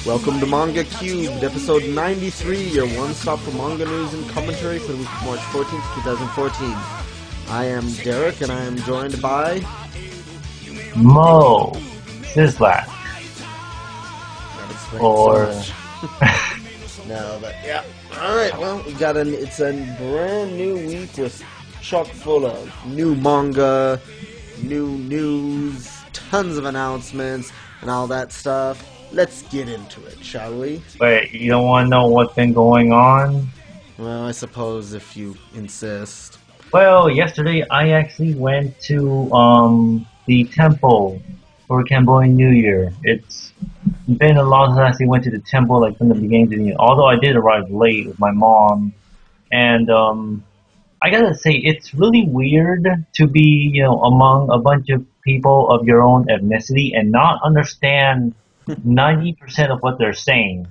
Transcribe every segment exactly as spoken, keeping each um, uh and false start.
Welcome to Manga Cubed, episode ninety-three, your one-stop for manga news and commentary for the week of March fourteenth, twenty fourteen. I am Derek, and I am joined by... Mo Sislak. Or... no, but yeah. Alright, well, we got an, it's a brand new week with chock full of new manga, new news, tons of announcements, and all that stuff. Let's get into it, shall we? Wait, you don't want to know what's been going on? Well, I suppose if you insist. Well, yesterday I actually went to um the temple for Cambodian New Year. It's been a long time since I went to the temple, like from the beginning to the end. Although I did arrive late with my mom, and um, I gotta say it's really weird to be, you know, among a bunch of people of your own ethnicity and not understand ninety percent of what they're saying.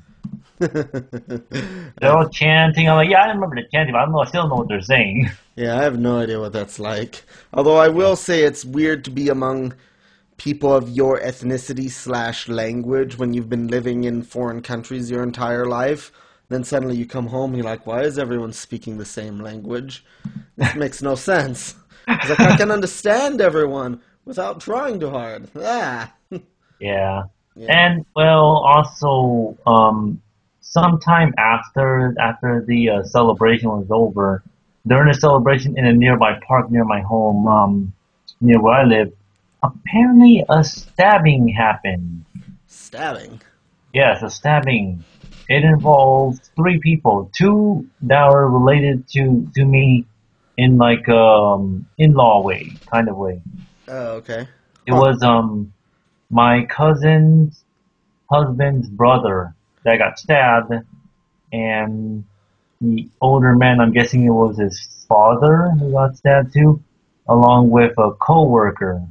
They're all chanting. I'm like, yeah, I remember the chanting, but I don't know. I still don't know what they're saying. Yeah, I have no idea what that's like. Although I will say it's weird to be among people of your ethnicity slash language when you've been living in foreign countries your entire life. Then suddenly you come home and you're like, why is everyone speaking the same language? This makes no sense. It's like I can understand everyone without trying too hard. Ah. Yeah. Yeah. And well, also, um, sometime after after the uh, celebration was over, during the celebration in a nearby park near my home, um, near where I live, apparently a stabbing happened. Stabbing? Yes, a stabbing. It involved three people, two that were related to to me in like um in-law way, kind of way. Oh, okay. It was um. my cousin's husband's brother that got stabbed, and the older man, I'm guessing it was his father who got stabbed too, along with a co-worker.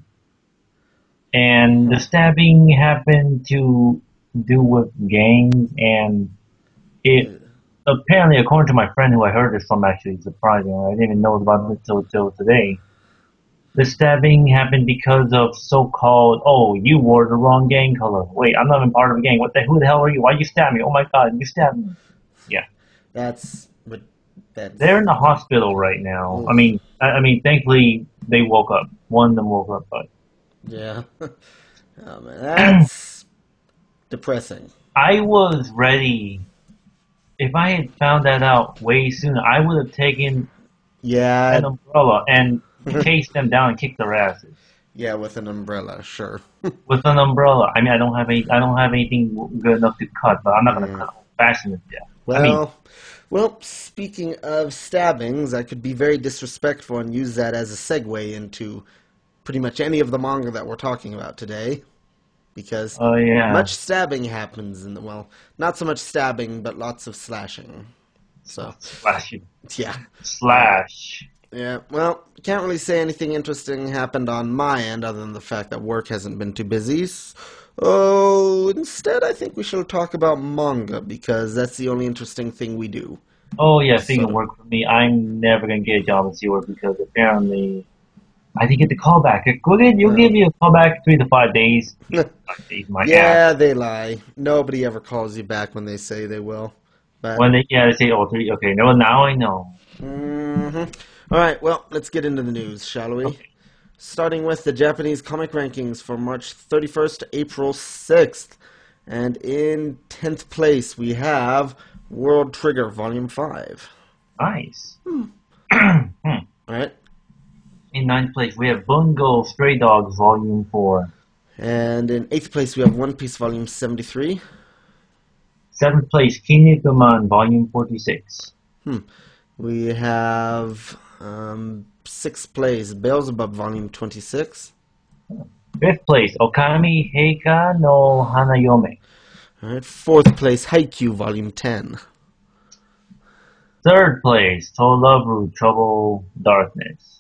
And the stabbing happened to do with gangs, and it apparently, according to my friend who I heard this from, actually surprisingly, I didn't even know about it until, until today. The stabbing happened because of so-called, oh, you wore the wrong gang color. Wait, I'm not even part of a gang. What the, who the hell are you? Why you stab me? Oh my god, you stabbed me. Yeah. That's... But that's... They're in the hospital right now. I mean, I, I mean, thankfully, they woke up. One of them woke up, but... Yeah. Oh, man, that's depressing. I was ready. If I had found that out way sooner, I would have taken Yeah. an umbrella and chase them down and kick their asses. Yeah, with an umbrella, sure. With an umbrella. I mean, I don't have any. I don't have anything good enough to cut, but I'm not gonna Mm. cut old-fashioned to death. Well, I mean, well, speaking of stabbings, I could be very disrespectful and use that as a segue into pretty much any of the manga that we're talking about today. Because oh yeah, much stabbing happens in the, well, not so much stabbing, but lots of slashing. So, slashing, yeah. slash. Yeah, well, can't really say anything interesting happened on my end other than the fact that work hasn't been too busy. Oh, instead I think we shall talk about manga because that's the only interesting thing we do. Oh yeah, speaking So- of work for me, I'm never gonna get a job in SeaWorld because apparently I didn't get the callback. Go ahead, you'll No. give you a callback three to five days. Five days, my ass. Yeah, they lie. Nobody ever calls you back when they say they will. But When they yeah they say oh three okay no now I know. hmm All right, well, let's get into the news, shall we? Okay. Starting with the Japanese comic rankings for March thirty-first to April sixth. And in tenth place, we have World Trigger Volume five. Nice. Hmm. Hmm. All right. In ninth place, we have Bungo Stray Dogs Volume four. And in eighth place, we have One Piece Volume seventy-three. Seventh place, Kinnikuman Volume forty-six. Hmm. We have um, sixth place, Beelzebub Volume twenty-six. Fifth place, Okami Heika no Hanayome. All right. Fourth place, Haikyuu Volume ten. Third place, Tolaru Trouble Darkness.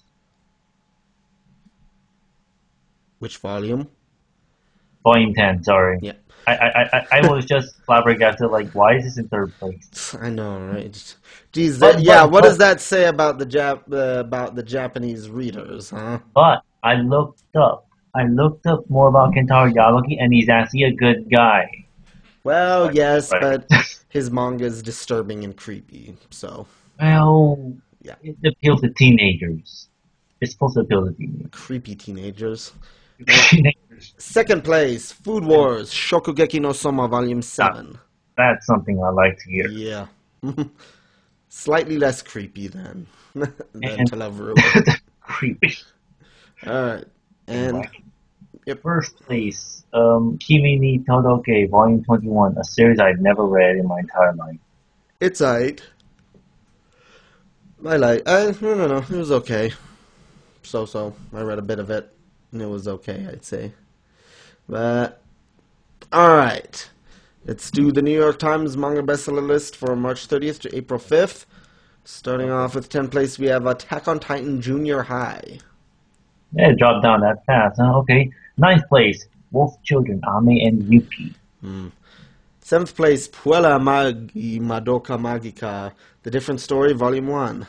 Which volume? Volume ten, sorry. Yeah. I, I, I, I was just flabbergasted, like, why is this in third place? I know, right? Geez, But- that, yeah. but- what but- does that say about the Jap uh, about the Japanese readers, huh? But I looked up. I looked up more about Kentaro Yamaki, and he's actually a good guy. Well, Right. yes, Right. but his manga is disturbing and creepy. So, Well, yeah, it appeals to teenagers. It's supposed to appeal to teenagers. creepy teenagers. All right. Teenagers. Second place, Food Wars, Shokugeki no Soma, Volume Ah, seven. that's something I like to hear. Yeah. Slightly less creepy than than And Televeru. creepy All right. and And wacky. yep, First place, um, Kimi ni Todoke, Volume twenty-one, a series I've never read in my entire life. it's alright. I like. I no no no. It was okay. So so. I read a bit of it, and it was okay. I'd say. But all right. Let's do the New York Times manga bestseller list for March thirtieth to April fifth. Starting Okay. off with tenth place, we have Attack on Titan Junior High. Yeah, it dropped down that fast. Huh? Okay. Ninth place, Wolf Children, Ame and Yuki. Hmm. Seventh place, Puella Magi Madoka Magica, The Different Story, Volume one.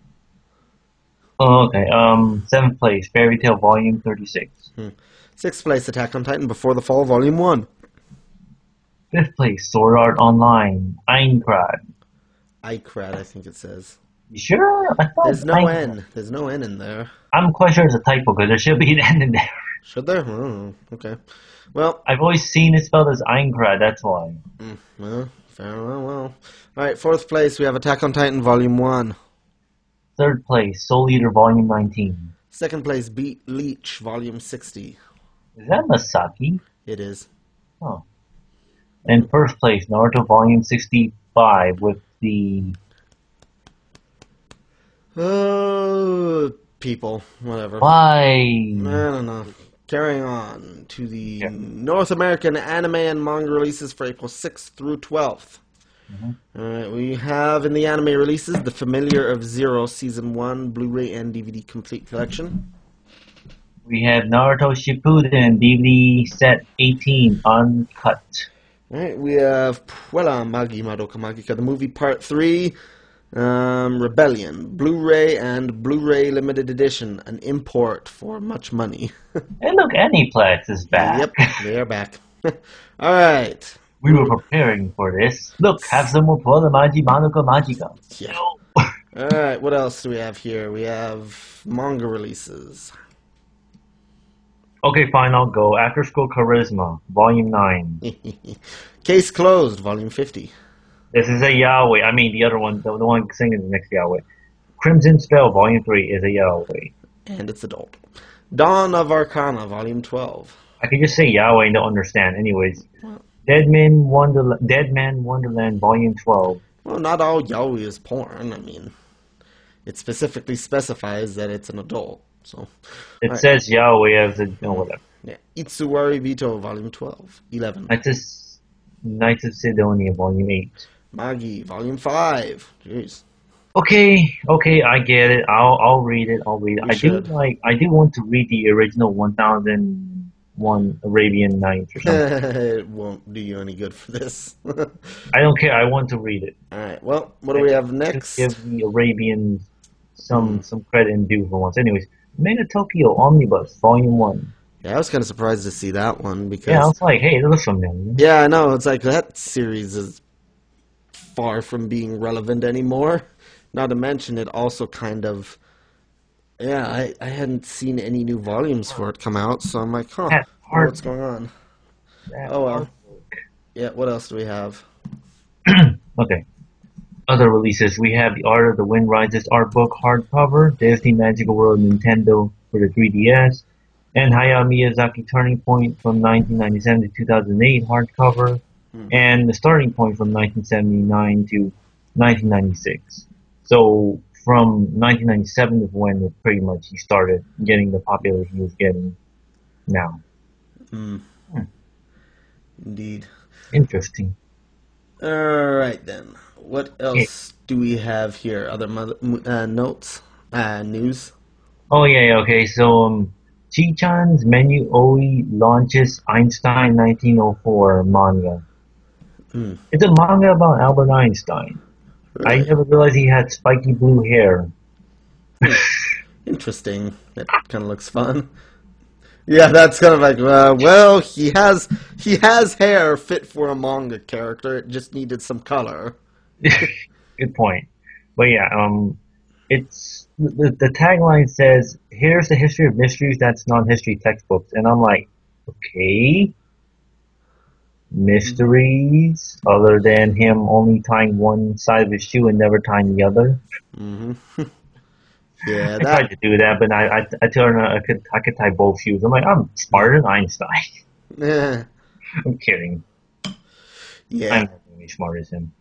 Oh, okay. Um, seventh place, Fairy Tail Volume thirty-six. Hmm. Sixth place, Attack on Titan Before the Fall, Volume one. Fifth place, Sword Art Online, Aincrad. Icrad, I think it says. You sure? I thought There's no Aincrad. N. There's no N in there. I'm quite sure it's a typo because there should be an N in there. Should there? Oh, okay. Well, I've always seen it spelled as Aincrad, that's why. mm, well, fair well, well. Alright, fourth place, we have Attack on Titan Volume one. Third place, Soul Eater Volume nineteen. Second place, Beat Leech Volume sixty. Is that Masaki? It is. Oh. And first place, Naruto Volume sixty-five with the... Oh, people. Whatever. Why? I don't know. Carrying on to the Yeah. North American anime and manga releases for April sixth through twelfth. Mhm. Alright, we have in the anime releases The Familiar of Zero Season one Blu-ray and D V D Complete Collection. We have Naruto Shippuden D V D Set eighteen Uncut. Alright, we have Puella Magi Madoka Magica, the movie Part three, um, Rebellion, Blu-ray and Blu-ray Limited Edition, an import for much money. Hey, look, Aniplex is back. Yep, they are back. Alright. We were preparing for this. Look, have some more Puella Magi Madoka Magica. Yeah. No. Alright, what else do we have here? We have manga releases. Okay, fine, I'll go. After School Charisma, Volume nine. Case Closed, Volume fifty. This is a Yahweh. I mean, the other one, the, the one singing the next Yahweh. Crimson Spell, Volume three is a Yahweh. And it's adult. Dawn of Arcana, Volume twelve. I can just say Yahweh and don't understand. Anyways, Well, Dead Man Wonderland, Dead Man Wonderland, Volume twelve. well, not all yaoi is porn. I mean, it specifically specifies that it's an adult. So, It Alright. says Yahweh as a, no, whatever. yeah. Itsuwari Vito, Volume twelve. eleven. Knights of, Knights of Sidonia, Volume eight. Magi, Volume five. Jeez. Okay, okay, I get it. I'll I'll read it. I'll read it. You I should. do like I do want to read the original one thousand one Arabian Nights or something. It won't do you any good for this. I don't care. I want to read it. Alright, well, what do we have next? Give the Arabians some some credit and due for once. Anyways, Mega Tokyo Omnibus Volume One. Yeah, I was kind of surprised to see that one because Yeah, I was like, hey, it looks familiar. yeah, I know. It's like that series is far from being relevant anymore. Not to mention, it also kind of. Yeah, I, I hadn't seen any new volumes for it come out, so I'm like, huh, That wonder what's art, going on? that Oh well. artwork. Yeah, what else do we have? Okay. Other releases, we have the Art of the Wind Rises art book hardcover, Disney Magical World Nintendo for the three D S, and Hayao Miyazaki Turning Point from nineteen ninety-seven to two thousand eight hardcover, Hmm. and The Starting Point from nineteen seventy-nine to nineteen ninety-six. So from nineteen ninety-seven is when it pretty much he started getting the popularity he was getting now. Hmm. Hmm. Indeed. Interesting. Alright then. What else do we have here? Other mother, uh, notes? Uh, news? Oh yeah, yeah, okay. So um, Chi-chan's Menu Oi launches Einstein nineteen oh four manga. Hmm. It's a manga about Albert Einstein. I Really? never realized he had spiky blue hair. Interesting. That kind of looks fun. Yeah, that's kind of like, uh, well, he has he has hair fit for a manga character. It just needed some color. Good point. But yeah, um, it's the, the tagline says, "Here's the history of mysteries that's non-history textbooks," and I'm like, okay, Hmm. mysteries other than him only tying one side of his shoe and never tying the other. Hmm. Yeah, I tried that. to do that, but I I, I told her I could I could tie both shoes. I'm like, I'm Mm. smarter than Einstein. Yeah. I'm kidding. I'm Yeah. not really smart as him.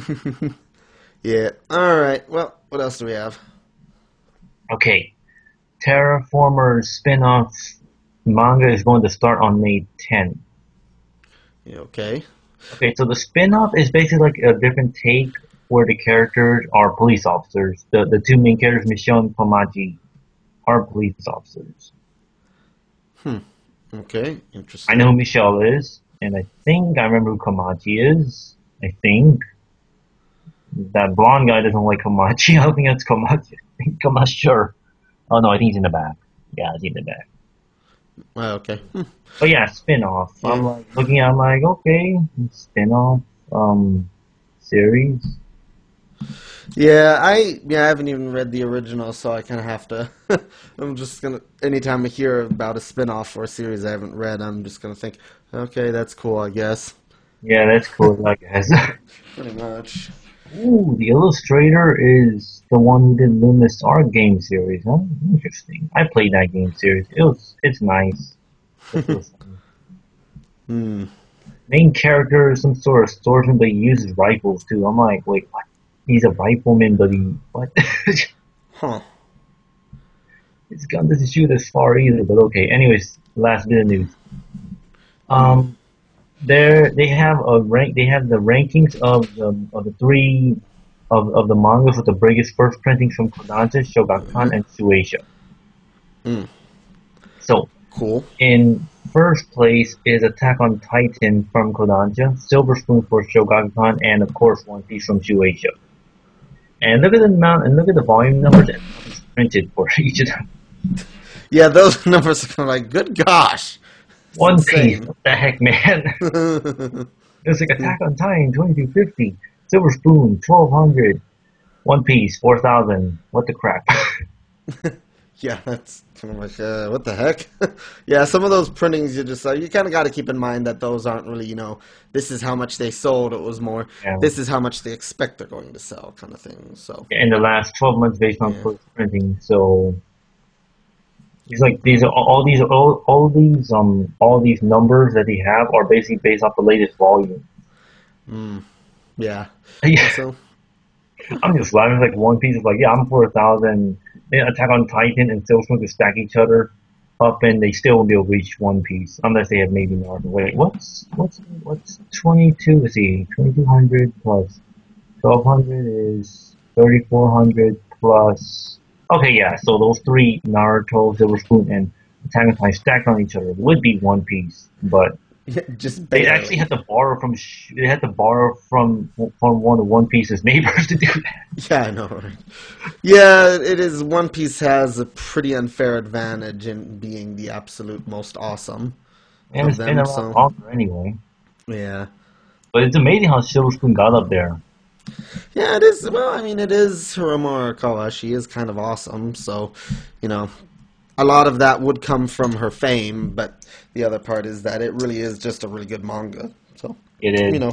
Yeah. All right. Well, what else do we have? Okay, Terraformers spin-off manga is going to start on May tenth. Yeah, okay. Okay, so the spin-off is basically like a different take where the characters are police officers. The the two main characters, Michelle and Komachi, are police officers. Hmm. Okay. I know Interesting. who Michelle is, and I think I remember who Komachi is. I think that blonde guy doesn't like Komachi. I don't think that's Komachi. I think I'm not sure. Oh no, I think he's in the back. Yeah, he's in the back. Well, okay. Hmm. But yeah, spin-off. I'm Yeah. like looking at, I'm like, okay, spin-off um series. Yeah, I yeah, I haven't even read the original, so I kind of have to. I'm just gonna. Anytime I hear about a spin-off or a series I haven't read, I'm just gonna think, okay, that's cool, I guess. Yeah, that's cool, I guess. Pretty much. Ooh, the illustrator is the one who did Luminous Art game series, huh? Interesting. I played that game series. It was it's nice. It was fun. Hmm. Main character is some sort of swordsman, but he uses rifles too. I'm like, wait, what? He's a rifleman, but he what? Huh. His gun doesn't shoot as far either. But okay. Anyways, last bit of news. Hmm. Um, there they have a rank. They have the rankings of the of the three of, of the mangas with the biggest first printings from Kodansha, Shogakukan, and Shueisha. Hmm. So Cool. in first place is Attack on Titan from Kodansha, Silver Spoon for Shogakukan, and of course One Piece from Shueisha. And look at the amount and look at the volume numbers and numbers printed for each of them. Yeah, those numbers are kind of like, good gosh, it's One Piece, insane. what the heck, man? It's like Attack on Titan, twenty-two fifty, Silver Spoon, twelve hundred, One Piece, four thousand. What the crap? Yeah, that's kind of like, uh, what the heck? Yeah, some of those printings, you just, uh, you kind of got to keep in mind that those aren't really, you know, this is how much they sold. It was more, Yeah. this is how much they expect they're going to sell, kind of thing. So, In the last twelve months based on yeah. first printing. So it's like these are all these all, all these um all these numbers that they have are basically based off the latest volume. Mm, yeah. Yeah, Yeah, so, I'm just laughing. Like One Piece is like, yeah, I'm for a thousand. Then Attack on Titan and Silver Spoon to stack each other up, and they still won't be able to reach One Piece unless they have maybe Naruto. Wait, what's what's what's twenty-two? Let's see, twenty-two hundred plus twelve hundred is thirty-four hundred plus. Okay, yeah. So those three, Naruto, Silver Spoon, and Attack on Titan stacked on each other would be One Piece, but yeah, just they actually barely. had to borrow from. Sh- They had to borrow from from one of One Piece's neighbors to do that. Yeah, I know, right? Yeah, it is. One Piece has a pretty unfair advantage in being the absolute most awesome And of it's been them, around so, longer anyway. yeah. But it's amazing how Silver Spoon got up there. Yeah, it is. Well, I mean, it is Hiromu Arakawa. She is kind of awesome, so, you know, a lot of that would come from her fame, but the other part is that it really is just a really good manga. So, It you is. know.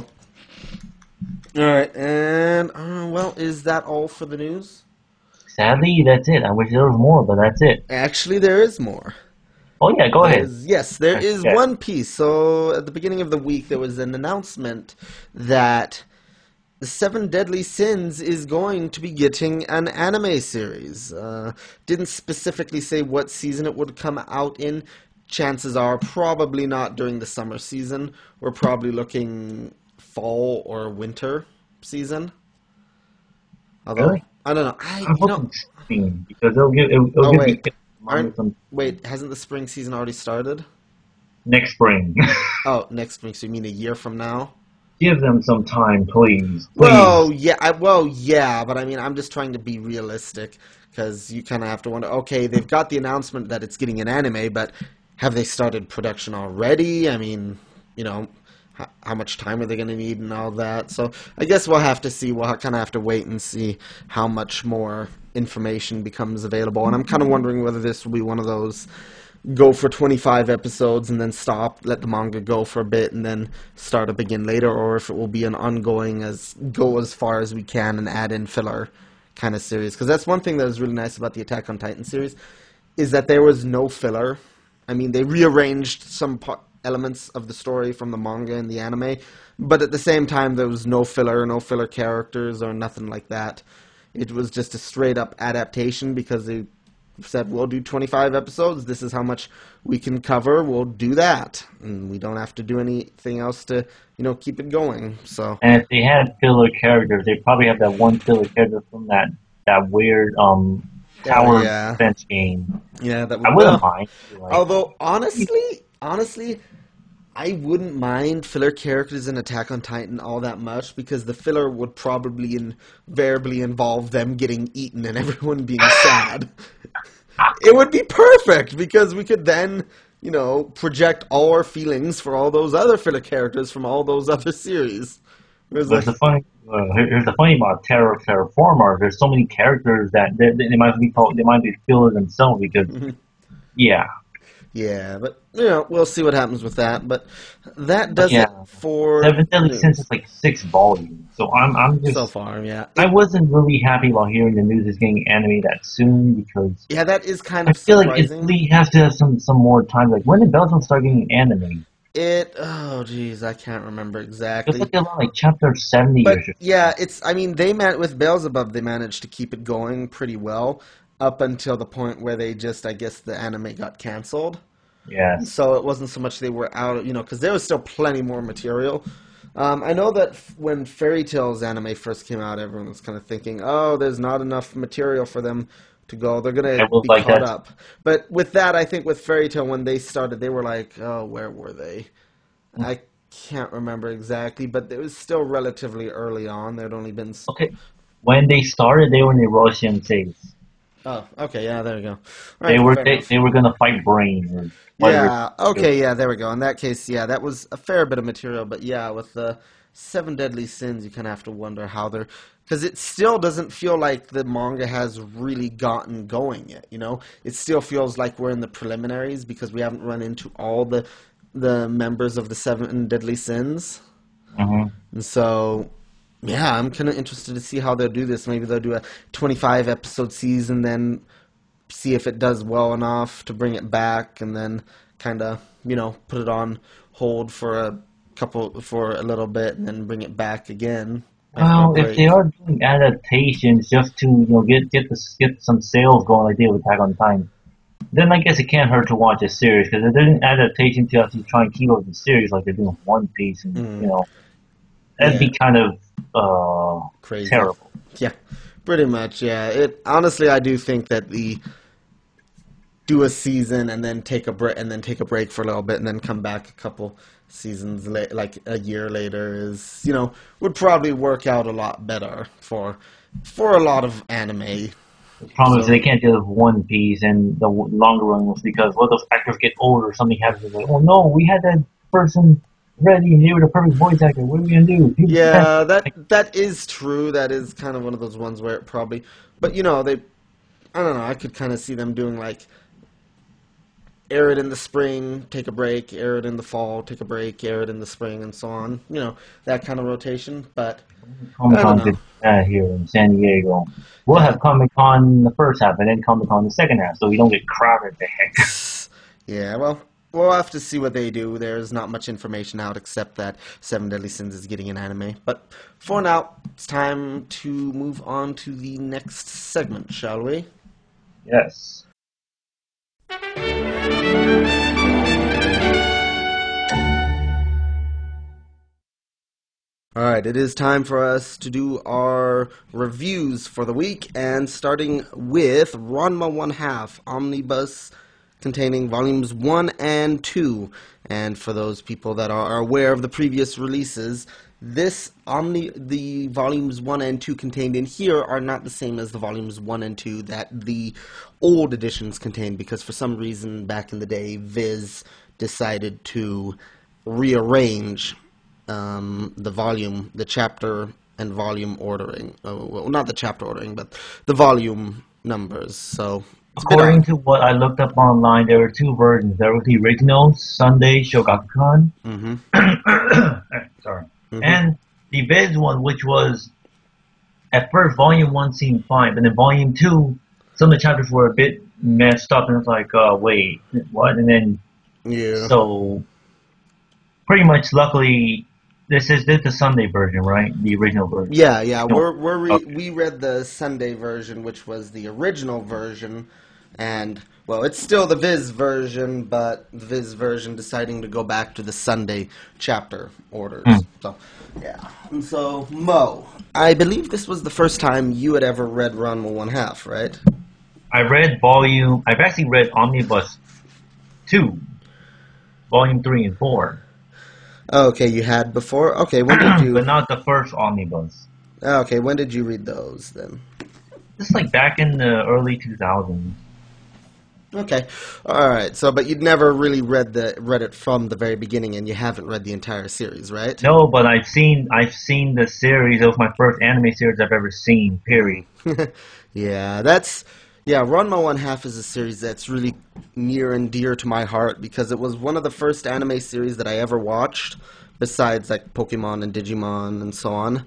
All right, and, uh, well, is that all for the news? Sadly, that's it. I wish there was more, but that's it. Actually, there is more. Oh yeah, go There ahead. is, yes, there I is forget. One Piece. So at the beginning of the week, there was an announcement that the Seven Deadly Sins is going to be getting an anime series. Uh, didn't specifically say what season it would come out in. Chances are probably not during the summer season. We're probably looking fall or winter season. Although Really? I don't know. I I'm you know. hoping spring because it'll give it'll, it'll Oh give the wait, kids manga aren't some wait? Hasn't the spring season already started? next spring. Oh, next spring. So you mean a year from now? Give them some time, please, Well, please. yeah, I, well, yeah, but I mean, I'm just trying to be realistic because you kind of have to wonder. Okay, they've got the announcement that it's getting an anime, but have they started production already? I mean, you know, how, how much time are they going to need and all that? So I guess we'll have to see. We'll kind of have to wait and see how much more information becomes available. And I'm kind of wondering whether this will be one of those go for twenty-five episodes and then stop, let the manga go for a bit and then start up again later, or if it will be an ongoing as go as far as we can and add in filler kind of series. Because that's one thing that was really nice about the Attack on Titan series, is that there was no filler. I mean, they rearranged some po- elements of the story from the manga and the anime, but at the same time there was no filler, no filler characters or nothing like that. It was just a straight up adaptation because they said, we'll do twenty-five episodes, this is how much we can cover, we'll do that. And we don't have to do anything else to, you know, keep it going. So And if they had filler characters, they probably have that one filler character from that that weird um oh, tower yeah. defense game. Yeah, that I would, wouldn't well, mind. Like, although honestly, honestly, I wouldn't mind filler characters in Attack on Titan all that much, because the filler would probably invariably involve them getting eaten and everyone being sad. It would be perfect, because we could then, you know, project all our feelings for all those other filler characters from all those other series. It was but like, the funny, uh, here- here's the funny about Terra Terraformers. There's so many characters that they, they might be called, they might be filler themselves because, yeah, yeah, but, you know, we'll see what happens with that. But that but does yeah. it for Seven Deadly Sins news is like six volumes, so I'm I'm so just far, yeah. I It, wasn't really happy about hearing the news is getting anime that soon because yeah, that is kind I of feel like it surprising. really has to have some some more time. Like when did Belgium start getting anime? It, oh, geez, I can't remember It was exactly. like around like chapter seventy or But something. yeah, it's. I mean, they man with Beelzebub, they managed to keep it going pretty well up until the point where they just, I guess, the anime got canceled. Yes. So it wasn't so much they were out, you know, because there was still plenty more material. Um, I know that f- when Fairy Tales anime first came out, everyone was kind of thinking, "Oh, there's not enough material for them to go. They're gonna It was be like caught that. up." But with that, I think with Fairy Tale, when they started, they were like, "Oh, where were they?" I can't remember exactly, but it was still relatively early on. There'd only been. s- Okay. When they started, they were in the Russian states. Oh, okay, yeah, there we go. All They right, were fair they, enough. they were gonna fight Brain or whatever. Yeah, okay, yeah, there we go. In that case, yeah, that was a fair bit of material, but yeah, with the Seven Deadly Sins, you kind of have to wonder how they're. Because it still doesn't feel like the manga has really gotten going yet, you know? It still feels like we're in the preliminaries because we haven't run into all the the members of the Seven Deadly Sins. Hmm. And so, yeah, I'm kind of interested to see how they'll do this. Maybe they'll do a twenty-five episode season, then see if it does well enough to bring it back, and then kind of, you know, put it on hold for a couple, for a little bit, and then bring it back again after a Well, if they break. are doing adaptations just to you know get get the get some sales going like they did with Attack on Titan, then I guess it can't hurt to watch a series because if they're doing adaptation to actually try and keep up the series like they're doing One Piece and you Mm, know that'd yeah, be kind of uh crazy. terrible. Yeah, pretty much. Yeah, it honestly, I do think that the do a season and then take a break and then take a break for a little bit and then come back a couple seasons la- like a year later is, you know, would probably work out a lot better for for a lot of anime. The problem is So they can't do One Piece and the w- longer run was because let those actors get older or something happens. They're like, oh no, we had that person ready and they were the perfect voice actor. What are we gonna do? People can't. yeah, that that is true. That is kind of one of those ones where it probably, but you know, they, I don't know. I could kind of see them doing like air it in the spring, take a break, air it in the fall, take a break, air it in the spring, and so on. You know, that kind of rotation. But Comic I don't Con know. did that here in San Diego. We'll Yeah. have Comic Con the first half and then Comic Con the second half, so we don't get crowded the heck. Yeah, well, we'll have to see what they do. There's not much information out except that Seven Deadly Sins is getting an anime. But for now, it's time to move on to the next segment, shall we? Yes. Alright, it is time for us to do our reviews for the week, and starting with Ranma One Half Omnibus containing volumes one and two. And for those people that are aware of the previous releases, this Omni, the volumes one and two contained in here are not the same as the volumes one and two that the old editions contained, because for some reason back in the day, Viz decided to rearrange um, the volume, the chapter and volume ordering. Oh, well, not the chapter ordering, but the volume numbers. So it's a bit According odd. to what I looked up online, there were two versions. There was the original Sunday Shogakukan, Mm-hmm. sorry, Mm-hmm. and the Viz one, which was at first volume one seemed fine, but then volume two, some of the chapters were a bit messed up, and it's like, uh, wait, what? And then Yeah. so pretty much, luckily, this is this the Sunday version, right? The original version. Yeah, yeah. No. We're we're re- Okay. we read the Sunday version, which was the original version, and well, it's still the Viz version, but the Viz version deciding to go back to the Sunday chapter orders. Hmm. So, yeah. And so, Mo, I believe this was the first time you had ever read Ranma One Half, right? I read volume. I've actually read Omnibus two, volume three and four, Okay, you had before. Okay, when did but you? not the first Omnibus. Okay, when did you read those then? This is like back in the early two thousands. Okay, all right. So, but you'd never really read the read it from the very beginning, and you haven't read the entire series, right? No, but I've seen I've seen the series. It was my first anime series I've ever seen. Period. Yeah, that's yeah. Ranma One Half is a series that's really near and dear to my heart because it was one of the first anime series that I ever watched, besides like Pokemon and Digimon and so on.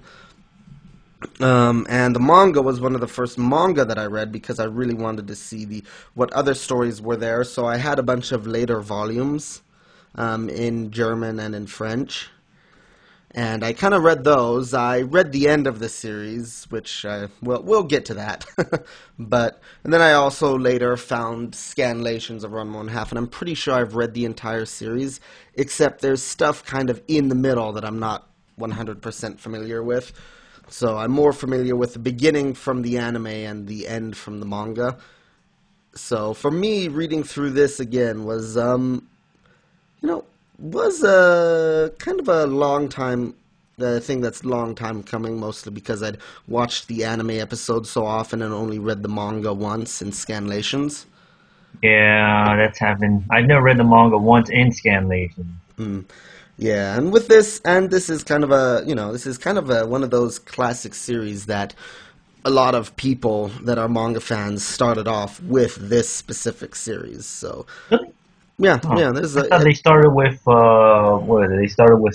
Um, and the manga was one of the first manga that I read because I really wanted to see the what other stories were there. So I had a bunch of later volumes um, in German and in French. And I kind of read those. I read the end of the series, which I, well, we'll get to that. But and then I also later found scanlations of Run One Half, and I'm pretty sure I've read the entire series, except there's stuff kind of in the middle that I'm not one hundred percent familiar with. So I'm more familiar with the beginning from the anime and the end from the manga. So for me, reading through this again was, um, you know, was a kind of a long time uh, thing that's long time coming, mostly because I'd watched the anime episodes so often and only read the manga once in scanlations. Yeah, that's happened. I've never read the manga once in Scanlation. Mm. Yeah, and with this, and this is kind of a, you know, this is kind of a, one of those classic series that a lot of people that are manga fans started off with this specific series. So, Really? yeah, Huh. yeah, there's I a, thought they started with uh, what? They started with.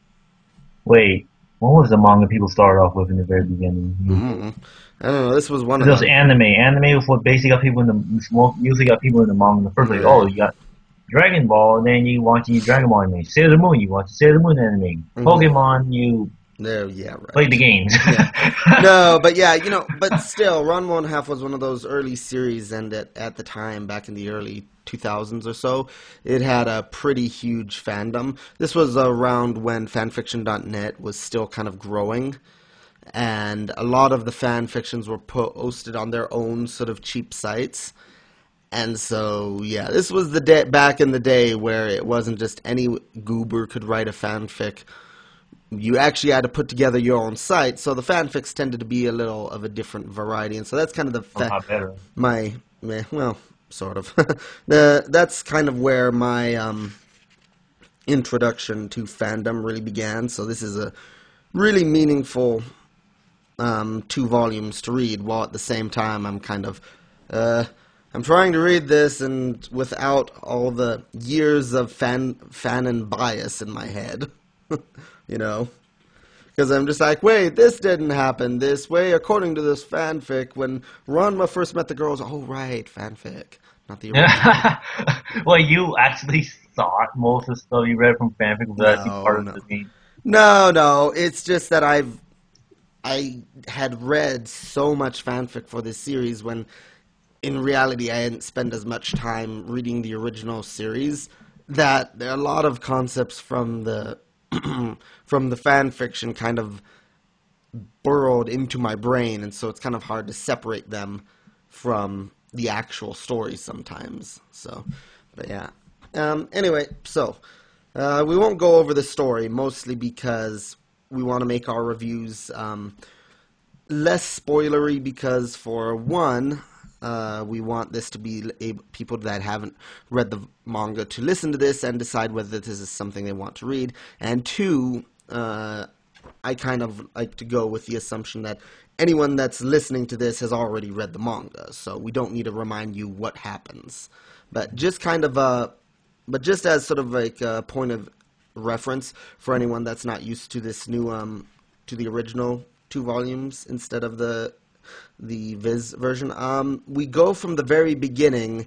Wait, what was the manga people started off with in the very beginning? mm, I don't know, this was one of Those them. anime. Anime was what basically got people in the well, usually got people in the manga in the first place. Oh, Right. you got Dragon Ball, and then you watch the Dragon Ball anime. Sailor Moon, you watch the Sailor Moon anime. Mhm. Pokemon, you There, yeah, play the right. games. Yeah. No, but yeah, you know, but still, Ron One Half was one of those early series, and at, at the time, back in the early two thousands or so, it had a pretty huge fandom. This was around when fanfiction dot net was still kind of growing, and a lot of the fan fictions were posted on their own sort of cheap sites. And so, yeah, this was the day back in the day where it wasn't just any goober could write a fanfic. You actually had to put together your own site, so the fanfics tended to be a little of a different variety, and so that's kind of the A fa- lot better. my meh, well, sort of. the that's kind of where my um, introduction to fandom really began. So this is a really meaningful um, two volumes to read, while at the same time I'm kind of uh, I'm trying to read this and without all the years of fan fan and bias in my head, you know. Because I'm just like, wait, this didn't happen this way according to this fanfic. When Ranma first met the girls, oh right, fanfic, not the original. Well, you actually thought most of the stuff you read from fanfic was actually No, part of no, the game. no, no. It's just that I've I had read so much fanfic for this series when, in reality, I hadn't spent as much time reading the original series. That there are a lot of concepts from the from the fan fiction kind of burrowed into my brain, and so it's kind of hard to separate them from the actual story sometimes. So, but yeah. Um, anyway, so uh, we won't go over the story mostly because we want to make our reviews um, less spoilery. Because for one, uh, we want this to be able, people that haven't read the manga to listen to this and decide whether this is something they want to read. And two, uh, I kind of like to go with the assumption that anyone that's listening to this has already read the manga, so we don't need to remind you what happens. But just kind of a, but just as sort of like a point of reference for anyone that's not used to this new, um, to the original two volumes instead of the the Viz version. Um, we go from the very beginning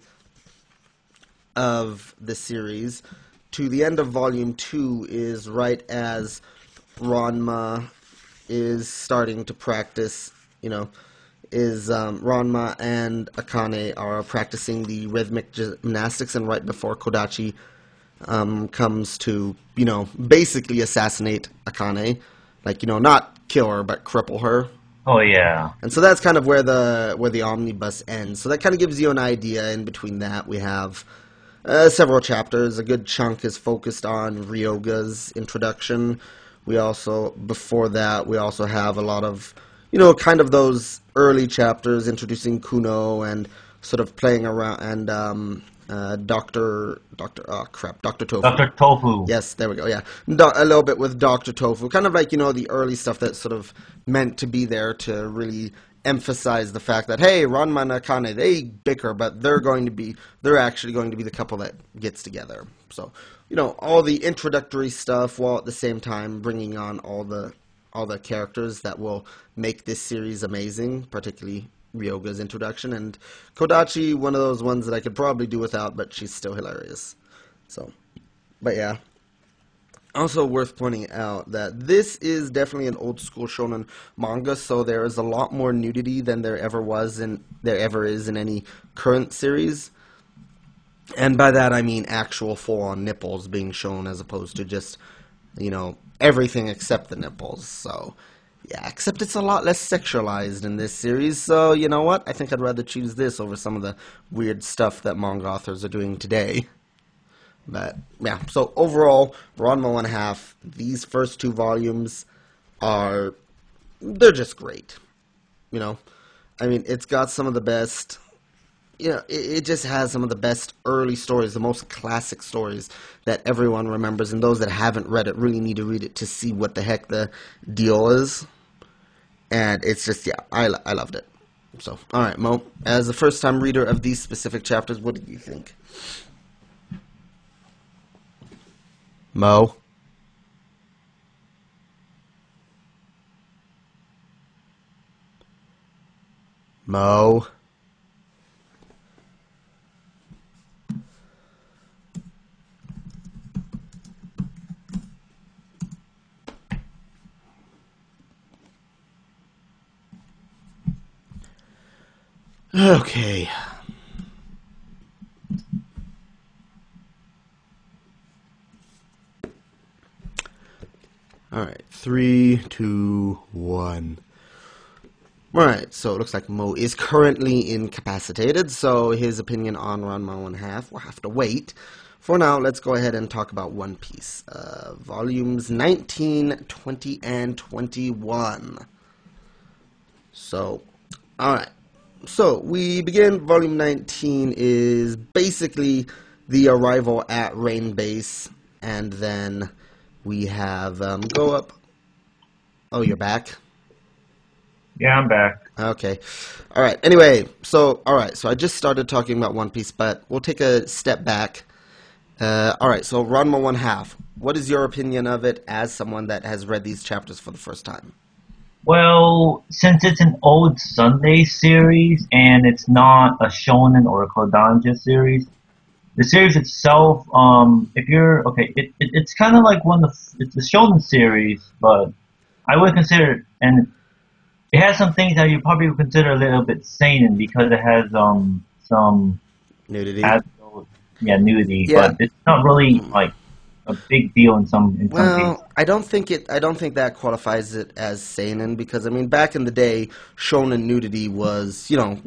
of the series to the end of volume two is right as Ranma is starting to practice, you know, is um, Ranma and Akane are practicing the rhythmic gymnastics, and right before Kodachi um, comes to, you know, basically assassinate Akane, like, you know, not kill her, but cripple her. Oh yeah. And so that's kind of where the where the omnibus ends. So that kind of gives you an idea. In between that, we have uh, several chapters. A good chunk is focused on Ryoga's introduction. We also, before that, we also have a lot of, you know, kind of those early chapters introducing Kuno and sort of playing around, and um, uh, Doctor, Doctor, oh crap, Doctor Tofu. Doctor Tofu. Yes, there we go, yeah. Do- a little bit with Doctor Tofu. Kind of like, you know, the early stuff that's sort of meant to be there to really emphasize the fact that, hey, Ranma and Akane, they bicker, but they're going to be, they're actually going to be the couple that gets together. So, you know, all the introductory stuff, while at the same time bringing on all the all the characters that will make this series amazing, particularly Ryoga's introduction, and Kodachi, one of those ones that I could probably do without, but she's still hilarious. So, but yeah. Also worth pointing out that this is definitely an old school shonen manga, so there is a lot more nudity than there ever was in there ever is in any current series. And by that I mean actual full-on nipples being shown as opposed to just, you know, everything except the nipples. So, yeah, except it's a lot less sexualized in this series. So, you know what? I think I'd rather choose this over some of the weird stuff that manga authors are doing today. But, yeah, so overall, Ranma one half, these first two volumes are, they're just great. You know, I mean, it's got some of the best... You know, it, it just has some of the best early stories, the most classic stories that everyone remembers, and those that haven't read it really need to read it to see what the heck the deal is. And it's just, yeah, I, I loved it. So, alright, Mo, as the first time reader of these specific chapters, what did you think? Mo? Mo? Okay. Alright, three, two, one. Alright, so it looks like Mo is currently incapacitated, so his opinion on Ranma one half will have to wait. For now, let's go ahead and talk about One Piece. Uh, volumes nineteen, twenty, and twenty-one. So, alright. So, we begin, volume nineteen is basically the arrival at Rain Base, and then we have, um, go up. Oh, you're back? Yeah, I'm back. Okay. Alright, anyway, so, alright, so I just started talking about One Piece, but we'll take a step back. Uh, alright, so Ranma one half. What is your opinion of it as someone that has read these chapters for the first time? Well, since it's an old Sunday series and it's not a shonen or a kodansha series, the series itself, um, if you're okay, it, it it's kind of like one of it's a shonen series, but I would consider it, and it has some things that you probably would consider a little bit seinen because it has um some Nudity? adult, yeah, nudity, Yeah. but it's not really like a big deal in some in some cases. Well, I don't think it. I don't think that qualifies it as seinen because I mean, back in the day, shonen nudity was, you know, was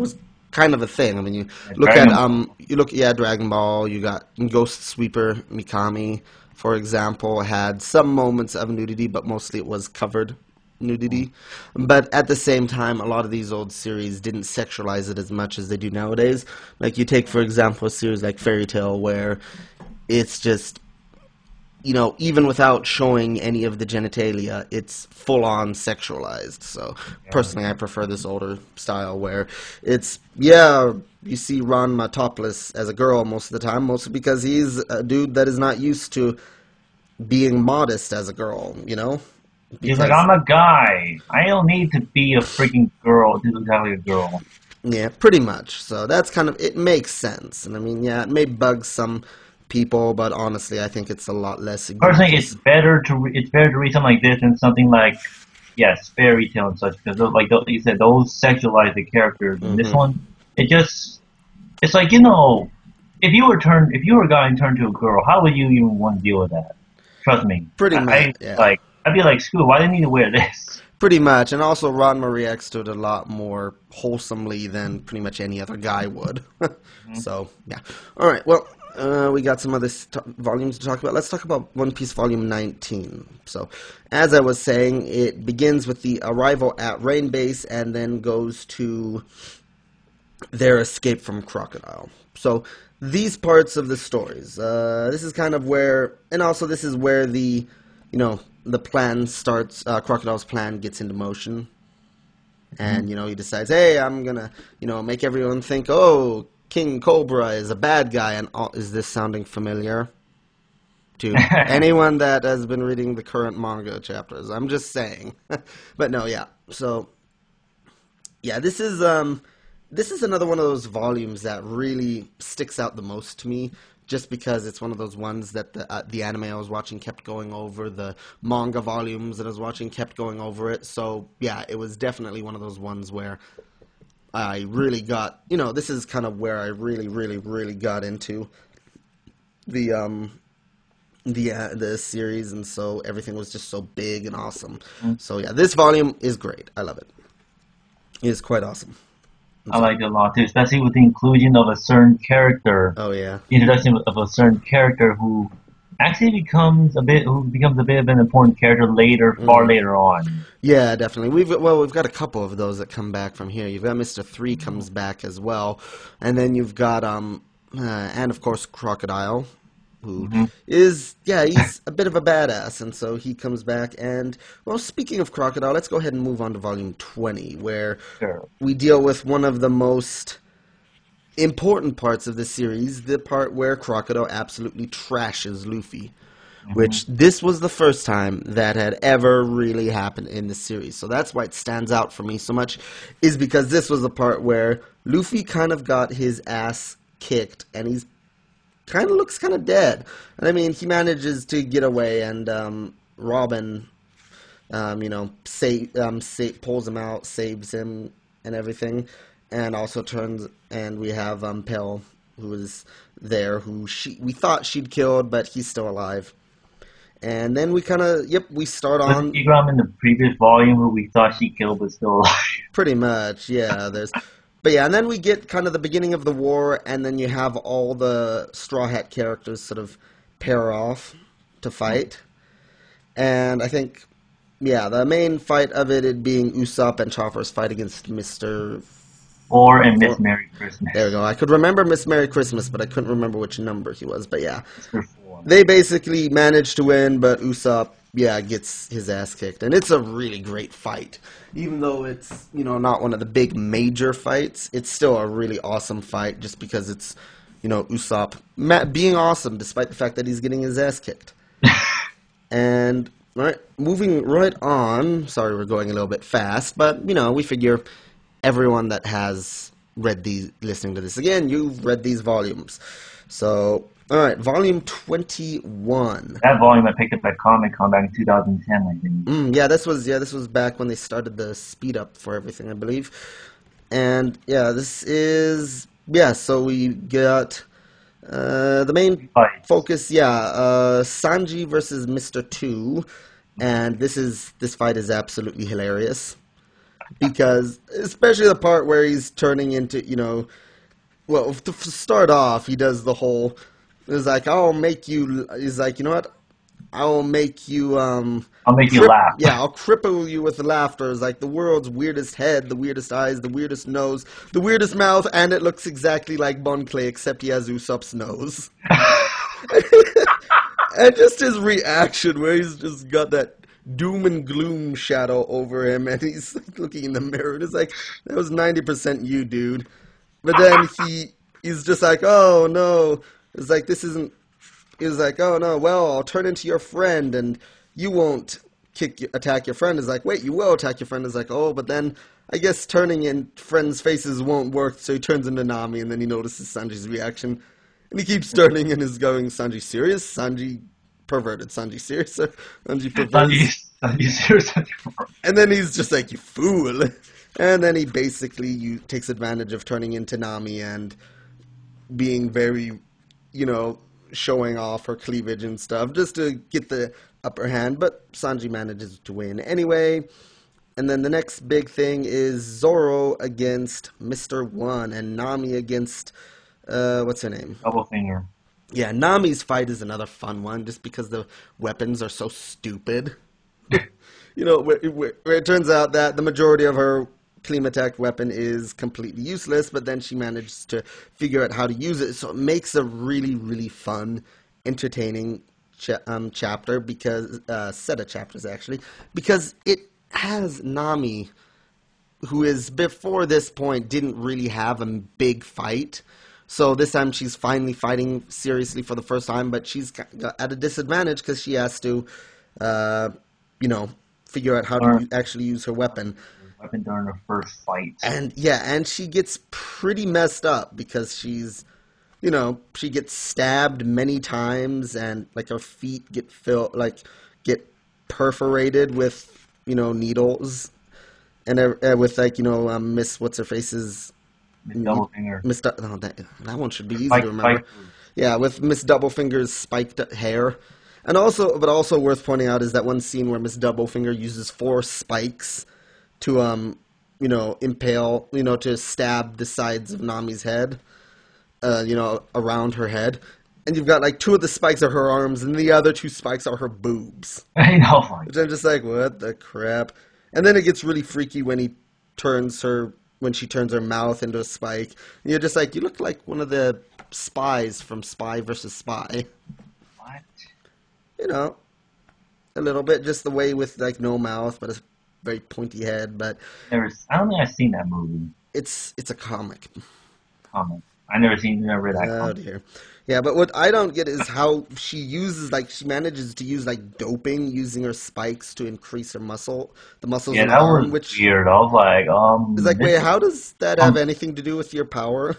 kind of a thing. I mean, you Yeah, look at Dragon um, Ball. you look yeah, Dragon Ball. You got Ghost Sweeper Mikami, for example, had some moments of nudity, but mostly it was covered nudity. But at the same time, a lot of these old series didn't sexualize it as much as they do nowadays. Like you take, for example, a series like Fairy Tail, where it's just you know, even without showing any of the genitalia, it's full on sexualized. So Yeah. personally, I prefer this older style where it's yeah, you see Ranma topless as a girl most of the time, mostly because he's a dude that is not used to being modest as a girl. You know, He's like, because I'm a guy. I don't need to be a freaking girl to look like a girl. yeah, pretty much. So that's kind of it makes sense, and I mean, yeah, it may bug some people, but honestly, I think it's a lot less Personally, it's egregious. better to re- it's better to read something like this than something like yes, fairy tale and such because those, like those, like you said, those sexualize the characters. And this Hmm. one, it just it's like you know, if you were turned if you were a guy and turned to a girl, how would you even want to deal with that? Trust me, Pretty I, much, I yeah. like I'd be like, screw, why do they need to wear this? Pretty much, and also Ron reacts to it a lot more wholesomely than pretty much any other guy would. Mhm. So, yeah. All right, well, uh, we got some other st- volumes to talk about. Let's talk about One Piece Volume nineteen. So, as I was saying, it begins with the arrival at Rain Base and then goes to their escape from Crocodile. So, these parts of the stories, uh, this is kind of where, and also this is where the, you know, the plan starts, uh, Crocodile's plan gets into motion. And, you know, he decides, hey, I'm gonna, you know, make everyone think, oh, King Cobra is a bad guy. And oh, is this sounding familiar to anyone that has been reading the current manga chapters? I'm just saying. But no, yeah. So, yeah, this is um, this is another one of those volumes that really sticks out the most to me, just because it's one of those ones that the uh, the anime I was watching kept going over, the manga volumes that I was watching kept going over it. So yeah, it was definitely one of those ones where I really got, you know, this is kind of where I really, really, really got into the um the uh, the series, and so everything was just so big and awesome. So yeah, this volume is great. I love it. It is quite awesome. And I so, like it a lot too, especially with the inclusion of a certain character, oh yeah. the introduction of a certain character who actually becomes a bit who becomes a bit of an important character later, far Mm. later on. Yeah, definitely. We've well, we've got a couple of those that come back from here. You've got Mister Three comes back as well, and then you've got um, uh, and of course Crocodile, who Mm-hmm. is yeah, he's a bit of a badass, and so he comes back. And well, speaking of Crocodile, let's go ahead and move on to Volume Twenty, where Sure. we deal with one of the most important parts of the series, the part where Crocodile absolutely trashes Luffy. Mm-hmm. Which this was the first time that had ever really happened in the series. So that's why it stands out for me so much, is because this was the part where Luffy kind of got his ass kicked and he's kind of looks kind of dead. And I mean, he manages to get away, and um, Robin, um, you know, say, um, say, pulls him out, saves him, and everything, and also turns. And we have um, Pell, who is there, who she we thought she'd killed, but he's still alive. And then we kind of, yep, we start Was it on Tigram in the previous volume who we thought she killed but still alive? pretty much, yeah. There's, but yeah, and then we get kind of the beginning of the war, and then you have all the Straw Hat characters sort of pair off to fight. And I think, yeah, the main fight of it, it being Usopp and Chopper's fight against Mister Or and Miss Four. Merry Christmas. There we go. I could remember Miss Merry Christmas, but I couldn't remember which number he was. But yeah, Mister Four. they basically manage to win, but Usopp, yeah, gets his ass kicked, and it's a really great fight. Even though it's, you know, not one of the big major fights, it's still a really awesome fight, just because it's, you know, Usopp ma- being awesome despite the fact that he's getting his ass kicked. And right, moving right on. Sorry, we're going a little bit fast, but you know, we figure everyone that has read these, listening to this again, you've read these volumes. So, all right, volume twenty-one. That volume I picked up at Comic Con back in two thousand ten, I think. Mm, yeah, this was yeah, this was back when they started the speed up for everything, I believe. And yeah, this is yeah. So we got uh, the main Fights. focus. Yeah, uh, Sanji versus Mister Two, and this is this fight is absolutely hilarious. because especially the part where he's turning into, you know, well, to f- start off, he does the whole. It's like I'll make you. He's like, you know what? I'll make you. Um, I'll make you crip. laugh. Yeah, I'll cripple you with laughter. It's like the world's weirdest head, the weirdest eyes, the weirdest nose, the weirdest mouth, and it looks exactly like Bon Clay, except he has Usopp's nose. And just his reaction, where he's just got that doom and gloom shadow over him, and he's like, looking in the mirror, and it's like that was ninety percent you, dude. But then he he's just like, oh no, it's like this isn't. He's like, oh no, well I'll turn into your friend, and you won't kick attack your friend. Is like, wait, you will attack your friend. Is like, oh, but then I guess turning in friends' faces won't work, so he turns into Nami, and then he notices Sanji's reaction, and he keeps turning and is going, Sanji serious? Sanji perverted. Sanji serious? Sanji Sanji, perverse? Sanji, seriously. And then he's just like, you fool. And then he basically you, takes advantage of turning into Nami and being very, you know, showing off her cleavage and stuff just to get the upper hand. But Sanji manages to win anyway. And then the next big thing is Zoro against Mister One and Nami against, uh, what's her name? Double finger. Yeah, Nami's fight is another fun one just because the weapons are so stupid. You know, where, where, where it turns out that the majority of her Klimatek weapon is completely useless, but then she manages to figure out how to use it. So it makes a really, really fun, entertaining cha- um, chapter, because, uh, set of chapters actually, because it has Nami, who is before this point didn't really have a big fight. So this time she's finally fighting seriously for the first time, but she's at a disadvantage because she has to, uh, you know, figure out how to Learn u- actually use her weapon. weapon during her first fight. And yeah, and she gets pretty messed up because she's, you know, she gets stabbed many times, and like her feet get filled, like get perforated with, you know, needles, and uh, uh, with like, you know, um, Miss what's her face's With double finger. Miss Du- oh, that that one should be easy Spike, to remember. spike. Yeah, with Miss Doublefinger's spiked hair. And also, but also worth pointing out is that one scene where Miss Doublefinger uses four spikes to, um, you know, impale, you know, to stab the sides of Nami's head, uh, you know, around her head. And you've got like two of the spikes are her arms, and the other two spikes are her boobs. I know. Like, Which I'm just like, what the crap? And then it gets really freaky when he turns her, when she turns her mouth into a spike. And you're just like, you look like one of the spies from Spy versus Spy. what? You know, a little bit, just the way with like no mouth, but a very pointy head. But Never. I don't think I've seen that movie. it's it's a comic. Comic. I never seen. Never read that Oh comic. dear. Yeah, but what I don't get is how she uses, like, she manages to use, like, doping using her spikes to increase her muscle, the muscles Yeah, in her that arm, was which weird. I was like, um, is like, this wait, is- how does that have um, anything to do with your power?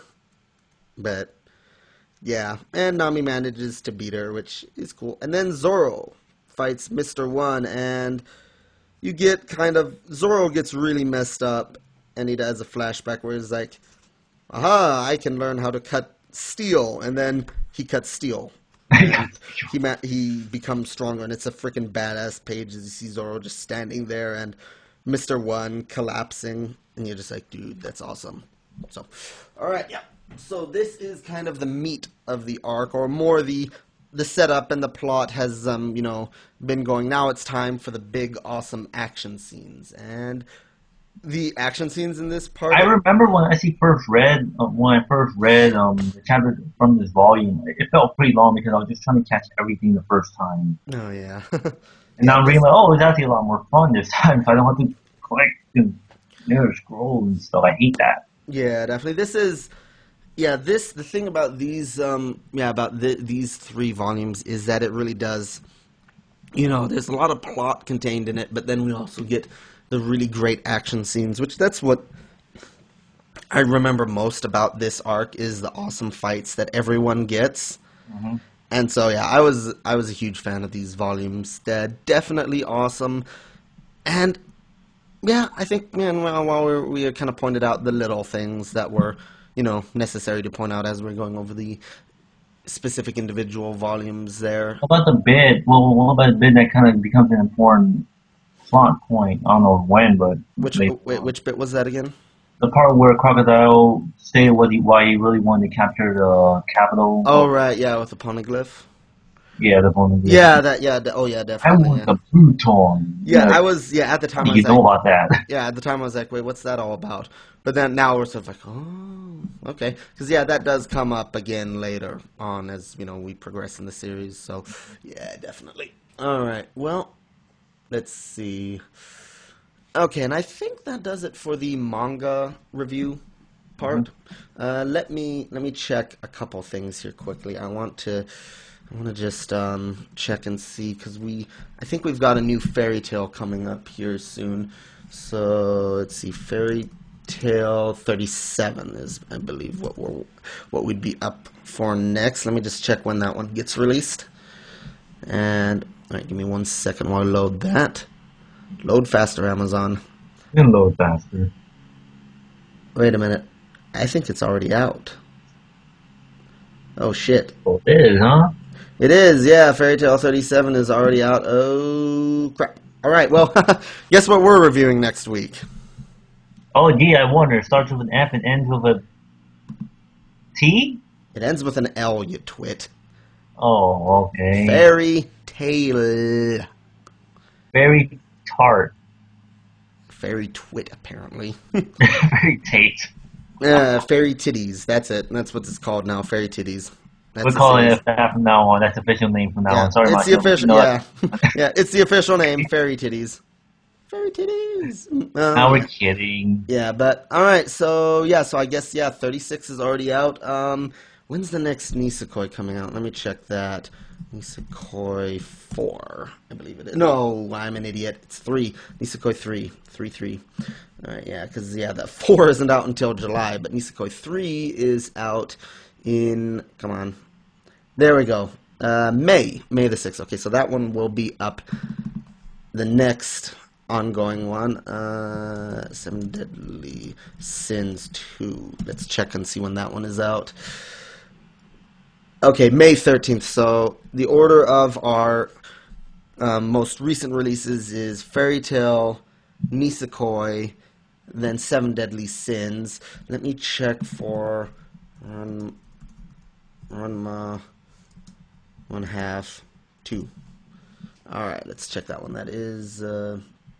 But, yeah, and Nami manages to beat her, which is cool. And then Zoro fights Mister One, and you get kind of, Zoro gets really messed up, and he does a flashback where he's like, aha, I can learn how to cut steel, and then he cuts steel. And he ma- he becomes stronger, and it's a freaking badass page as you see Zoro just standing there and Mister One collapsing, and you're just like, dude, that's awesome. So, all right, yeah. So this is kind of the meat of the arc, or more the the setup and the plot has um you know been going. Now it's time for the big awesome action scenes, and the action scenes in this part. I remember when I see first read uh, when I first read um the chapter from this volume. It felt pretty long because I was just trying to catch everything the first time, Oh yeah. and now I'm reading like, oh, it's actually a lot more fun this time. So I don't have to click and you know, scroll and stuff. I hate that. Yeah, definitely. This is, yeah, this, the thing about these, um, yeah, about the, these three volumes is that it really does, you know, there's a lot of plot contained in it, but then we also get the really great action scenes, which that's what I remember most about this arc is the awesome fights that everyone gets. hmm And so, yeah, I was, I was a huge fan of these volumes. They're definitely awesome. And yeah, I think, man, well, while we, we kind of pointed out the little things that were, you know, necessary to point out as we're going over the specific individual volumes there. What about the bit? Well, what about the bit that kind of becomes an important plot point. I don't know when, but Which later oh, wait, on. which bit was that again? The part where Crocodile stated what he, why he really wanted to capture the capital Oh of, right, yeah, with the poneglyph. yeah, the Bonavia. Yeah, that yeah, de- oh yeah, I definitely, want yeah. the Pluton. Yeah, Yeah, I was yeah, at the what time do I you was know like about that? yeah, at the time I was like, wait, what's that all about? But then now we're sort of like, oh, okay. Cuz yeah, that does come up again later on as, you know, we progress in the series. So, yeah, definitely. All right. Well, let's see. Okay, and I think that does it for the manga review Mhm. part. Uh, let me let me check a couple things here quickly. I want to I want to just um, check and see because we I think we've got a new fairy tale coming up here soon. So let's see, fairy tale thirty-seven is I believe what we're what we'd be up for next. Let me just check when that one gets released. And all right, give me one second while I load that. Load faster, Amazon. You can load faster. Wait a minute. I think it's already out. Oh shit. Oh, it is, huh? It is, yeah. Fairy Tale thirty-seven is already out. Oh crap. Alright, well, guess what we're reviewing next week? Oh, gee, I wonder. It starts with an F and ends with a T? It ends with an L, you twit. Oh, okay. Fairy Tale. Very tart. Fairy twit, apparently. Very Tate. uh, fairy titties. That's it. That's what it's called now. Fairy titties. That's We're the calling series. it that from now on. That's the official name from now Yeah, on. Sorry, it's Mike. the You official. know what? Yeah, yeah, it's the official name. Fairy titties. Fairy titties. Now Um, we're yeah. kidding. Yeah, but all right. So yeah, so I guess yeah, thirty-six is already out. Um, when's the next Nisekoi coming out? Let me check that. Nisekoi four, I believe it is. No, I'm an idiot. It's three. Nisekoi three, three three. All right, yeah, because yeah, that four isn't out until July, but Nisekoi three is out in. Come on, there we go. Uh, May, May the sixth. Okay, so that one will be up the next ongoing one, uh, Seven Deadly Sins two. Let's check and see when that one is out. Okay, May thirteenth. So the order of our um, most recent releases is Fairy Tale, Nisekoi, then Seven Deadly Sins. Let me check for Run, Ranma one half two. All right, let's check that one. That is uh,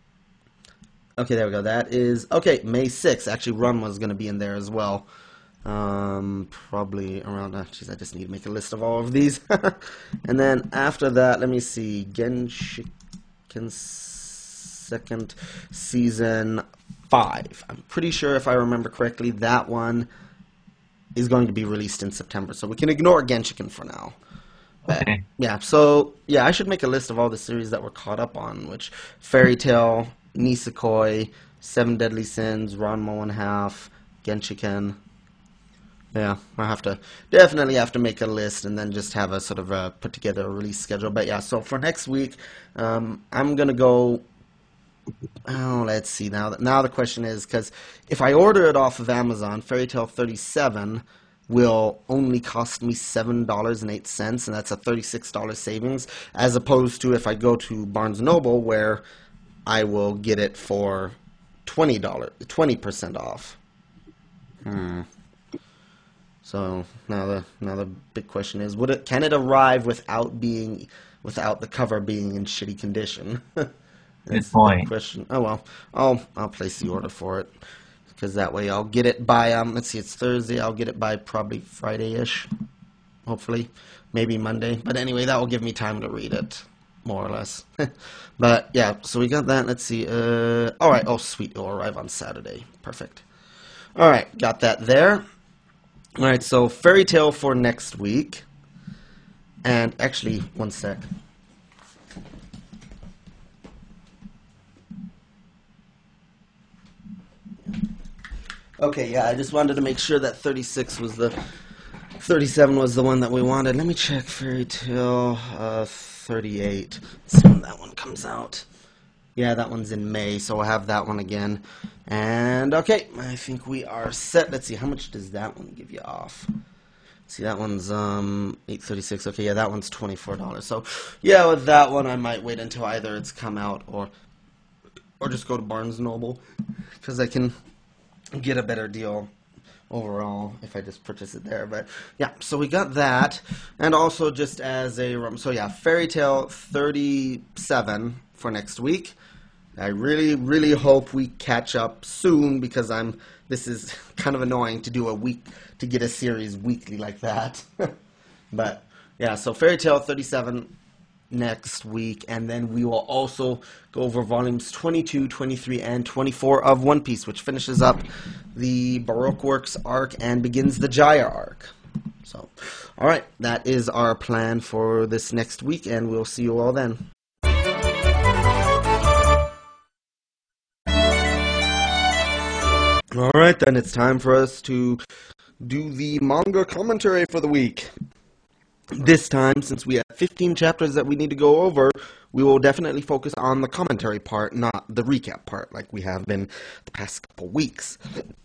okay. There we go. That is okay. May sixth. Actually, Run was going to be in there as well. Um, probably around. Uh, geez, I just need to make a list of all of these. And then after that, let me see. Genshiken second season five. I'm pretty sure if I remember correctly, that one is going to be released in September. So we can ignore Genshiken for now. But, Okay. yeah, so yeah, I should make a list of all the series that we're caught up on, which Fairy Tale, Nisekoi, Seven Deadly Sins, Ranma One Half, Genshiken. Yeah, I have to definitely have to make a list and then just have a sort of a put together a release schedule. But yeah, so for next week, um, I'm gonna go. Oh, let's see now. Now the question is because if I order it off of Amazon, Fairy Tale thirty-seven will only cost me seven dollars and eight cents, and that's a thirty-six dollar savings, as opposed to if I go to Barnes and Noble, where I will get it for twenty dollars, twenty percent off. Hmm. So now the now the big question is, would it can it arrive without being without the cover being in shitty condition? Good That's the big point. question. Oh well, I'll I'll place the order for it because that way I'll get it by um. Let's see, it's Thursday. I'll get it by probably Friday-ish, hopefully, maybe Monday. But anyway, that will give me time to read it, more or less. But yeah, so we got that. Let's see. Uh, all right. Oh sweet, it'll arrive on Saturday. Perfect. All right, got that there. All right, so Fairy Tale for next week. And actually, one sec. Okay, yeah, I just wanted to make sure that thirty-six was the thirty-seven was the one that we wanted. Let me check Fairy Tale uh, thirty-eight. Let's see when that one comes out. Yeah, that one's in May, so we'll have that one again. And okay, I think we are set. Let's see, how much does that one give you off? See, that one's um eight thirty-six. Okay, yeah, that one's twenty-four dollars. So, yeah, with that one, I might wait until either it's come out or or just go to Barnes and Noble because I can get a better deal overall if I just purchase it there. But yeah, so we got that, and also just as a rum- so yeah, Fairy Tale thirty-seven for next week. I really, really hope we catch up soon because I'm. This is kind of annoying to do a week to get a series weekly like that. But yeah, so Fairy Tale thirty-seven next week, and then we will also go over volumes twenty-two, twenty-three, and twenty-four of One Piece, which finishes up the Baroque Works arc and begins the Jaya arc. So, all right, that is our plan for this next week, and we'll see you all then. All right, then it's time for us to do the manga commentary for the week. This time, since we have fifteen chapters that we need to go over, we will definitely focus on the commentary part, not the recap part, like we have been the past couple weeks.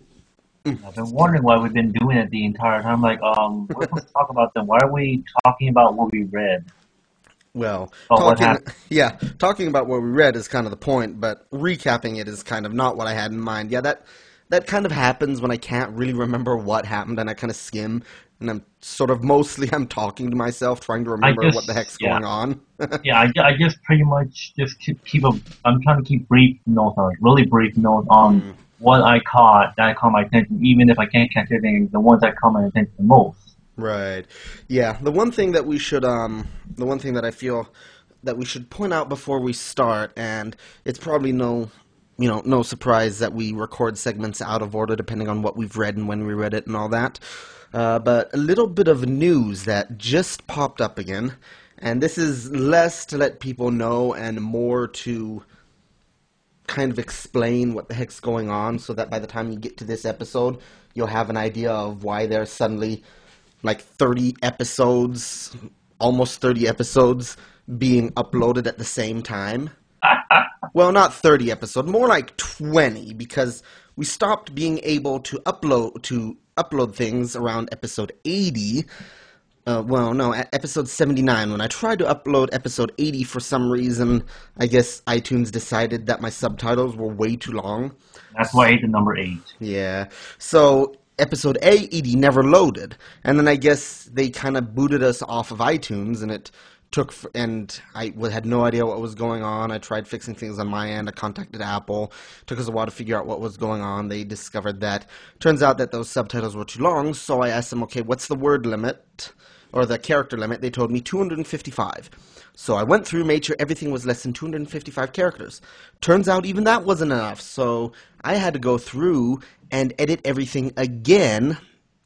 I've been wondering why we've been doing it the entire time. Like, um, we're supposed to talk about them. Why are we talking about what we read? Well, Oh, what talking, happened? yeah, talking about what we read is kind of the point, but recapping it is kind of not what I had in mind. Yeah, that that kind of happens when I can't really remember what happened, and I kind of skim, and I'm sort of mostly I'm talking to myself, trying to remember just- what the heck's yeah. going on. Yeah, I, I just pretty much just keep, keep a. I'm trying to keep brief notes, like really brief notes on Mm. what I caught that caught my attention. Even if I can't catch everything, the ones that caught my attention the most. Right. Yeah. The one thing that we should, um, the one thing that I feel that we should point out before we start, and it's probably no, you know, no surprise that we record segments out of order depending on what we've read and when we read it and all that. Uh, but a little bit of news that just popped up again, and this is less to let people know and more to kind of explain what the heck's going on so that by the time you get to this episode, you'll have an idea of why there's suddenly like thirty episodes, almost thirty episodes being uploaded at the same time. Well, not thirty episodes, more like twenty, because we stopped being able to upload to upload things around episode eighty. Uh, well, no, at episode seventy-nine. When I tried to upload episode eighty, for some reason, I guess iTunes decided that my subtitles were way too long. That's why I ate the number eight. Yeah. So episode eighty never loaded, and then I guess they kind of booted us off of iTunes, and it took f- and I w- had no idea what was going on. I tried fixing things on my end. I contacted Apple. Took us a while to figure out what was going on. They discovered that turns out that those subtitles were too long. So I asked them, okay, what's the word limit or the character limit? They told me two hundred fifty-five. So I went through, made sure everything was less than two hundred fifty-five characters. Turns out even that wasn't enough. So I had to go through and edit everything again,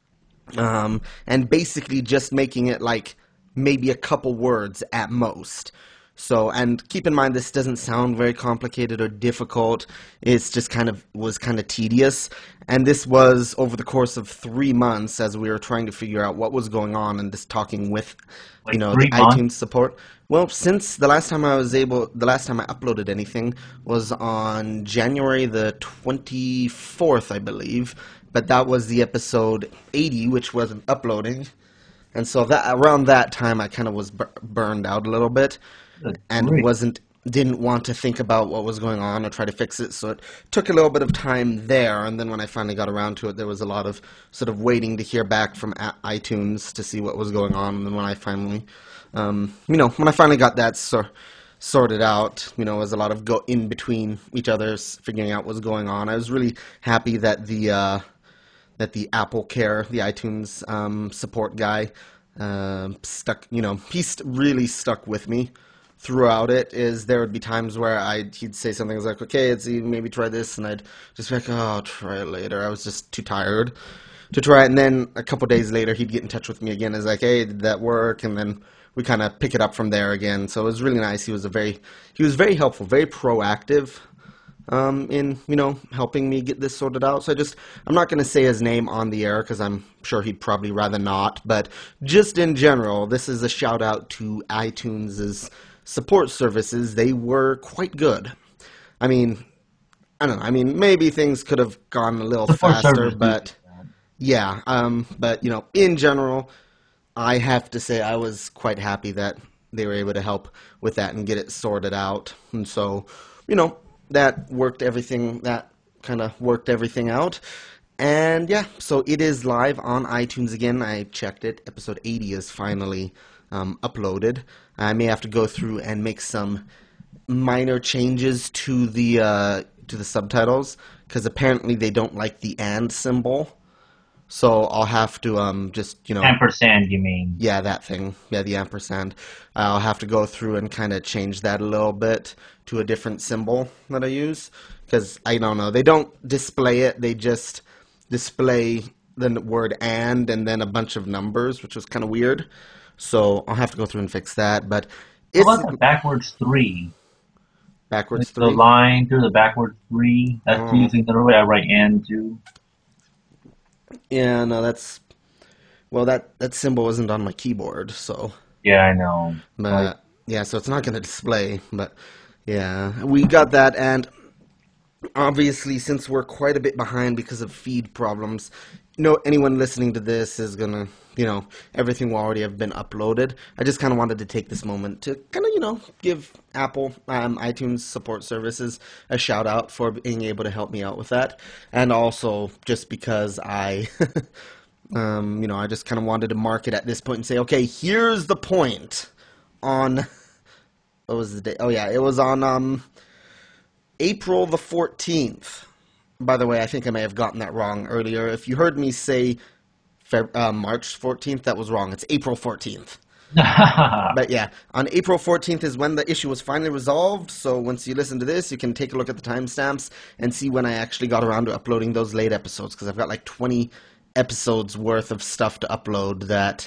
um, and basically just making it like maybe a couple words at most. So, and keep in mind, this doesn't sound very complicated or difficult. It's just kind of, was kind of tedious. And this was over the course of three months as we were trying to figure out what was going on and just talking with, Like you know, three the months? iTunes support. Well, since the last time I was able, the last time I uploaded anything was on January the twenty-fourth, I believe. But that was the episode eighty, which wasn't uploading. And so that around that time, I kind of was bur- burned out a little bit, Good and grief. wasn't didn't want to think about what was going on or try to fix it. So it took a little bit of time there. And then when I finally got around to it, there was a lot of sort of waiting to hear back from a- iTunes to see what was going on. And then when I finally, um, you know, when I finally got that sor- sorted out, you know, it was a lot of go in between each other's figuring out what was going on. I was really happy that the uh, that the Apple Care, the iTunes um, support guy, um stuck. You know, he st- really stuck with me throughout it. Is there would be times where I he'd say something like, "Okay, it's maybe try this," and I'd just be like, "Oh, I'll try it later." I was just too tired to try it. And then a couple days later, he'd get in touch with me again. Is like, "Hey, did that work?" And then we kind of pick it up from there again. So it was really nice. He was a very he was very helpful, very proactive. Um, in, you know, helping me get this sorted out. So I just, I'm not going to say his name on the air because I'm sure he'd probably rather not, but just in general, this is a shout out to iTunes' support services. They were quite good. I mean, I don't know, I mean, maybe things could have gone a little Support faster, service but do that. yeah, um, but, you know, in general, I have to say I was quite happy that they were able to help with that and get it sorted out. And so, you know, that worked everything. That kind of worked everything out. And yeah, so it is live on iTunes again. I checked it. Episode eighty is finally um, uploaded. I may have to go through and make some minor changes to the uh, to the subtitles because apparently they don't like the and symbol. So I'll have to um, just you know Ampersand, you mean? yeah, that thing. Yeah, the ampersand. I'll have to go through and kind of change that a little bit to a different symbol that I use because I don't know. They don't display it. They just display the word and and then a bunch of numbers, which was kind of weird. So I'll have to go through and fix that. But How it's about the backwards three? backwards Like the three. line through the backwards three. That's Oh. using the way I write and too. Yeah, no, that's well, that that symbol isn't on my keyboard, so. Yeah, I know. But Like, yeah, so it's not going to display. But yeah, we got that, and obviously, since we're quite a bit behind because of feed problems, you know, anyone listening to this is gonna, you know, everything will already have been uploaded. I just kind of wanted to take this moment to kind of, you know, give Apple um, iTunes support services a shout out for being able to help me out with that, and also just because I. Um, you know, I just kind of wanted to mark it at this point and say, okay, here's the point on, what was the day? Oh yeah, it was on um, April the fourteenth. By the way, I think I may have gotten that wrong earlier. If you heard me say Feb- uh, March fourteenth, that was wrong. It's April fourteenth. But yeah, on April fourteenth is when the issue was finally resolved, so once you listen to this, you can take a look at the timestamps and see when I actually got around to uploading those late episodes, because I've got like twenty episodes worth of stuff to upload that,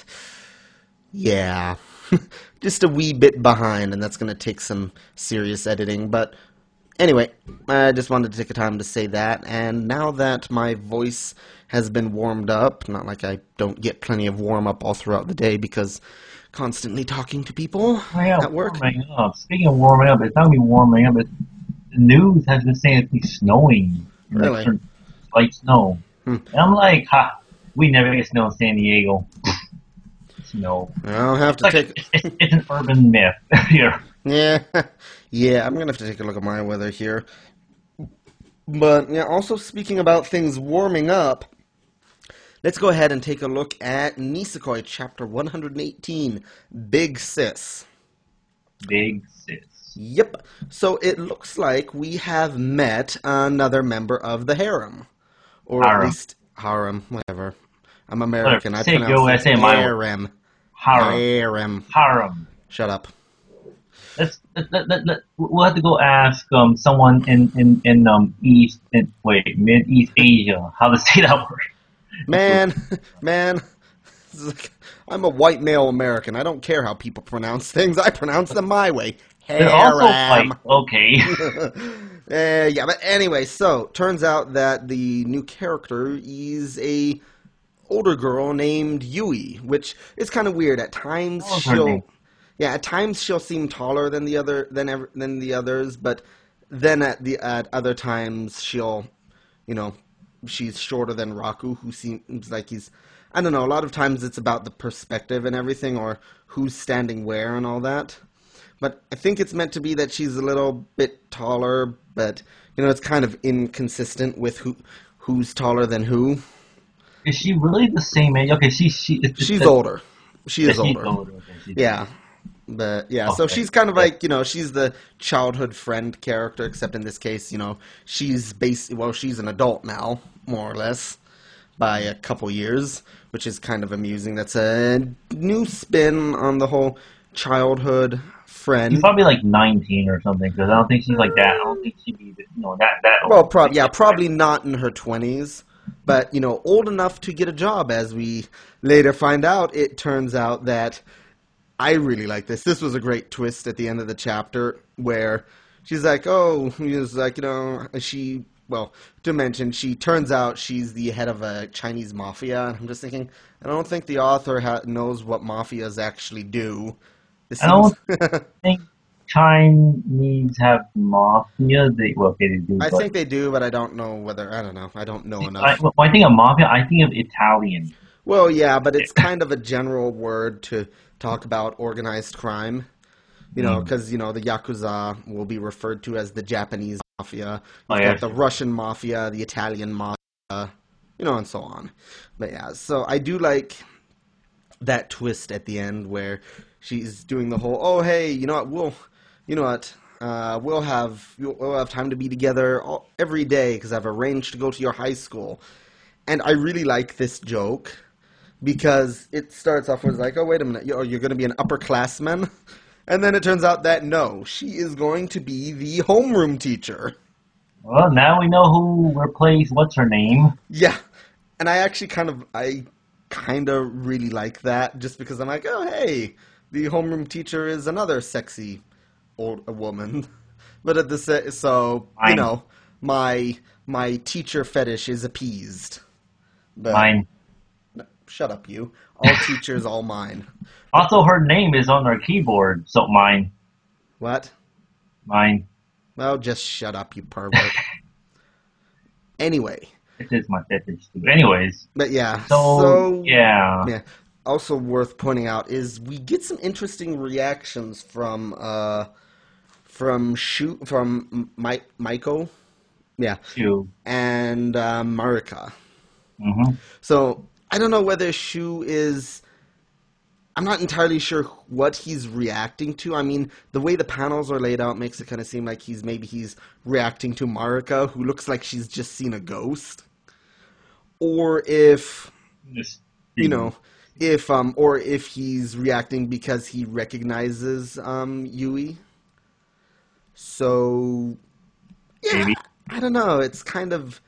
yeah, just a wee bit behind, and that's going to take some serious editing. But anyway, I just wanted to take a time to say that, and now that my voice has been warmed up, not like I don't get plenty of warm-up all throughout the day because constantly talking to people oh yeah, at work. warming up. Speaking of warming up, it's not me warming up. It's, the news has been saying it's been snowing. Really? Like, certain- light snow. Hmm. And I'm like, ha, we never get snow in San Diego. Snow. I'll have It's to like, take... it's, it's, it's an urban myth here. Yeah, yeah, I'm gonna have to take a look at my weather here. But yeah, also speaking about things warming up, let's go ahead and take a look at Nisekoi chapter one hundred eighteen, Big Sis. Big sis. Yep. So it looks like we have met another member of the harem, or Harem. at least harem, whatever. I'm American. Whatever. I Say it, pronounce Joe, I it say it my way. harem. Harem. Harem. Harem. Shut up. Let's let, let, let, let, we'll have to go ask um someone in in in um East in, wait Mid East Asia how to say that word. Man, man, I'm a white male American. I don't care how people pronounce things. I pronounce them my way. They're also Harem. like okay. Uh, yeah, but anyway, so turns out that the new character is a older girl named Yui, which is kind of weird. At times What was her she'll, name? yeah, at times she'll seem taller than the other than ever, than the others, but then at the at other times she'll, you know, she's shorter than Raku, who seems like he's, I don't know. A lot of times it's about the perspective and everything, or who's standing where and all that. But I think it's meant to be that she's a little bit taller, but you know, it's kind of inconsistent with who who's taller than who. Is she really the same age? Okay, she she it's, She's it's, older. She yeah, is she's older. older. Okay, she's Yeah. But yeah, so Okay. she's kind of Yeah. like, you know, she's the childhood friend character, except in this case, you know, she's bas- well, she's an adult now, more or less, by a couple years, which is kind of amusing. That's a new spin on the whole childhood friend. She's probably like nineteen or something because I don't think she's like that. I don't think she'd be you know that that old. Well, prob- yeah, probably not in her twenties, but, you know, old enough to get a job, as we later find out. It turns out that I really like this. This was a great twist at the end of the chapter where she's like, oh, he was like, you know, she, well, to mention, she turns out she's the head of a Chinese mafia, and I'm just thinking, I don't think the author ha- knows what mafias actually do. This I don't seems- I think Chinese have mafia. They well, okay, they do. I but think they do, but I don't know whether, I don't know, I don't know enough. I, when I think of mafia, I think of Italian. Well, yeah, but it's kind of a general word to talk about organized crime. You know, Mm. because, you know, the Yakuza will be referred to as the Japanese mafia. Oh You've got yes. the Russian mafia, the Italian mafia, you know, and so on. But yeah, so I do like that twist at the end where she's doing the whole, oh hey, you know what, we'll, you know what, uh, we'll have we'll have time to be together all, every day because I've arranged to go to your high school, and I really like this joke because it starts off with like, oh wait a minute, you're, you're going to be an upperclassman, and then it turns out that no, she is going to be the homeroom teacher. Well, now we know who replaced what's her name. Yeah, and I actually kind of I kind of really like that just because I'm like, oh hey, the homeroom teacher is another sexy old a woman, but at the sa- so you Mine, know my my teacher fetish is appeased. But mine. no, shut up, you. All teachers, all mine. But Also, her name is on her keyboard, so mine, what? mine. Well, just shut up, you pervert. Anyway, This is my fetish too. Anyways, but yeah, so so yeah, yeah. Also worth pointing out is we get some interesting reactions from uh from Shu from Mi- Michael, yeah, Shu. and uh, Marika. Mm-hmm. So I don't know whether Shu is. I'm not entirely sure what he's reacting to. I mean, the way the panels are laid out makes it kind of seem like he's maybe he's reacting to Marika, who looks like she's just seen a ghost, or if Just you see, know, if um, or if he's reacting because he recognizes um Yui. So yeah, maybe. I don't know. It's kind of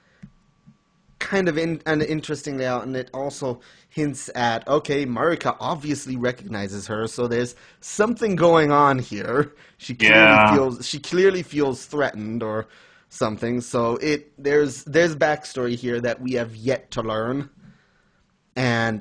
kind of in, an interesting layout, and it also hints at okay, Marika obviously recognizes her, so there's something going on here. She clearly Yeah. feels she clearly feels threatened or something. So it there's there's backstory here that we have yet to learn, and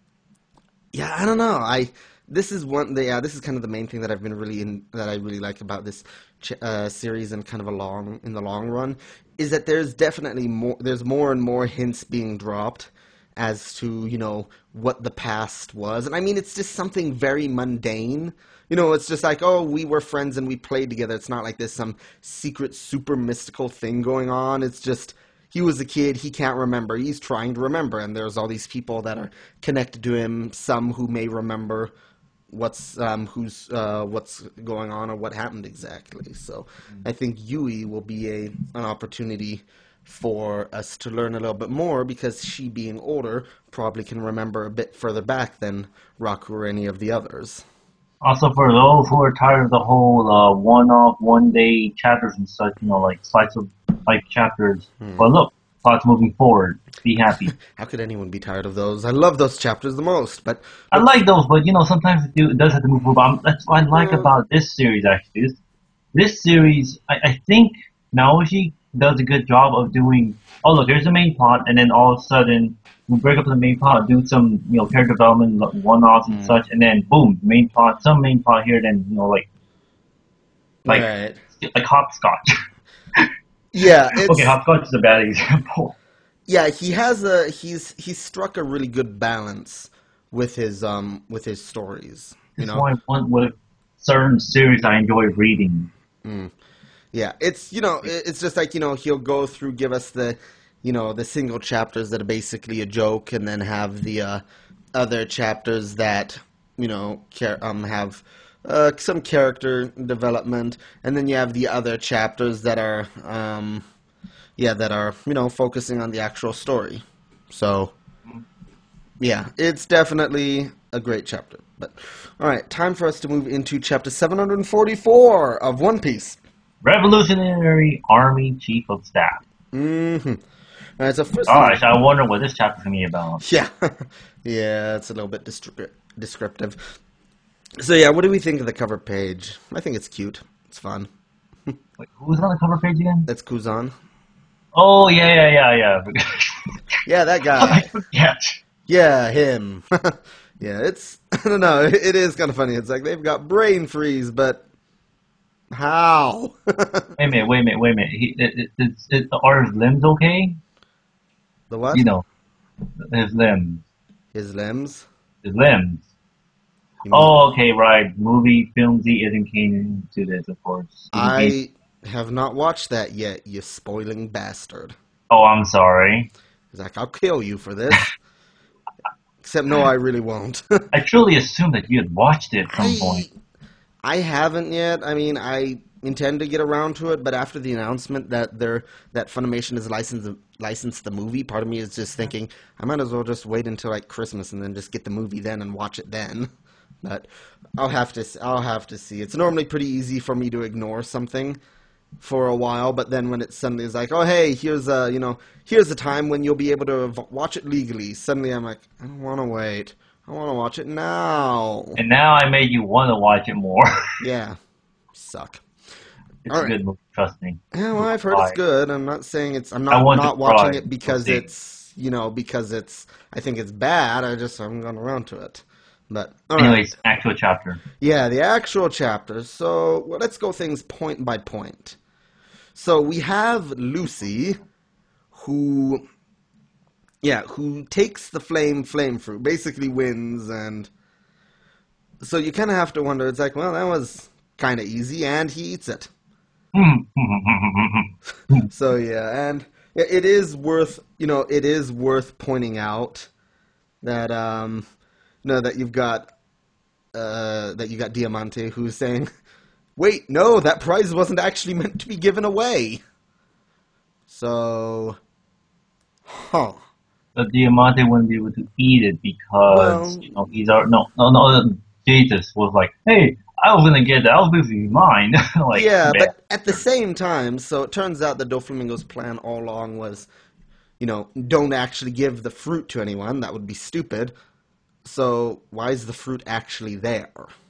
yeah, I don't know. I this is one. Yeah, this is kind of the main thing that I've been really in, that I really like about this ch- uh, series and kind of a long in the long run is that there's definitely more. There's more and more hints being dropped as to you know what the past was, and I mean it's just something very mundane. You know, it's just like oh, we were friends and we played together. It's not like there's some secret, super mystical thing going on. It's just he was a kid, he can't remember, he's trying to remember, and there's all these people that are connected to him, some who may remember what's um, who's uh, what's going on or what happened exactly. So I think Yui will be a an opportunity for us to learn a little bit more because she being older probably can remember a bit further back than Raku or any of the others. Also, for those who are tired of the whole uh, one-off, one-day chapters and such, you know, like slice of life chapters. Hmm. But look, plots moving forward. Be happy. How could anyone be tired of those? I love those chapters the most, but I but like those, but you know, sometimes it, do, it does have to move forward. But I'm- that's what I like uh, about this series. Actually, this, this series, I, I think Naoshi does a good job of doing. Oh, look, here's the main plot, and then all of a sudden we break up the main plot, do some you know character development, like, one-offs and hmm. such, and then boom, main plot, some main plot here, then you know like like Right. like hopscotch. Yeah, Okay, it's hopscotch is a bad example. yeah, he has a he's he's struck a really good balance with his um with his stories, you This is know. why I want with certain series I enjoy reading. Mm. Yeah, it's you know, it- it's just like, you know, he'll go through give us the you know, the single chapters that are basically a joke and then have the uh other chapters that, you know, char- um have uh, some character development, and then you have the other chapters that are um yeah, that are, you know, focusing on the actual story. So, yeah, it's definitely a great chapter. But all right, time for us to move into chapter seven forty-four of One Piece. Revolutionary Army Chief of Staff. Mm-hmm. All right, so first Gosh, thing, I wonder what this chapter's gonna be about. yeah, yeah, it's a little bit destri- descriptive. So yeah, what do we think of the cover page? I think it's cute. It's fun. Wait, who's on the cover page again? That's Kuzan. Oh yeah, yeah, yeah, yeah. Yeah, that How did I guy. forget? Yeah, him. Yeah, it's I don't know. It, it is kind of funny. It's like they've got brain freeze, but how? Wait a minute, wait a minute, wait a minute. He, it, it, it's, it, are his limbs okay? The what? You know, his limbs, His limbs? his limbs. You mean Oh, okay, right. Movie, film Z isn't canon to this, of course. Isn't canon. I have not watched that yet, you spoiling bastard. Oh, I'm sorry. He's like, I'll kill you for this. Except, no, I really won't. I truly assumed that you had watched it at some I point. I haven't yet. I mean, I intend to get around to it, but after the announcement that they're that Funimation has licensed licensed the movie, part of me is just thinking I might as well just wait until like Christmas and then just get the movie then and watch it then. But I'll have to I'll have to see. It's normally pretty easy for me to ignore something for a while, but then when it suddenly is like, oh hey, here's a you know here's a time when you'll be able to v- watch it legally. Suddenly I'm like, I don't want to wait. I want to watch it now. And now I made you want to watch it more. Yeah, suck. It's All a right. good movie, trust me. Yeah, well, I've heard it's Cry. good. I'm not saying it's. I'm I not want to not watching cry. it because Okay. it's you know because it's. I think it's bad. I just haven't gone around to it. But all right. Anyways, actual chapter. Yeah, the actual chapters. So well, let's go things point by point. So we have Lucy, who, yeah, who takes the flame flame fruit, basically wins, and so you kind of have to wonder. It's like, well, that was kind of easy, and he eats it. So yeah, and it it is worth you know it is worth pointing out that um no that you've got uh that you got Diamante who's saying, wait, no, that prize wasn't actually meant to be given away. So, huh? The Diamante wouldn't be able to eat it because Well, you know he's our no no no. Jesus was like, hey, I was gonna get that. I was gonna be mine. Like, yeah, man. but at the same time, so it turns out that Doflamingo's plan all along was, you know, don't actually give the fruit to anyone. That would be stupid. So why is the fruit actually there?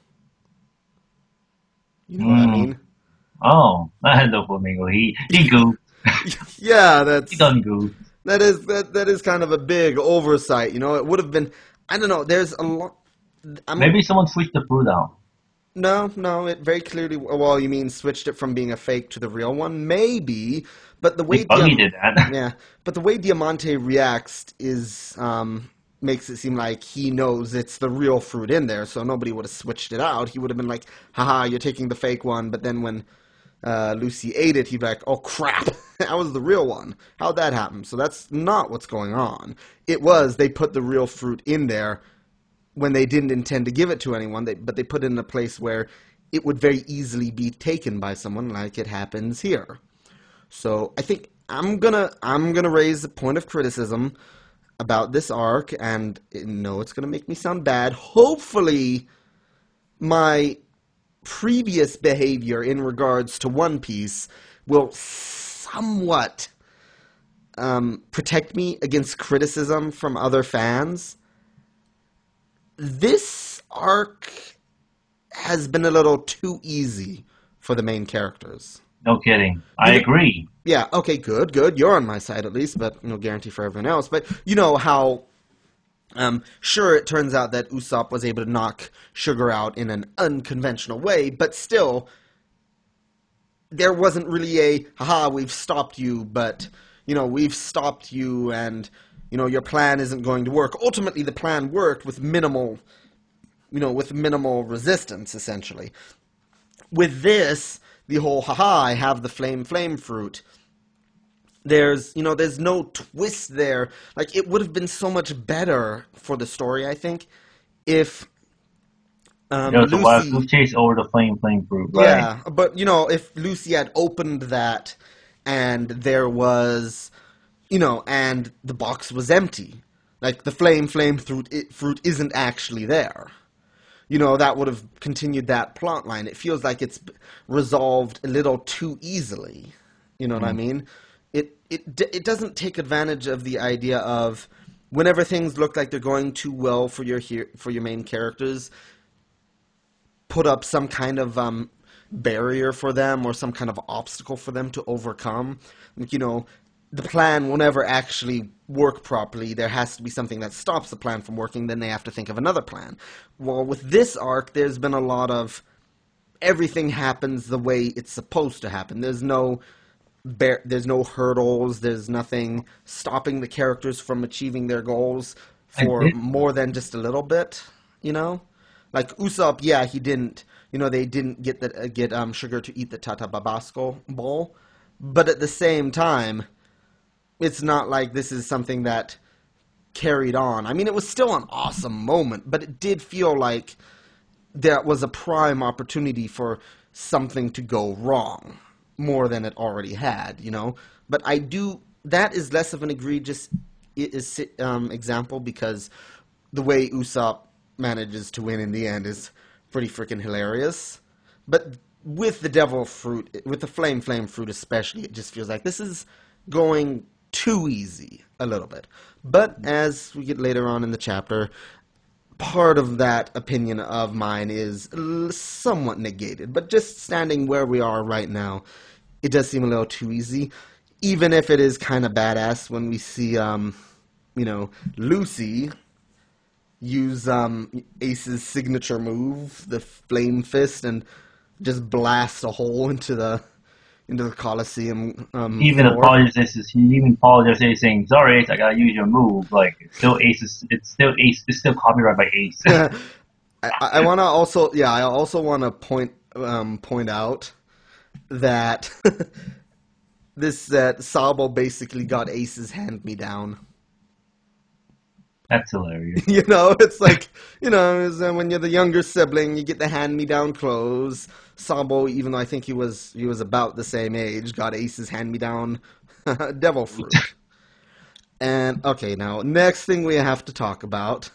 You know what I Mm. mean? Oh, I had no flamingo. He he goofed. Yeah, He that's done goofed. that is that that is kind of a big oversight. You know, it would have been. I don't know. There's a lot. I'm Maybe someone switched the fruit out. no, no. It very clearly. Well, you mean switched it from being a fake to the real one? Maybe, but the I way think Buggy Diam- did that. yeah, but the way Diamante reacts is um makes it seem like he knows it's the real fruit in there. So nobody would have switched it out. He would have been like, "Haha, you're taking the fake one." But then when uh, Lucy ate it, he'd be like, "Oh crap, that was the real one. How'd that happen?" So that's not what's going on. It was they put the real fruit in there when they didn't intend to give it to anyone, they, but they put it in a place where it would very easily be taken by someone, like it happens here. So I think I'm gonna I'm gonna raise a point of criticism about this arc, and no, it's gonna make me sound bad. Hopefully, my previous behavior in regards to One Piece will somewhat um, protect me against criticism from other fans. This arc has been a little too easy for the main characters. No kidding. You I know, agree. yeah, okay, good, good. You're on my side at least, but no guarantee for everyone else. But you know how, um, sure, it turns out that Usopp was able to knock Sugar out in an unconventional way, but still, there wasn't really a, haha, we've stopped you, but, you know, we've stopped you and, you know, your plan isn't going to work. Ultimately, the plan worked with minimal, you know, with minimal resistance, essentially. With this, the whole, haha, I have the flame flame fruit. There's, you know, there's no twist there. Like, it would have been so much better for the story, I think, if um, There was a wild Lucy, goose chase over the flame flame fruit, right? yeah, but, you know, if Lucy had opened that and there was, you know, and the box was empty, like, the flame flame fruit, it, fruit isn't actually there. You know, that would have continued that plot line. It feels like it's resolved a little too easily. You know what I Mm. mean? It it d- it doesn't take advantage of the idea of whenever things look like they're going too well for your he- for your main characters, put up some kind of um, barrier for them or some kind of obstacle for them to overcome. Like, you know, the plan will never actually work properly. There has to be something that stops the plan from working. Then they have to think of another plan. Well, with this arc, there's been a lot of everything happens the way it's supposed to happen. There's no bar- there's no hurdles. There's nothing stopping the characters from achieving their goals I for did. more than just a little bit. You know, Like Usopp, yeah, he didn't. You know, they didn't get the uh, get um Sugar to eat the Tata Babasco bowl, but at the same time, it's not like this is something that carried on. I mean, it was still an awesome moment, but it did feel like that was a prime opportunity for something to go wrong more than it already had, you know. But I do that is less of an egregious is, um, example because the way Usopp manages to win in the end is pretty freaking hilarious. But with the devil fruit, with the flame flame fruit especially, it just feels like this is going too easy a little bit. But as we get later on in the chapter, part of that opinion of mine is somewhat negated. But just standing where we are right now, it does seem a little too easy. Even if it is kind of badass when we see, um, you know, Lucy use um, Ace's signature move, the Flame Fist, and just blast a hole into the into the Coliseum um, Even floor. apologizes. He even apologizes, saying, "Sorry, Ace, I gotta use your move." Like it's still Ace. It's still Ace. It's still copyright by Ace. I, I want to also, yeah, I also want to point um, point out that this that Sabo basically got Ace's hand me down. That's hilarious. You know, it's like, you know, it's, uh, when you're the younger sibling, you get the hand-me-down clothes. Sabo, even though I think he was he was about the same age, got Ace's hand-me-down devil fruit. And, okay, now, next thing we have to talk about.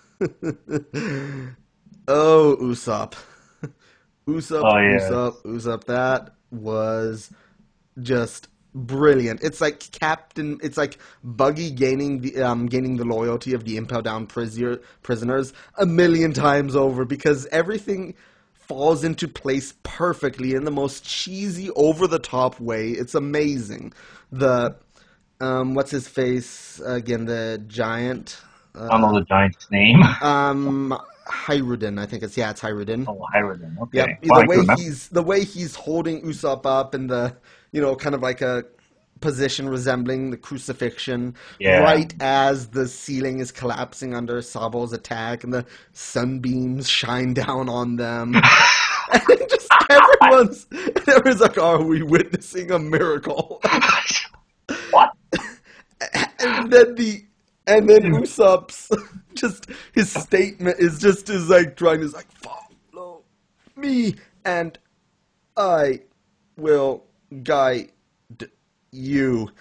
Oh, Usopp. Usopp, Oh, yes. Usopp, Usopp. That was just brilliant. It's like Captain. It's like Buggy gaining the um, gaining the loyalty of the Impel Down prisoner, prisoners a million times over because everything falls into place perfectly in the most cheesy, over the top way. It's amazing. The um, what's his face again? The giant. Uh, I don't know the giant's name. um, Hiruden, I think it's yeah, it's Hiruden. Oh, Hiruden. Okay. Yep. Well, The I way can remember. he's the way he's holding Usopp up in the you know kind of like a position resembling the crucifixion, Yeah. right as the ceiling is collapsing under Sabo's attack and the sunbeams shine down on them. And it just everyone's everyone's like, "Are we witnessing a miracle?" What? And then the and then Usopp's just his statement is just is like trying to like follow me and I will guide you.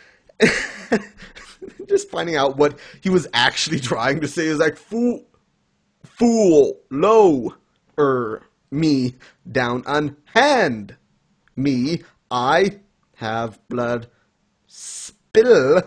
Just finding out what he was actually trying to say is like fool fool low er me down unhand me I have blood spilling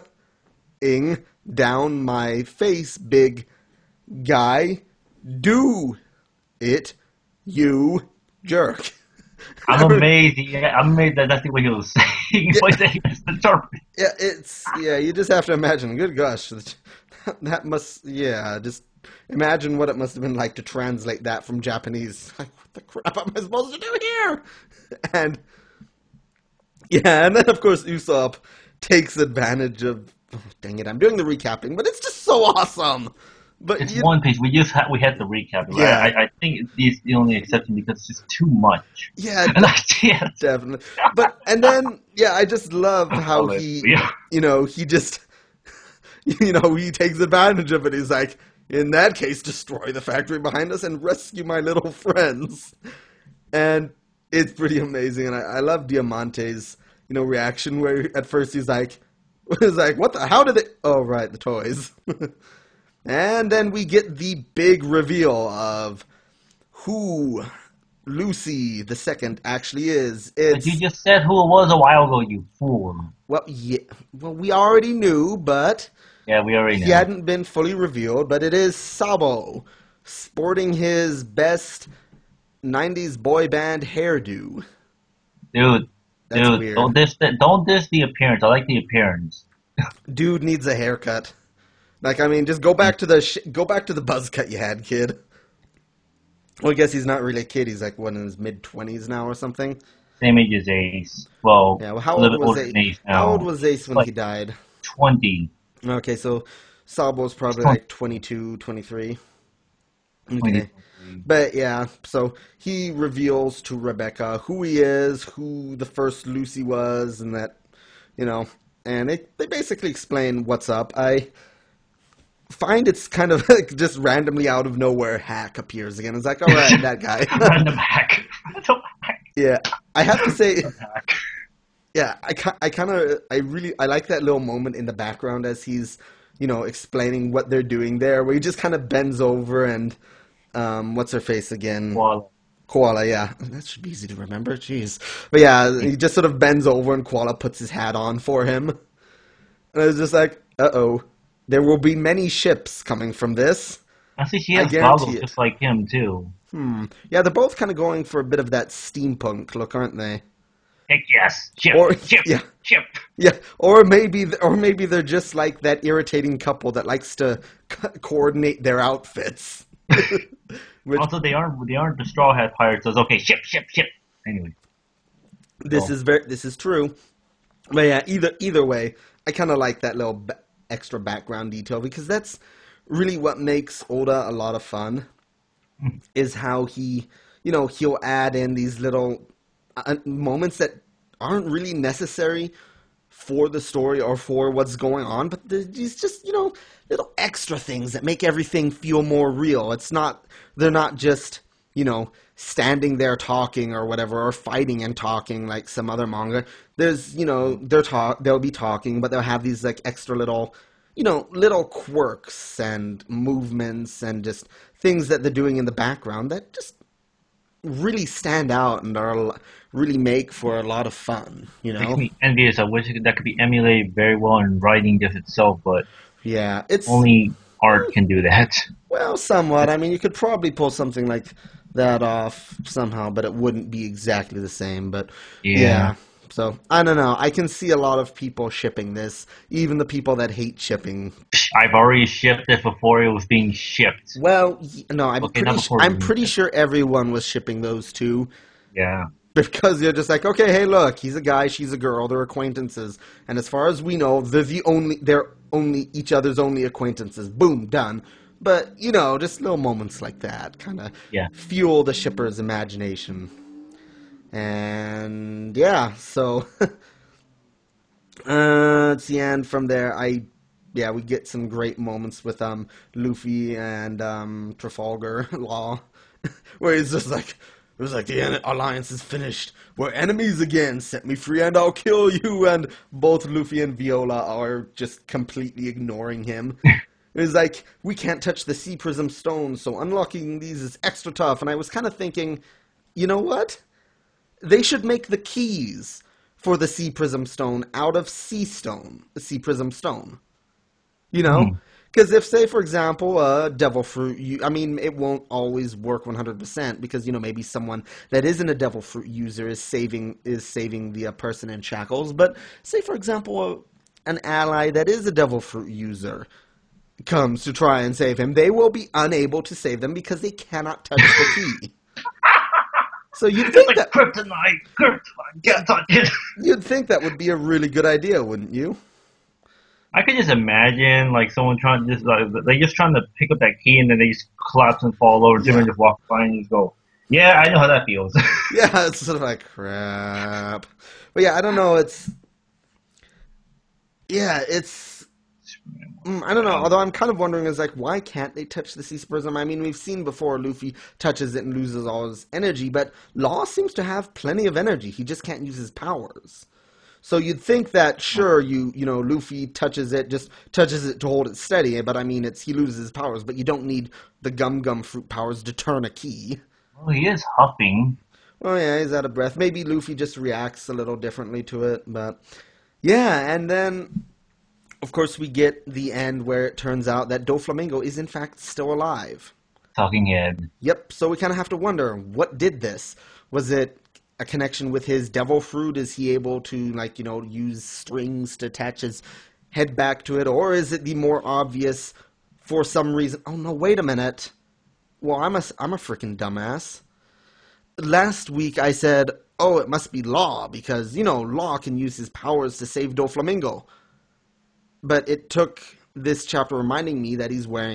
down my face, big guy. Do it, you jerk. I'm amazed. He, I'm amazed that that's what he was saying. Yeah. What he was interpreting. Yeah, it's yeah. You just have to imagine. Good gosh, that must yeah. Just imagine what it must have been like to translate that from Japanese. Like, what the crap am I supposed to do here? And yeah, and then of course Usopp takes advantage of. Oh, dang it! I'm doing the recapping, but it's just so awesome. But It's you, one page. We just had we had the recap. Right? Yeah. I, I think it's the only exception because it's just too much. yeah, And I can't. definitely. But and then yeah, I just love how he, Hallelujah. you know, he just, you know, he takes advantage of it. He's like, in that case, destroy the factory behind us and rescue my little friends. And it's pretty amazing, and I, I love Diamante's, you know, reaction where at first he's like, he's like, what the? How did they? Oh, right, the toys. And then we get the big reveal of who Lucy the Second actually is. But It's you just said who it was a while ago, you fool. well, yeah, well, we already knew, but Yeah, we already he know. hadn't been fully revealed. But it is Sabo, sporting his best nineties boy band hairdo. Dude, That's dude, weird. don't diss the, don't diss the appearance. I like the appearance. Dude needs a haircut. Like, I mean, just go back to the sh- go back to the buzz cut you had, kid. Well, I guess he's not really a kid. He's like what in his mid twenties now or something. Same age as Ace. Well, Yeah. Well, how a little old bit was older Ace? than Ace now. How old was Ace when Like- he died? twenty. Okay, so Sabo's probably twenty. like twenty-two, twenty-three. Okay. twenty twenty-three. But yeah, so he reveals to Rebecca who he is, who the first Lucy was, and that, you know, and they, they basically explain what's up. I find it's kind of like just randomly out of nowhere Hack appears again. It's like, all right, that guy. Random hack. Random hack. Yeah, I have to say, Random hack. yeah, I, ki- I kind of, I really, I like that little moment in the background as he's, you know, explaining what they're doing there, where he just kind of bends over and, um, what's her face again? Well, Koala, yeah. That should be easy to remember, jeez. But yeah, he just sort of bends over and Koala puts his hat on for him. And I was just like, uh-oh, there will be many ships coming from this. I see she I has guarantee goggles it. just like him too. Hmm. Yeah, they're both kind of going for a bit of that steampunk look, aren't they? Heck yes, ship, Or, ship, yeah. ship. Yeah, or maybe, or maybe they're just like that irritating couple that likes to co- coordinate their outfits. Which Also, they aren't they aren't the Straw Hat Pirates. So it's okay, ship, ship, ship. Anyway, this so is very, this is true. But yeah, either either way, I kind of like that little ba- extra background detail because that's really what makes Oda a lot of fun. Is how he, you know, he'll add in these little uh, moments that aren't really necessary for the story or for what's going on, but these just, you know, little extra things that make everything feel more real. It's not, they're not just, you know, standing there talking or whatever, or fighting and talking like some other manga. There's, you know, they're talk, they'll be talking, but they'll have these like extra little, you know, little quirks and movements and just things that they're doing in the background that just really stand out and are a really make for a lot of fun, you makes know? me envious. I wish it could, that could be emulated very well in writing just itself, but Yeah, it's only art can do that. well, somewhat. I mean, you could probably pull something like that off somehow, but it wouldn't be exactly the same. But Yeah. yeah, so I don't know. I can see a lot of people shipping this, even the people that hate shipping. Psh, I've already shipped it before it was being shipped. Well, y- no, I'm Okay, not pretty. Sh- before it was I'm being pretty shipped. sure everyone was shipping those two Yeah. because you're just like, okay, hey, look, he's a guy, she's a girl, they're acquaintances, and as far as we know, they're the only, they're only each other's only acquaintances. Boom, done. But you know, just little moments like that kind of Yeah. fuel the shipper's imagination. And yeah, so uh, it's the end. From there, I yeah, we get some great moments with um Luffy and um Trafalgar Law, where he's just like, it was like the en- alliance is finished. We're enemies again. Set me free and I'll kill you. And both Luffy and Viola are just completely ignoring him. It's like, we can't touch the Sea Prism Stone, so unlocking these is extra tough. And I was kind of thinking, you know what? They should make the keys for the Sea Prism Stone out of Sea Stone, the Sea Prism Stone. You know? Hmm. Because if, say, for example, uh, Devil Fruit, you, I mean, it won't always work one hundred percent because, you know, maybe someone that isn't a Devil Fruit user is saving is saving the uh, person in shackles. But say, for example, uh, an ally that is a Devil Fruit user comes to try and save him, they will be unable to save them because they cannot touch the key. So you'd It's think like that kryptonite. Kryptonite. Can't touch it. you'd think that would be a really good idea, wouldn't you? I could just imagine like someone trying to just like they just trying to pick up that key and then they just collapse and fall over. Jimmy Yeah. just walk by and just go, "Yeah, I know how that feels." Yeah, it's sort of like crap. But yeah, I don't know. It's yeah, it's mm, I don't know. Although I'm kind of wondering, is like, why can't they touch the Sea Prism? I mean, we've seen before Luffy touches it and loses all his energy, but Law seems to have plenty of energy. He just can't use his powers. So you'd think that sure, you you know, Luffy touches it, just touches it to hold it steady. But I mean, it's he loses his powers, but you don't need the Gum Gum Fruit powers to turn a key. Well, he is huffing. Oh yeah, he's out of breath. Maybe Luffy just reacts a little differently to it, but yeah. And then, of course, we get the end where it turns out that Doflamingo is in fact still alive. Talking head. Yep. So we kind of have to wonder, what did this? Was it a connection with his devil fruit? Is he able to, like, you know, use strings to attach his head back to it? Or is it the more obvious, for some reason, oh no, wait a minute. Well, I'm a, I'm a freaking dumbass. Last week I said, oh, it must be Law, because, you know, Law can use his powers to save Doflamingo. But it took this chapter reminding me that he's wearing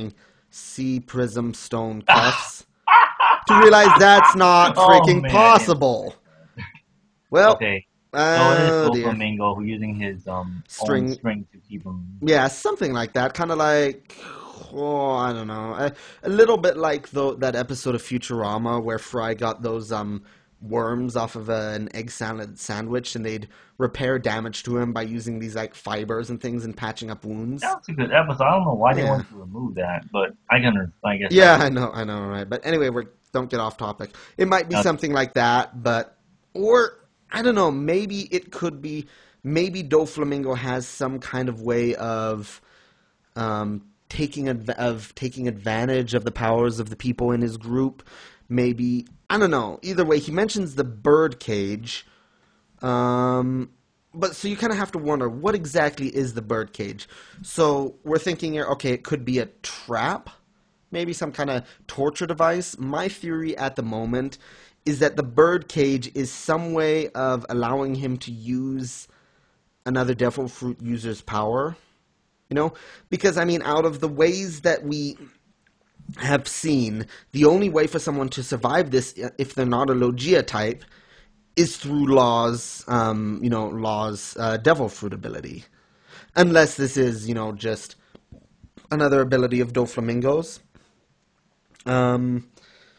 sea prism stone cuffs to realize that's not Oh freaking man, I didn't. possible. Well, Okay, so it is oh dear. Doflamingo who using his um own String, string to keep him. yeah, something like that. Kind of like, oh, I don't know, a, a little bit like the, that episode of Futurama where Fry got those um worms off of a, an egg salad sandwich, and they'd repair damage to him by using these like fibers and things and patching up wounds. That was a good episode. I don't know why they Yeah, wanted to remove that, but I can. I guess I yeah, I understand. know, I know, right? But anyway, we don't get off topic. It might be Okay. something like that, but or I don't know. Maybe it could be. Maybe Doflamingo has some kind of way of um, taking adv- of taking advantage of the powers of the people in his group. Maybe I don't know. Either way, he mentions the bird cage. Um, but so you kind of have to wonder what exactly is the bird cage. So we're thinking here, okay, it could be a trap, maybe some kind of torture device. My theory at the moment is that the bird cage is some way of allowing him to use another devil fruit user's power. You know, because I mean, out of the ways that we have seen, the only way for someone to survive this, if they're not a Logia type, is through Law's, um, you know, Law's uh, devil fruit ability. Unless this is, you know, just another ability of Doflamingo's. Um,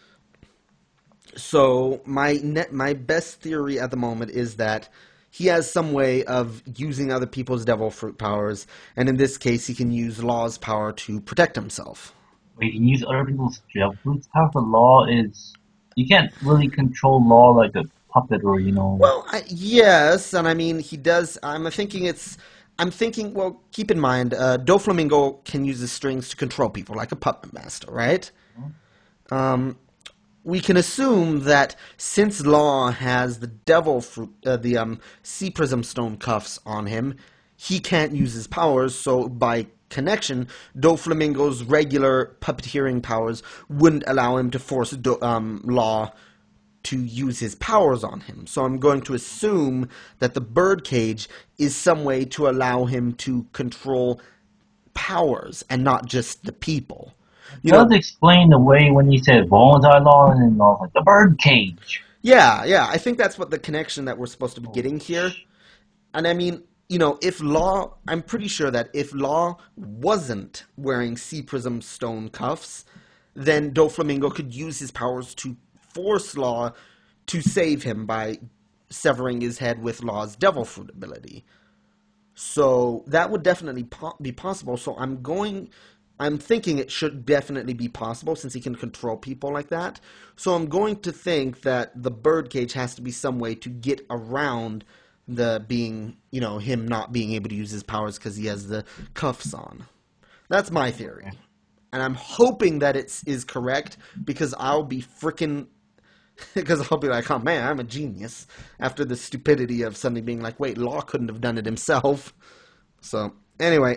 so my net, my best theory at the moment is that he has some way of using other people's devil fruit powers, and in this case, he can use Law's power to protect himself. We can use other people's jailboots. Half the law is you can't really control law like a puppet or you know. Well, I, yes, and I mean he does. I'm thinking it's. I'm thinking. Well, keep in mind, uh, Doflamingo can use his strings to control people like a puppet master, right? Um, we can assume that since Law has the devil fruit, uh, the um, sea prism stone cuffs on him, he can't use his powers. So by connection, Doflamingo's regular puppeteering powers wouldn't allow him to force Do- um, Law to use his powers on him. So I'm going to assume that the birdcage is some way to allow him to control powers and not just the people. You Does know, explain the way when he said voluntary law and law like the bird cage. yeah, yeah, I think that's what the connection that we're supposed to be Oh, getting here. And I mean, you know, if Law, I'm pretty sure that if Law wasn't wearing Sea Prism stone cuffs, then Doflamingo could use his powers to force Law to save him by severing his head with Law's Devil Fruit ability. So that would definitely po- be possible. So I'm going, I'm thinking it should definitely be possible since he can control people like that. So I'm going to think that the birdcage has to be some way to get around the being, you know, him not being able to use his powers because he has the cuffs on. That's my theory. okay. And I'm hoping that it is correct because I'll be freaking because I'll be like, oh man, I'm a genius after the stupidity of suddenly being like, wait, Law couldn't have done it himself. So anyway,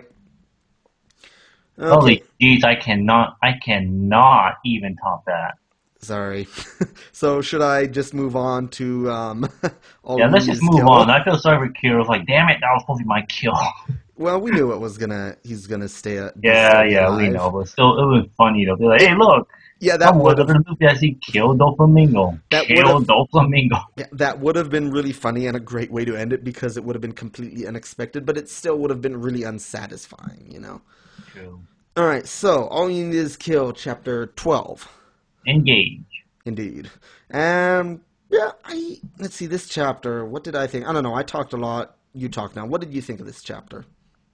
okay, Holy jeez, I cannot, I cannot even top that. sorry. So should I just move on to um, Yeah, let's just Olivia's move kill? on. I feel sorry for Kirill. Like, damn it, that was supposed to be my kill. Well, we knew it was gonna he's gonna stay be Yeah, still be yeah, we alive. know, but still, it was funny though. They're like, hey, It look, yeah, that someone would have under the movie I see kill Doflamingo. that would Kill have Doflamingo. yeah, that would have been really funny and a great way to end it because it would have been completely unexpected, but it still would have been really unsatisfying, you know. True. All right, so all you need is kill chapter twelve. Engage. Indeed. And yeah, I let's see this chapter. What did I think? I don't know. I talked a lot. You talk now. What did you think of this chapter?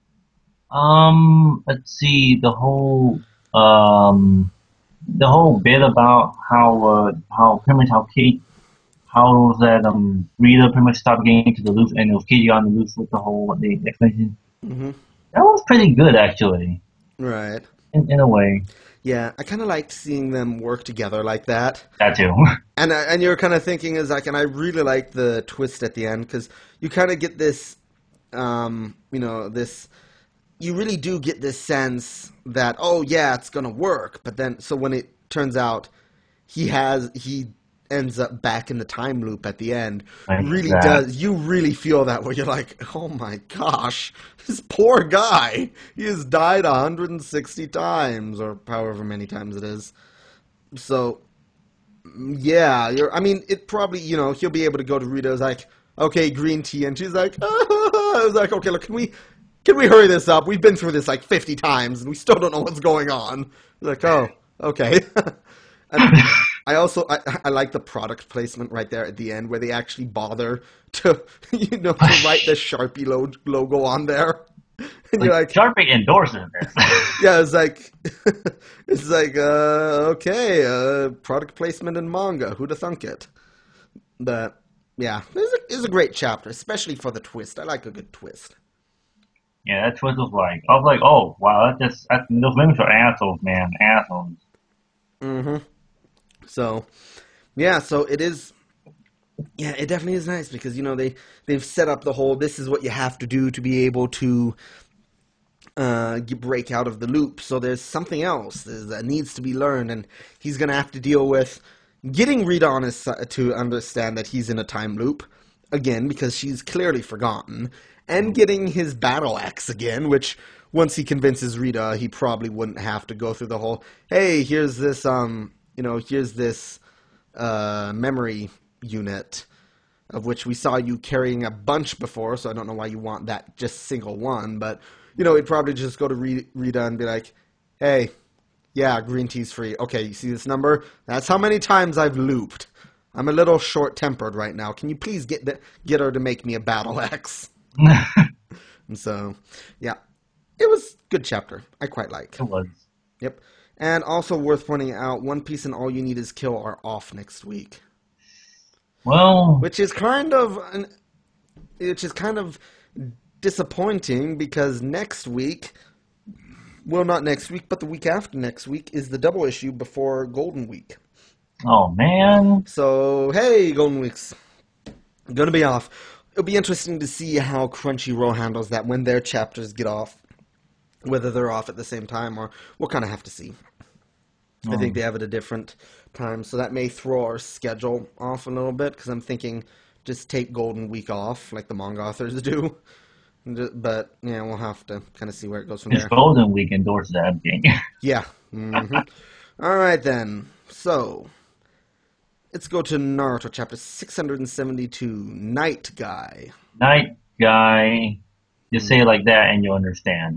Um, let's see, the whole, um, the whole bit about how, uh, how pretty much how Kate, how that, um, Rita pretty much stopped getting into the loop and it was Katie on the loose with the whole, what the explanation. Mm-hmm. That was pretty good, actually, Right. in, in a way. Yeah, I kind of liked seeing them work together like that. That too. And uh, and you're kind of thinking is like, and I really like the twist at the end because you kind of get this, um, you know, this. You really do get this sense that oh yeah, it's gonna work. But then so when it turns out he has he ends up back in the time loop at the end really Exactly. does. You really feel that where you're like, oh my gosh, this poor guy. He has died one hundred sixty times or however many times it is. So yeah, you're. I mean, it probably you know he'll be able to go to Rita's like, okay, green tea, and she's like, I was like, okay, look, can we can we hurry this up? We've been through this like fifty times and we still don't know what's going on. Like, oh, okay. And I also I, I like the product placement right there at the end where they actually bother to you know to write the Sharpie lo- logo on there, and you're Like like, Sharpie endorses this. yeah, it's like it's like uh, okay, uh, product placement in manga. Who'da thunk it? But yeah, it's a, it's a great chapter, especially for the twist. I like a good twist. Yeah, that twist was like, I was like, oh wow, that just that, those women are assholes, man, assholes. hmm So yeah, so it is. Yeah, it definitely is nice because you know they they've set up the whole. This is what you have to do to be able to uh, you break out of the loop. So there's something else that needs to be learned, and he's gonna have to deal with getting Rita on his side to understand that he's in a time loop again because she's clearly forgotten, and getting his battle axe again, which once he convinces Rita, he probably wouldn't have to go through the whole. Hey, here's this um, you know, here's this uh memory unit of which we saw you carrying a bunch before, so I don't know why you want that just single one, but you know, he'd probably just go to Rita and be like, hey, yeah, green tea's free. Okay, you see this number? That's how many times I've looped. I'm a little short-tempered right now. Can you please get the, get her to make me a battle axe? And so, yeah, it was a good chapter. I quite like. It was. Yep. And also worth pointing out, One Piece and All You Need Is Kill are off next week. Well, Which is kind of an, which is kind of disappointing because next week, well, not next week, but the week after next week is the double issue before Golden Week. oh man. So hey, Golden Week's gonna be off. It'll be interesting to see how Crunchyroll handles that when their chapters get off, whether they're off at the same time or we'll kind of have to see. I think they have it a different time, so that may throw our schedule off a little bit because I'm thinking just take Golden Week off like the manga authors do. But yeah, we'll have to kind of see where it goes from This there. Golden Week endorses that thing. Yeah. hmm All right then. So let's go to Naruto chapter six hundred seventy-two, Night Guy. Night guy. Just say it like that and you'll understand.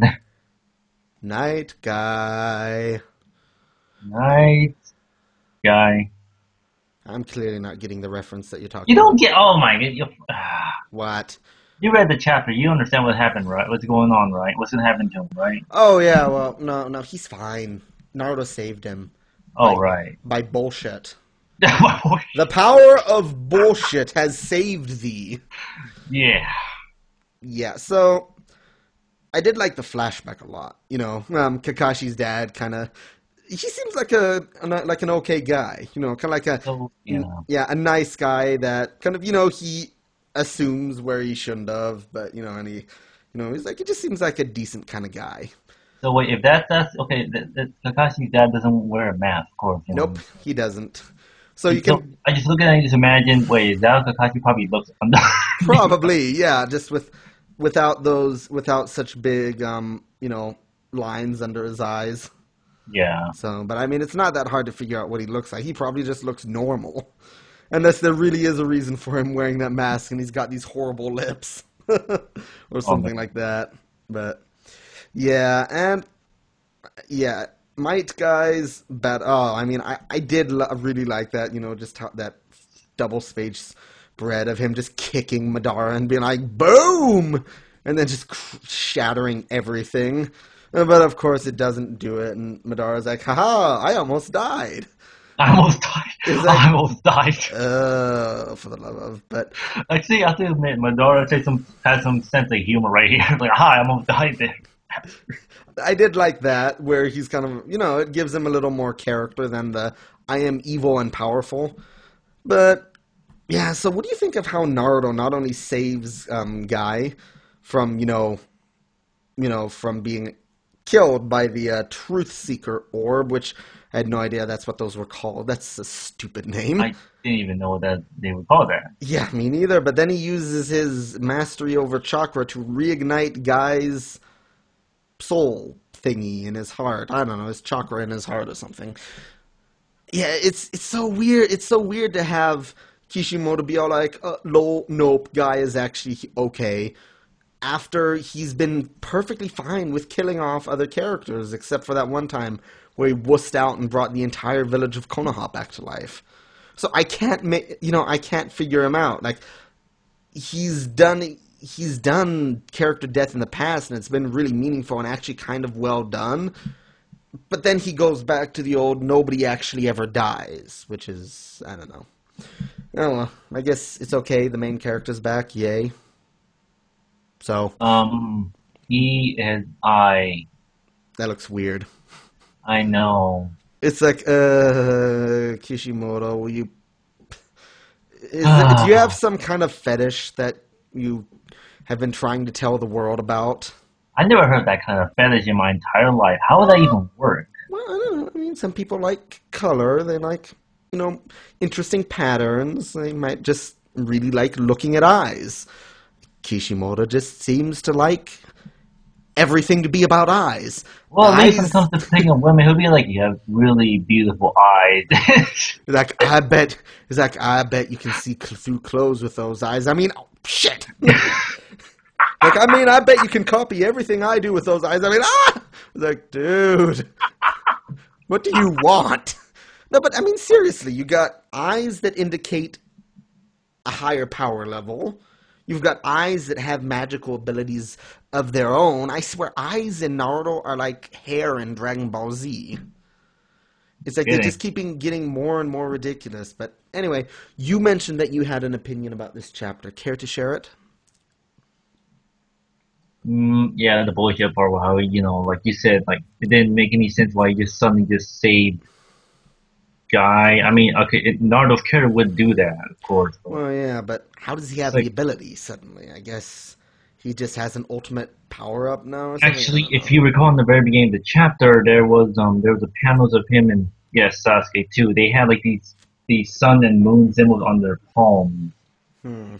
Night Guy. Night guy. I'm clearly not getting the reference that you're talking You don't about. get. Oh my god. You, ah. What? You read the chapter. You understand what happened, right? What's going on, right? What's gonna happen to him, right? Oh yeah, well, no, no, he's fine. Naruto saved him Oh by right. by bullshit. The power of bullshit has saved thee. Yeah. Yeah, so I did like the flashback a lot. You know, um, Kakashi's dad kind of. He seems like a like an okay guy. You know, kind of like a So yeah. yeah, a nice guy that kind of you know he assumes where he shouldn't have, but you know, and he you know he's like he just seems like a decent kind of guy. So wait, if that that's okay, that, that Kakashi's dad doesn't wear a mask, of course. You know. Nope, he doesn't. So you So can I just look at it and just imagine. Wait, is that how Kakashi probably looks under? probably yeah, just with without those without such big um you know lines under his eyes. Yeah. So, but I mean, it's not that hard to figure out what he looks like. He probably just looks normal, unless there really is a reason for him wearing that mask and he's got these horrible lips or something like that. But yeah, and yeah, Might Guy's bad. Oh, I mean, I I did lo- really like that. You know, just how, that double space spread of him just kicking Madara and being like, boom, and then just cr- shattering everything. Uh, But of course, it doesn't do it, and Madara's like, haha, I almost died. I almost died. It's like, I almost died. uh, for the love of, but Actually, I have to admit, my daughter takes some has some sense of humor right here. Like, hi, I almost died there. I did like that, where he's kind of, you know, it gives him a little more character than the I am evil and powerful. But, yeah, so what do you think of how Naruto not only saves um, Guy from, you know, you know, from being killed by the uh, Truth Seeker Orb, which I had no idea that's what those were called. That's a stupid name. I didn't even know that they would call that. Yeah, me neither. But then he uses his mastery over chakra to reignite Guy's soul thingy in his heart. I don't know, his chakra in his heart or something. Yeah, it's it's so weird. It's so weird to have Kishimoto be all like, uh, "No, nope, Guy is actually okay." After he's been perfectly fine with killing off other characters, except for that one time where he wussed out and brought the entire village of Konoha back to life. So I can't, ma- you know, I can't figure him out. Like, he's done, he's done character death in the past, and it's been really meaningful and actually kind of well done. But then he goes back to the old nobody actually ever dies, which is, I don't know. I don't know. I guess it's okay. The main character's back. Yay. So. Um, he and I. That looks weird. I know. It's like, uh, Kishimoto, will you... Is it, do you have some kind of fetish that you have been trying to tell the world about? I never heard that kind of fetish in my entire life. How would that even work? Well, I don't know. I mean, some people like color. They like, you know, interesting patterns. They might just really like looking at eyes. Kishimoto just seems to like everything to be about eyes. Well, eyes... maybe when it comes to picking up women, he'll be like, "You have really beautiful eyes." Like, I bet, it's like, I bet you can see cl- through clothes with those eyes. I mean, oh, shit. Like, I mean, I bet you can copy everything I do with those eyes. I mean, ah! Like, dude, what do you want? No, but I mean, seriously, you got eyes that indicate a higher power level. You've got eyes that have magical abilities of their own. I swear, eyes in Naruto are like hair in Dragon Ball Z. It's like Kidding. they're just keeping getting more and more ridiculous. But anyway, you mentioned that you had an opinion about this chapter. Care to share it? Mm, yeah, the bullshit part, how, you know, like you said, like, it didn't make any sense why he just suddenly just saved Guy. I mean, okay, it, Naruto's character would do that, of course. But Well, yeah, but how does he have like, the ability suddenly? I guess he just has an ultimate power-up now or something? actually, if you recall in the very beginning of the chapter, there was um there was a panels of him and, yes, Sasuke too. They had like these these sun and moon symbols on their palms. Hmm.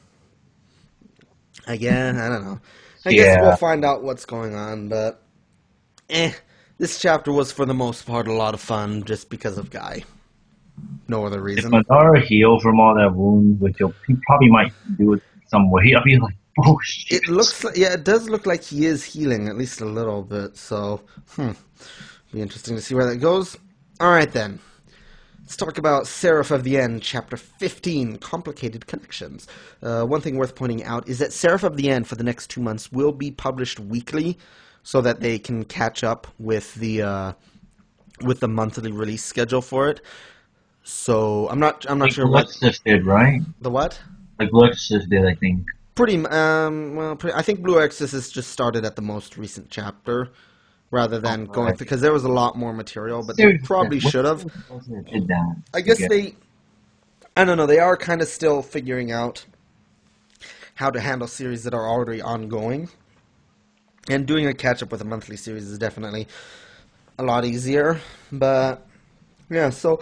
Again, I don't know. I Yeah. guess we'll find out what's going on, but eh. This chapter was, for the most part, a lot of fun just because of Guy. No other If reason. Madara healed from all that wound, which he'll, he probably might do it some way, I'll be like, oh shit. It looks like, yeah, it does look like he is healing at least a little bit, so, hmm. Be interesting to see where that goes. Alright then. Let's talk about Seraph of the End, Chapter fifteen, Complicated Connections. Uh, one thing worth pointing out is that Seraph of the End for the next two months will be published weekly, so that they can catch up with the uh, with the monthly release schedule for it. So I'm not I'm not Like sure what Lexus did, right? the what. Like Lexus did, I think. Pretty um well, pretty, I think Blue Exorcist just started at the most recent chapter, rather than Oh, going right. because there was a lot more material, but they Seriously, probably what should have. Lexus did that? I guess Yeah. they, I don't know, they are kind of still figuring out how to handle series that are already ongoing. And doing a catch-up with a monthly series is definitely a lot easier. But, yeah, so,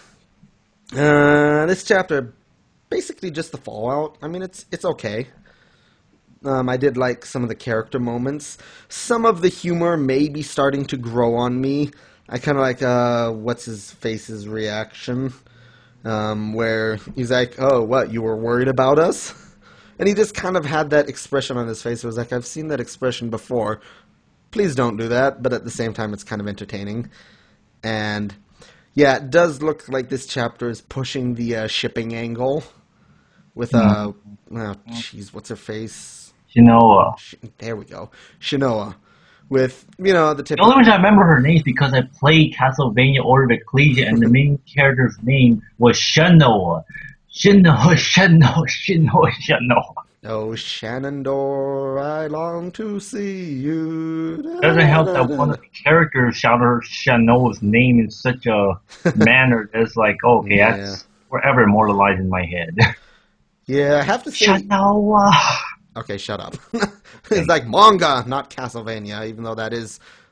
uh, this chapter, basically just the fallout. I mean, it's it's okay. Um, I did like some of the character moments. Some of the humor may be starting to grow on me. I kind of like, uh, what's-his-face's reaction, um, where he's like, oh, what, you were worried about us? And he just kind of had that expression on his face. It was like, I've seen that expression before. Please don't do that. But at the same time, it's kind of entertaining. And, yeah, it does look like this chapter is pushing the uh, shipping angle. With, uh, oh, jeez, what's her face? Shinoa. Sh- there we go. Shinoa. With, you know, the The typical... only reason I remember her name is because I played Castlevania Order of Ecclesia and the main character's name was Shinoa. Shinoa, Shinoa, Shinoa, Shinoa. Oh, Shenandoah, I long to see you. It doesn't help that one of the characters shouted Shanoa's name in such a manner that's like, okay, Yeah. that's forever immortalized in my head. Yeah, I have to say... Shanoa. Okay, shut up. It's like manga, not Castlevania, even though that is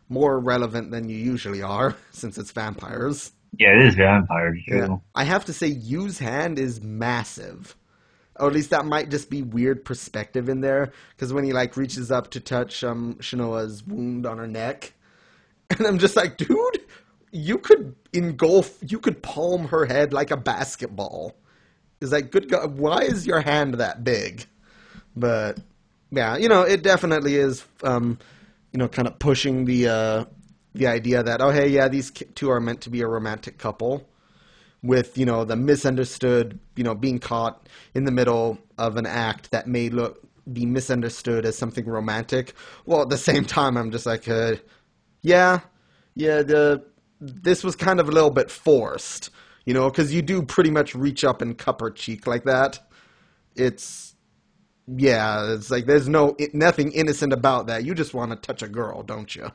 more relevant than you usually are, since it's vampires. Yeah, it is vampires, Yeah. true. I have to say, Yu's hand is massive. Or at least that might just be weird perspective in there, because when he like reaches up to touch um Shanoa's wound on her neck, and I'm just like, dude, you could engulf, you could palm her head like a basketball. It's like, good God, why is your hand that big? But yeah, you know, it definitely is, um, you know, kind of pushing the uh, the idea that, oh hey, yeah, these two are meant to be a romantic couple, with, you know, the misunderstood, you know, being caught in the middle of an act that may look be misunderstood as something romantic. Well, at the same time, I'm just like, uh, yeah, yeah, the this was kind of a little bit forced, you know, because you do pretty much reach up and cup her cheek like that. It's yeah, it's like there's no it, nothing innocent about that. You just want to touch a girl, don't you?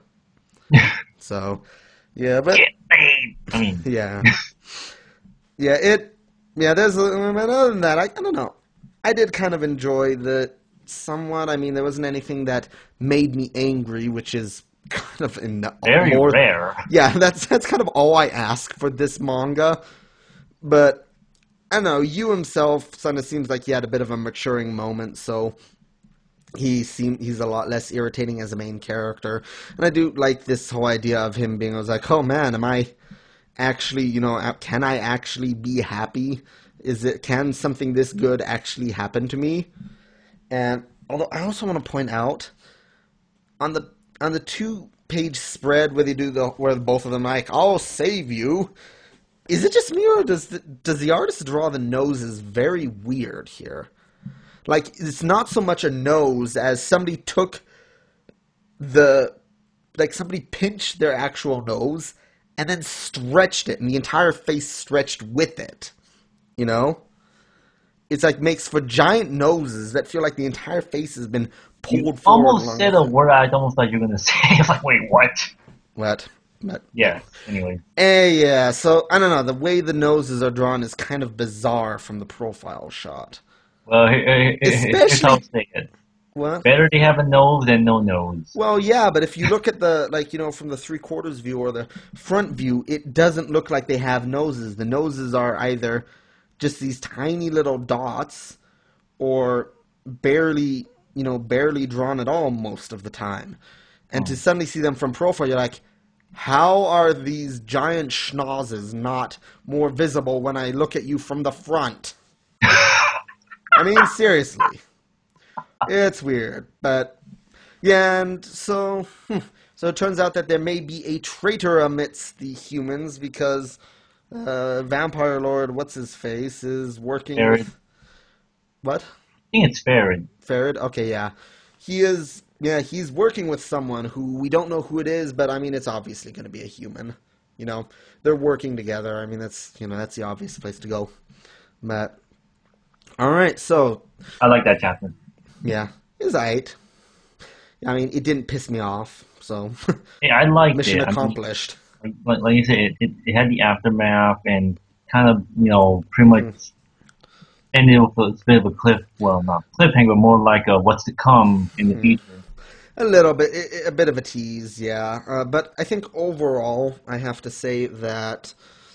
So, yeah, but Get laid. I mean, yeah, yeah, it yeah. There's a, I mean, other than that, I, I don't know. I did kind of enjoy the somewhat. I mean, there wasn't anything that made me angry, which is kind of in very more. rare. Yeah, that's that's kind of all I ask for this manga. But I don't know. Yu himself kind of seems like he had a bit of a maturing moment, so he seemed he's a lot less irritating as a main character. And I do like this whole idea of him being. I was like, oh man, am I actually, you know, can I actually be happy? Is it can something this good actually happen to me? And although I also want to point out on the on the two page spread where they do the where both of them are like, I'll save you. Is it just me, or does the, does the artist draw the noses very weird here? Like, it's not so much a nose as somebody took the, like somebody pinched their actual nose and then stretched it, and the entire face stretched with it. You know? It's like makes for giant noses that feel like the entire face has been pulled You forward. almost along said with a it. word I almost thought you were gonna say. I was like, wait, what? What? What? Yeah. Anyway, Eh, yeah, so, I don't know, the way the noses are drawn is kind of bizarre from the profile shot. well, here- here- here- here's how I'll Especially, say it. what? Better to have a nose than no nose. Well, yeah, but if you look at the, like, you know, from the three quarters view or the front view, it doesn't look like they have noses. The noses are either just these tiny little dots or barely, you know, barely drawn at all most of the time. And to Hmm. suddenly see them from profile, you're like, how are these giant schnozzes not more visible when I look at you from the front? I mean, seriously. It's weird, but yeah, and so hmm, so it turns out that there may be a traitor amidst the humans because uh, Vampire Lord, what's his face, is working Farid. with what? I think it's Farid. Farid? Okay, yeah. He is yeah, he's working with someone who we don't know who it is, but I mean it's obviously gonna be a human. You know, they're working together. I mean that's you know, that's the obvious place to go. But alright, so I like that chapter. yeah, it's alright. I mean, it didn't piss me off, so Yeah, I liked mission it. I mean, accomplished. like, like like you said, it, it, it had the aftermath and kind of, you know, pretty much Hmm. ended with a bit of a cliff, well, not cliffhanger, but more like a what's to come in the Hmm. future. A little bit, a a bit of a tease, yeah. Uh, but I think overall, I have to say that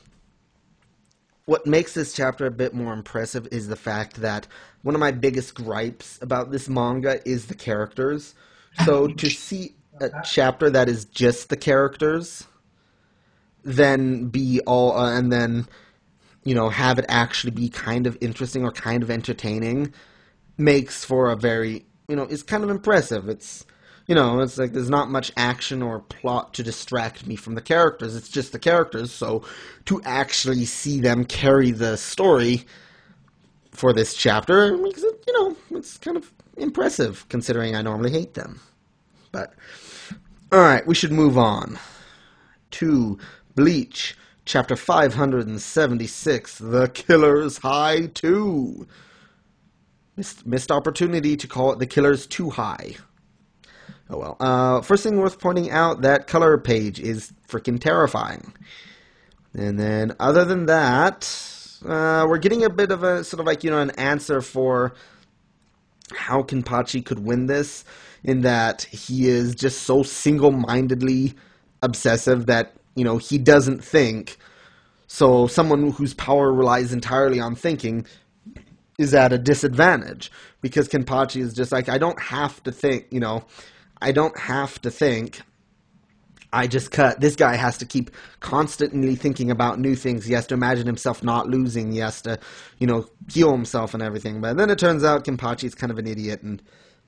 what makes this chapter a bit more impressive is the fact that one of my biggest gripes about this manga is the characters. So to see a chapter that is just the characters, then be all, uh, and then you know have it actually be kind of interesting or kind of entertaining, makes for a very you know it's kind of impressive. It's you know it's like there's not much action or plot to distract me from the characters. It's just the characters. So to actually see them carry the story for this chapter makes it you know it's kind of impressive considering I normally hate them. But all right, we should move on to Bleach, chapter five hundred seventy-six, The Killer's High two. Missed, missed opportunity to call it The Killer's Too High. Oh well. Uh, first thing worth pointing out, that color page is freaking terrifying. And then, other than that, uh, we're getting a bit of a, sort of like, you know, an answer for how Kenpachi could win this. in that he is just so single-mindedly obsessive that, you know, he doesn't think. So someone whose power relies entirely on thinking is at a disadvantage, because Kenpachi is just like, I don't have to think, you know, I don't have to think. I just cut. This guy has to keep constantly thinking about new things. He has to imagine himself not losing. He has to, you know, heal himself and everything. But then it turns out Kenpachi is kind of an idiot and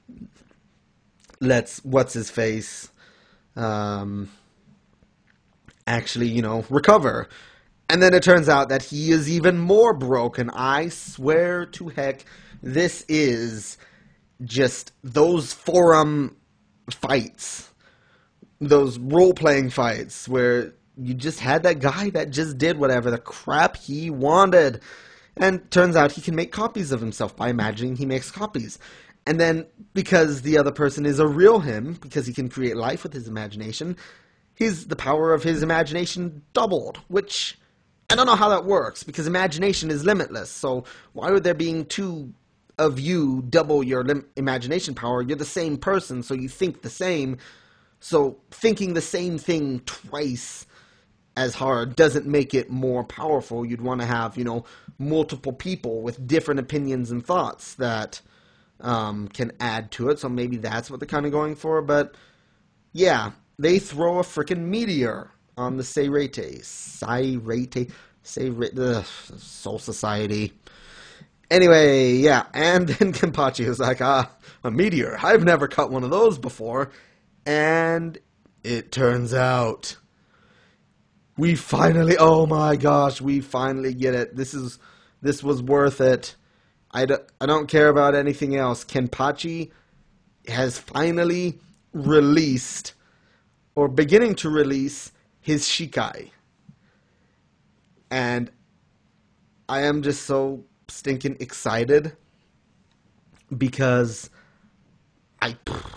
lets what's his face um, actually, you know, recover. And then it turns out that he is even more broken. I swear to heck, this is just those forum fights, those role-playing fights where you just had that guy that just did whatever the crap he wanted. And turns out he can make copies of himself by imagining he makes copies. And then because the other person is a real him, because he can create life with his imagination, his the power of his imagination doubled, which I don't know how that works, because imagination is limitless. So why would there being two of you double your lim- imagination power? You're the same person, so you think the same. So thinking the same thing twice as hard doesn't make it more powerful. You'd want to have, you know, multiple people with different opinions and thoughts that um, can add to it. So maybe that's what they're kind of going for. But yeah, they throw a freaking meteor on the Seirete. Seirete. Seirete. The Soul Society. Anyway, yeah. And then Kenpachi is like, ah, a meteor. I've never cut one of those before. And it turns out we finally, oh my gosh, we finally get it. This is, this was worth it. I, do, I don't care about anything else. Kenpachi has finally released, or beginning to release, his Shikai. And I am just so stinking excited because I,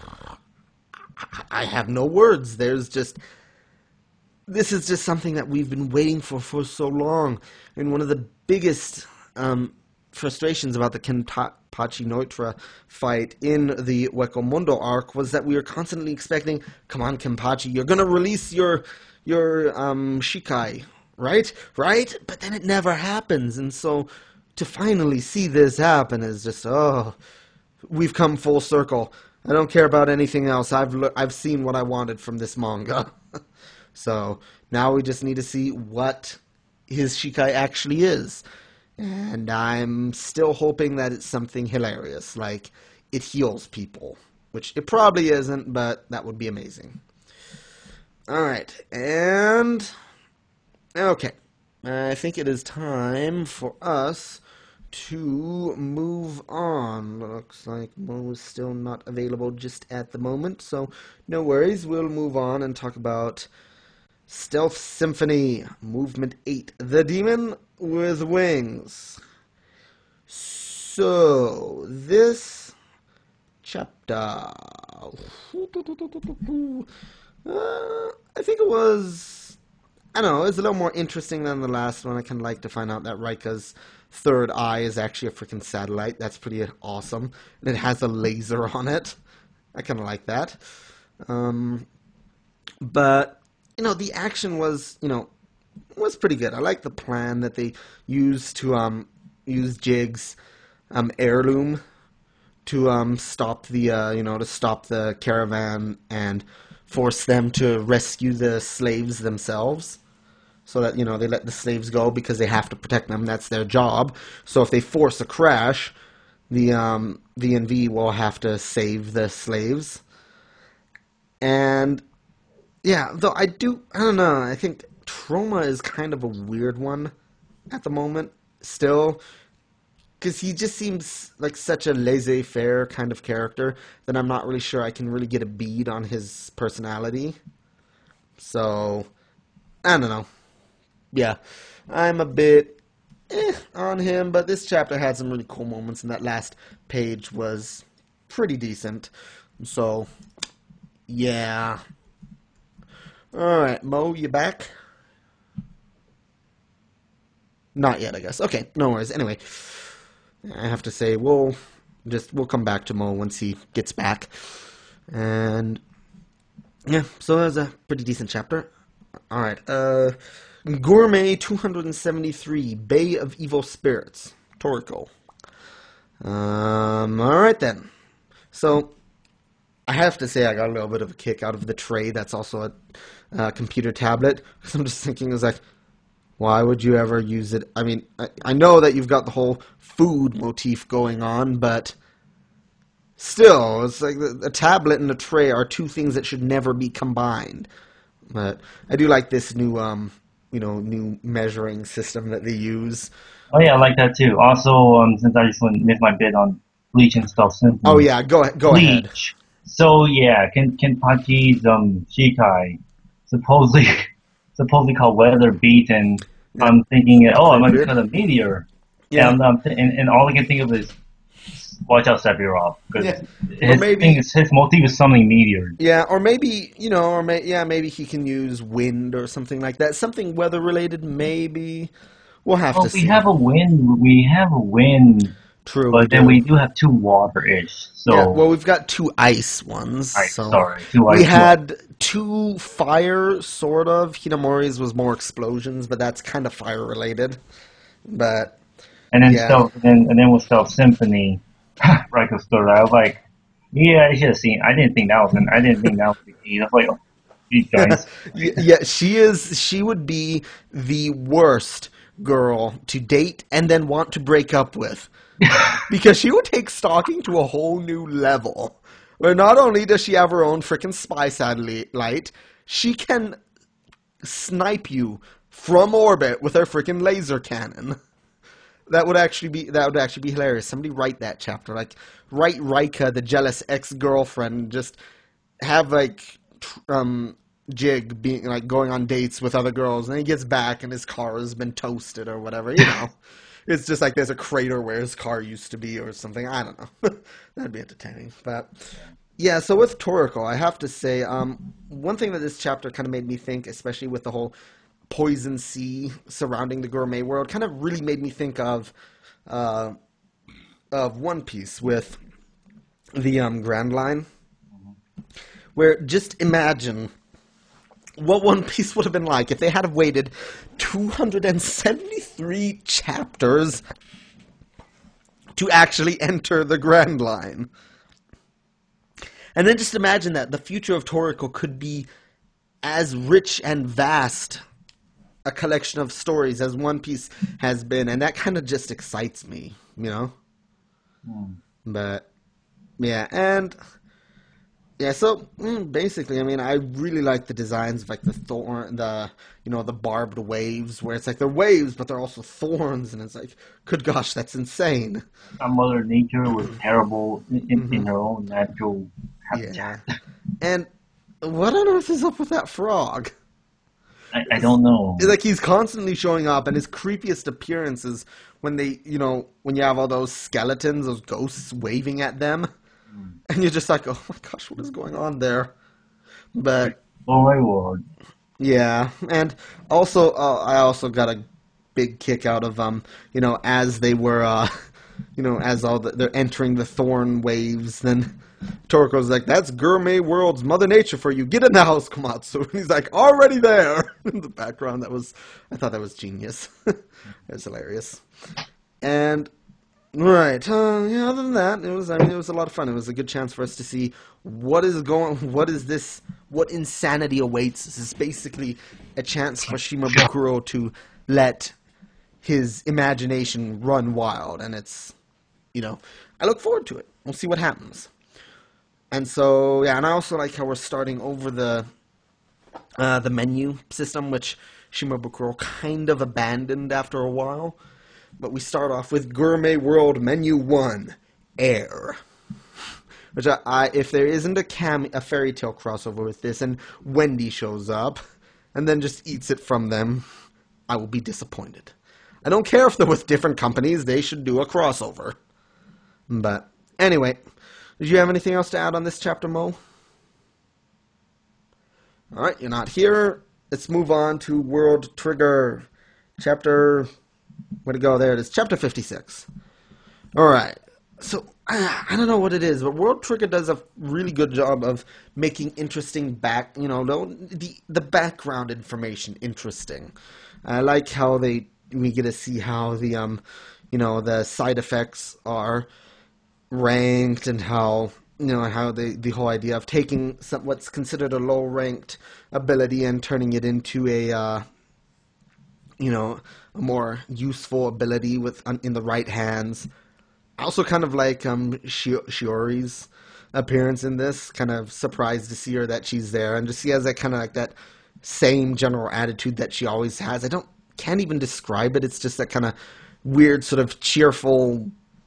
I have no words. There's just, this is just something that we've been waiting for for so long. And one of the biggest um, frustrations about the Kenpachi Neutra fight in the Hueco arc was that we were constantly expecting, come on, Kenpachi, you're going to release your your um, Shikai, right? Right? But then it never happens. And so to finally see this happen is just, oh, we've come full circle. I don't care about anything else. I've lo- I've seen what I wanted from this manga. So now we just need to see what his Shikai actually is. And I'm still hoping that it's something hilarious, like it heals people, which it probably isn't, but that would be amazing. Alright, and okay, I think it is time for us to move on. Looks like Mo is still not available just at the moment, so no worries, we'll move on and talk about Stealth Symphony, Movement eight, The Demon with Wings. So, this chapter, uh, I think it was, I don't know, it was a little more interesting than the last one. I kind of like to find out that Rika's third eye is actually a freaking satellite. That's pretty awesome. And it has a laser on it. I kind of like that. Um, but you know, the action was, you know, was pretty good. I like the plan that they used to um use Jig's um heirloom to um stop the uh you know to stop the caravan and force them to rescue the slaves themselves, so that, you know, they let the slaves go because they have to protect them. That's their job. So if they force a crash, the um V N V will have to save the slaves. And yeah, though I do, I don't know, I think Troma is kind of a weird one at the moment, still, because he just seems like such a laissez-faire kind of character that I'm not really sure I can really get a bead on his personality. So, I don't know. Yeah, I'm a bit eh on him, but this chapter had some really cool moments, and that last page was pretty decent. So, yeah. Alright, Mo, you back? Not yet, I guess. Okay, no worries. Anyway, I have to say, we'll just, we'll come back to Mo once he gets back. And yeah, so that was a pretty decent chapter. All right, uh, Gourmet two hundred seventy-three, Bay of Evil Spirits, Toriko. Um, all right then. So I have to say I got a little bit of a kick out of the tray. That's also a uh, computer tablet. Because I'm just thinking, is like, why would you ever use it? I mean, I, I know that you've got the whole food motif going on, but still, it's like the, a tablet and a tray are two things that should never be combined. But I do like this new, um, you know, new measuring system that they use. Oh yeah, I like that too. Also, um, since I just went missed my bid on Bleach and stuff, Oh Symphony. yeah, go go ahead. Bleach. So yeah, Ken Kenpachi's um Shikai, supposedly supposedly called Weather Beaten. Yeah, I'm thinking, oh, it might be weird. called a meteor. Yeah, And, um, and and all I can think of is watch out, Sephiroth, because yeah. Or his maybe thing is, his motive is summoning meteors. yeah, or maybe you know, or may, yeah, maybe he can use wind or something like that. Something weather related, maybe. We'll have Well, to we see. have a wind, we have a wind, True, we but then do. we do have two water-ish. Yeah, So, well, we've got two ice ones. I So sorry, two we ice. had two fire, sort of. Hinamori's was more explosions, but that's kind of fire related. But And then yeah, Stealth, and then and then with Stealth Symphony, Raiko stood out. I was like, yeah, I should have seen. I didn't think that was. An, I didn't think that was the key. I was like, oh, these guys. Y- yeah, she is. She would be the worst girl to date and then want to break up with, because she would take stalking to a whole new level. Where not only does she have her own freaking spy satellite, she can snipe you from orbit with her freaking laser cannon. That would actually be that would actually be hilarious. Somebody write that chapter. Like write Rika, the jealous ex girlfriend, just have like tr- um Jig being like going on dates with other girls, and then he gets back and his car has been toasted or whatever. You know, it's just like there's a crater where his car used to be or something. I don't know. That'd be entertaining. But yeah, so with Toriko, I have to say, um, one thing that this chapter kind of made me think, especially with the whole poison sea surrounding the gourmet world, kind of really made me think of uh, of One Piece with the um, Grand Line, where just imagine what One Piece would have been like if they had waited two hundred seventy-three chapters to actually enter the Grand Line. And then just imagine that the future of Toriko could be as rich and vast a collection of stories as One Piece has been, and that kind of just excites me, you know? Hmm. But, yeah, and... Yeah, so mm, basically, I mean, I really like the designs of like the thorn, the you know, the barbed waves, where it's like they're waves, but they're also thorns, and it's like, good gosh, that's insane. Our Mother Nature was terrible in, in, Mm-hmm. in her own natural Yeah, habitat. and what on earth is up with that frog? I, I don't know. It's like he's constantly showing up, and his creepiest appearances when they, you know, when you have all those skeletons, those ghosts waving at them, and you're just like, oh my gosh, what is going on there? But Oh my word. yeah, and also uh, I also got a big kick out of um, you know, as they were, uh, you know, as all the, they're entering the thorn waves, then Toriko's like, "That's Gourmet World's Mother Nature for you. Get in the house, Komatsu." And he's like, "Already there." In the background, that was, I thought that was genius. It was hilarious. And right, uh, yeah. Other than that, it was. I mean, it was a lot of fun. It was a good chance for us to see what is going. What is this? What insanity awaits? This is basically a chance for Shimabukuro to let his imagination run wild, and it's, you know, I look forward to it. We'll see what happens. And so, yeah, and I also like how we're starting over the uh, the menu system, which Shimabukuro kind of abandoned after a while. But we start off with Gourmet World Menu one, Air. Which I, I if there isn't a cam a fairy tale crossover with this, and Wendy shows up, and then just eats it from them, I will be disappointed. I don't care if they're with different companies; they should do a crossover. But anyway, did you have anything else to add on this chapter, Mo? All right, you're not here. Let's move on to World Trigger, chapter. Where'd it go? There it is, chapter fifty-six. All right. So I, I don't know what it is, but World Trigger does a really good job of making interesting back, you know, the the, the background information interesting. I like how they we get to see how the um, you know, the side effects are ranked and how you know how the the whole idea of taking some, what's considered a low ranked ability and turning it into a uh, you know a more useful ability with um, in the right hands. I also kind of like um Shi- Shiori's appearance in this. Kind of surprised to see her that she's there and just see has that kind of like that same general attitude that she always has. I don't can't even describe it. It's just that kind of weird sort of cheerful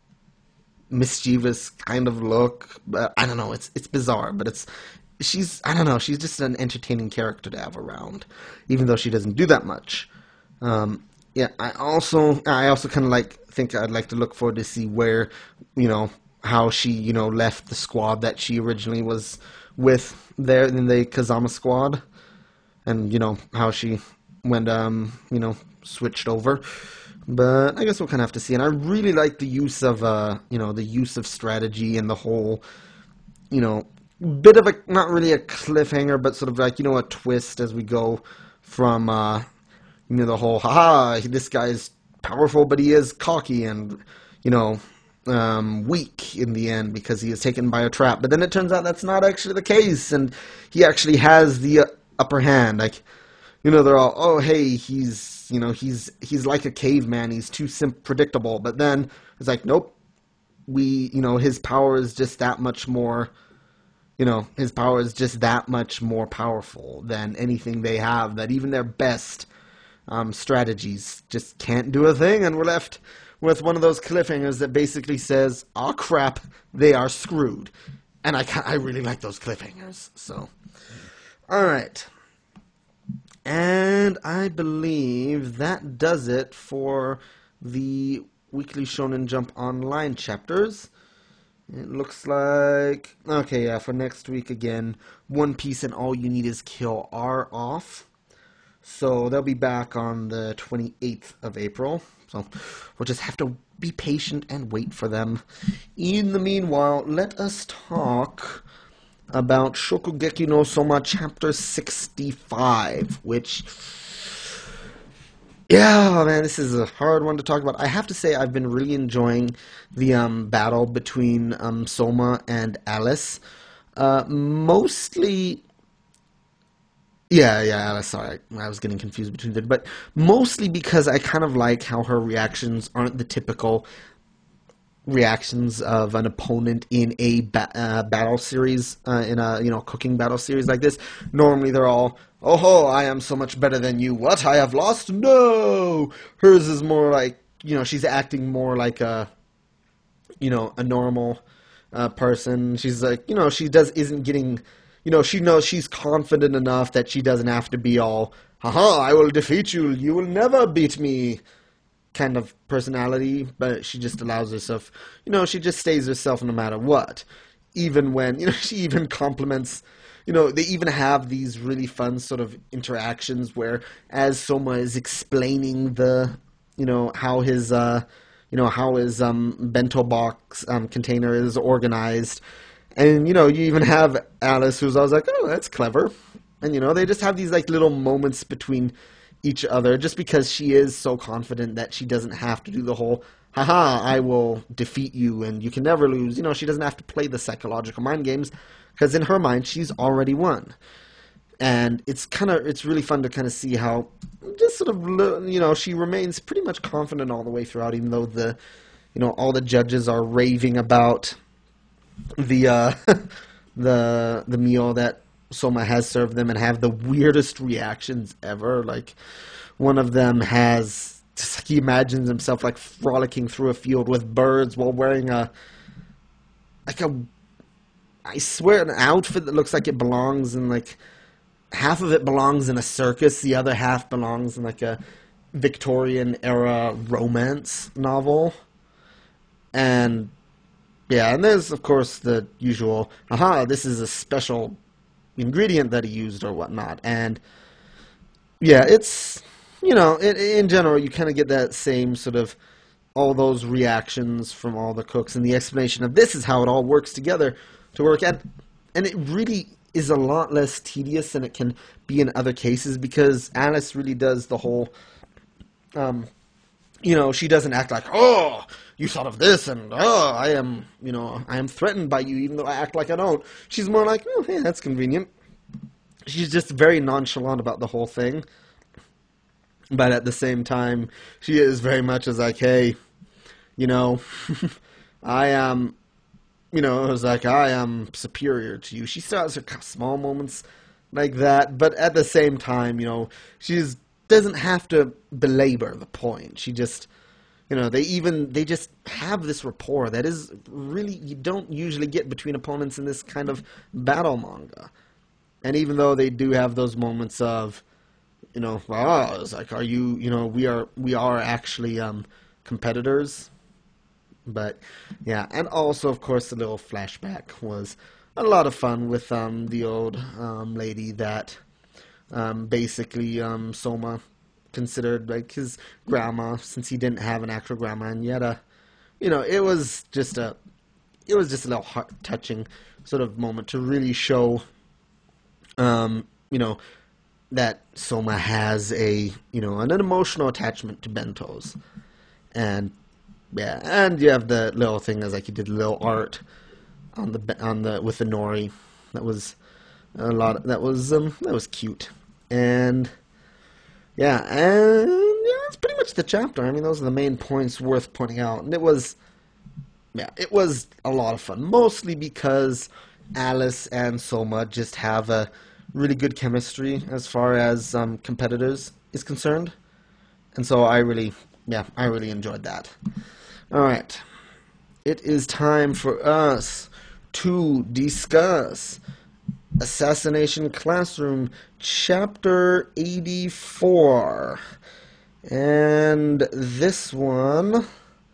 mischievous kind of look. But I don't know. It's it's bizarre, but it's she's I don't know. She's just an entertaining character to have around, even though she doesn't do that much. Um, yeah, I also I also kind of like think I'd like to look forward to see where you know how she you know left the squad that she originally was with there in the Kazama squad, and you know how she went um you know switched over. But I guess we'll kind of have to see. And I really like the use of, uh, you know, the use of strategy and the whole, you know, bit of a, not really a cliffhanger, but sort of like, you know, a twist as we go from, uh, you know, the whole, haha, this guy's powerful, but he is cocky and, you know, um, weak in the end because he is taken by a trap. But then it turns out that's not actually the case, and he actually has the uh, upper hand. Like, you know, they're all, oh, hey, he's, you know, he's he's like a caveman. He's too sim- predictable. But then it's like, nope, we, you know, his power is just that much more, you know, his power is just that much more powerful than anything they have, that even their best um, strategies just can't do a thing. And we're left with one of those cliffhangers that basically says, oh, crap, they are screwed. And I, I really like those cliffhangers. So, all right. And I believe that does it for the Weekly Shonen Jump Online chapters. It looks like... Okay, yeah, for next week again, One Piece and All You Need Is Kill are off. So they'll be back on the twenty-eighth of April. So we'll just have to be patient and wait for them. In the meanwhile, let us talk about Shokugeki no Soma Chapter sixty-five, which, yeah, man, this is a hard one to talk about. I have to say I've been really enjoying the um, battle between um, Soma and Alice. Uh, mostly, yeah, yeah, Alice, sorry, I was getting confused between them, but mostly because I kind of like how her reactions aren't the typical reactions of an opponent in a ba- uh, battle series, uh, in a you know cooking battle series like this. Normally they're all, oh ho, I am so much better than you. What, I have lost? No. Hers is more like, you know, she's acting more like a, you know, a normal uh, person. She's like, you know, she does isn't getting, you know, she knows she's confident enough that she doesn't have to be all, haha, I will defeat you. You will never beat me kind of personality, but she just allows herself, you know, she just stays herself no matter what. Even when, you know, she even compliments, you know, they even have these really fun sort of interactions where as Soma is explaining the, you know, how his, uh, you know, how his um, bento box um, container is organized. And, you know, you even have Alice who's always like, oh, that's clever. And, you know, they just have these, like, little moments between each other just because she is so confident that she doesn't have to do the whole, haha, I will defeat you and you can never lose. You know, she doesn't have to play the psychological mind games because in her mind, she's already won. And it's kind of, it's really fun to kind of see how just sort of, you know, she remains pretty much confident all the way throughout, even though the, you know, all the judges are raving about the, uh, the, the meal that Soma has served them and have the weirdest reactions ever. Like, one of them has, just like he imagines himself like frolicking through a field with birds while wearing a, like a, I swear, an outfit that looks like it belongs in like, half of it belongs in a circus, the other half belongs in like a Victorian era romance novel. And yeah, and there's of course the usual, aha, this is a special ingredient that he used or whatnot. And yeah, it's, you know, it, in general, you kind of get that same sort of all those reactions from all the cooks and the explanation of this is how it all works together to work. And, and it really is a lot less tedious than it can be in other cases because Alice really does the whole, um, you know, she doesn't act like, oh, you thought of this and, oh, I am, you know, I am threatened by you even though I act like I don't. She's more like, oh, hey, that's convenient. She's just very nonchalant about the whole thing. But at the same time, she is very much as like, hey, you know, I am, you know, it was like, I am superior to you. She still has her kind of small moments like that, but at the same time, you know, she doesn't have to belabor the point. She just, you know, they even, they just have this rapport that is really, you don't usually get between opponents in this kind of battle manga. And even though they do have those moments of, you know, oh, it's like, are you, you know, we are, we are actually um, competitors. But, yeah, and also, of course, the little flashback was a lot of fun with um, the old um, lady that um, basically um, Soma considered like his grandma, since he didn't have an actual grandma, and yet, uh, you know, it was just a, it was just a little heart-touching sort of moment to really show, um, you know, that Soma has a, you know, an emotional attachment to bentos. And, yeah, and you have the little thing as like he did little art on the, on the, with the nori. That was a lot, that was, um, that was cute. And, yeah, and, yeah, that's pretty much the chapter. I mean, those are the main points worth pointing out. And it was, yeah, it was a lot of fun. Mostly because Alice and Soma just have a really good chemistry as far as um, competitors is concerned. And so I really, yeah, I really enjoyed that. All right. It is time for us to discuss Assassination Classroom Chapter eighty-four. And this one,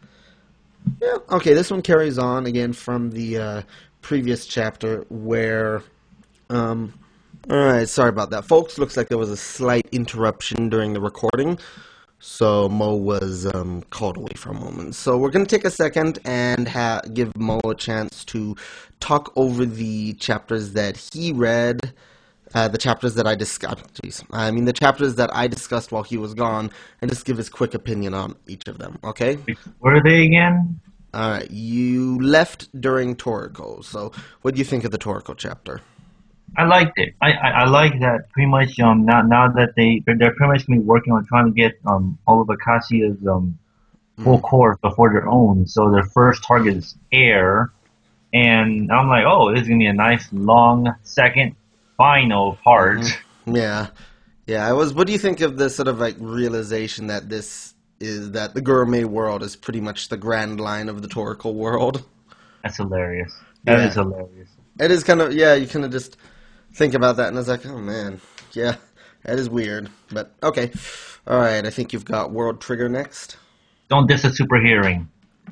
yeah, okay, this one carries on again from the uh, previous chapter where, um, alright, sorry about that, folks. Looks like there was a slight interruption during the recording, so Mo was um, called away for a moment. So we're going to take a second and ha- give Mo a chance to talk over the chapters that he read, uh, the chapters that I discussed, geez, I mean the chapters that I discussed while he was gone, and just give his quick opinion on each of them, okay? Where are they again? Alright, you left during Toriko, so what do you think of the Toriko chapter? I liked it. I, I, I like that pretty much um now now that they they're, they're pretty much gonna be working on trying to get um all of Akashia's um full Mm. core before their own. So their first target is air, and I'm like, oh, this is gonna be a nice long second final part. Mm-hmm. Yeah, yeah. I was. What do you think of the sort of like realization that this is that the gourmet world is pretty much the grand line of the Toriko world? That's hilarious. That Yeah, is hilarious. it is kind of. Yeah, you kind of just think about that, and it's like, oh man, yeah, that is weird. But okay, all right. I think you've got World Trigger next. Don't diss a super hearing.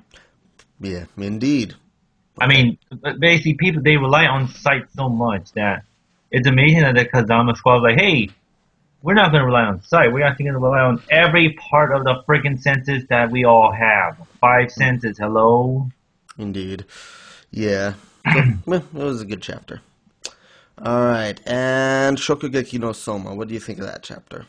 Yeah, indeed. I mean, basically, people they rely on sight so much that it's amazing that the Kazama squad was like, hey, we're not going to rely on sight. We're actually going to rely on every part of the freaking senses that we all have. Five senses. Hello. Indeed. Yeah. So, well, it was a good chapter. All right, and Shokugeki no Soma. What do you think of that chapter?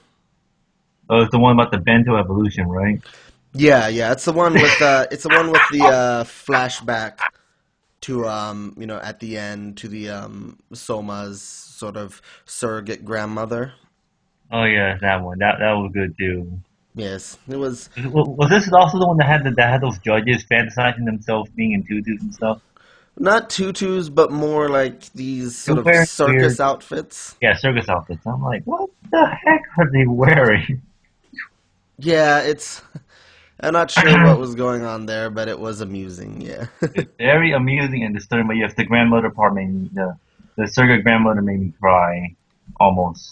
Oh, it's the one about the bento evolution, right? Yeah, yeah, it's the one with uh, it's the one with the uh, flashback to um, you know, at the end to the um, Soma's sort of surrogate grandmother. Oh yeah, that one. That that was good too. Yes, it was Was was this also the one that had the, that had those judges fantasizing themselves being in tutus and stuff? not tutus, but more like these They sort were of wearing circus weird, outfits. yeah, circus outfits. I'm like, what the heck are they wearing? Yeah, it's. I'm not sure what was going on there, but it was amusing. Yeah, It's very amusing and disturbing, but yes, the grandmother part made me the the surrogate grandmother made me cry almost.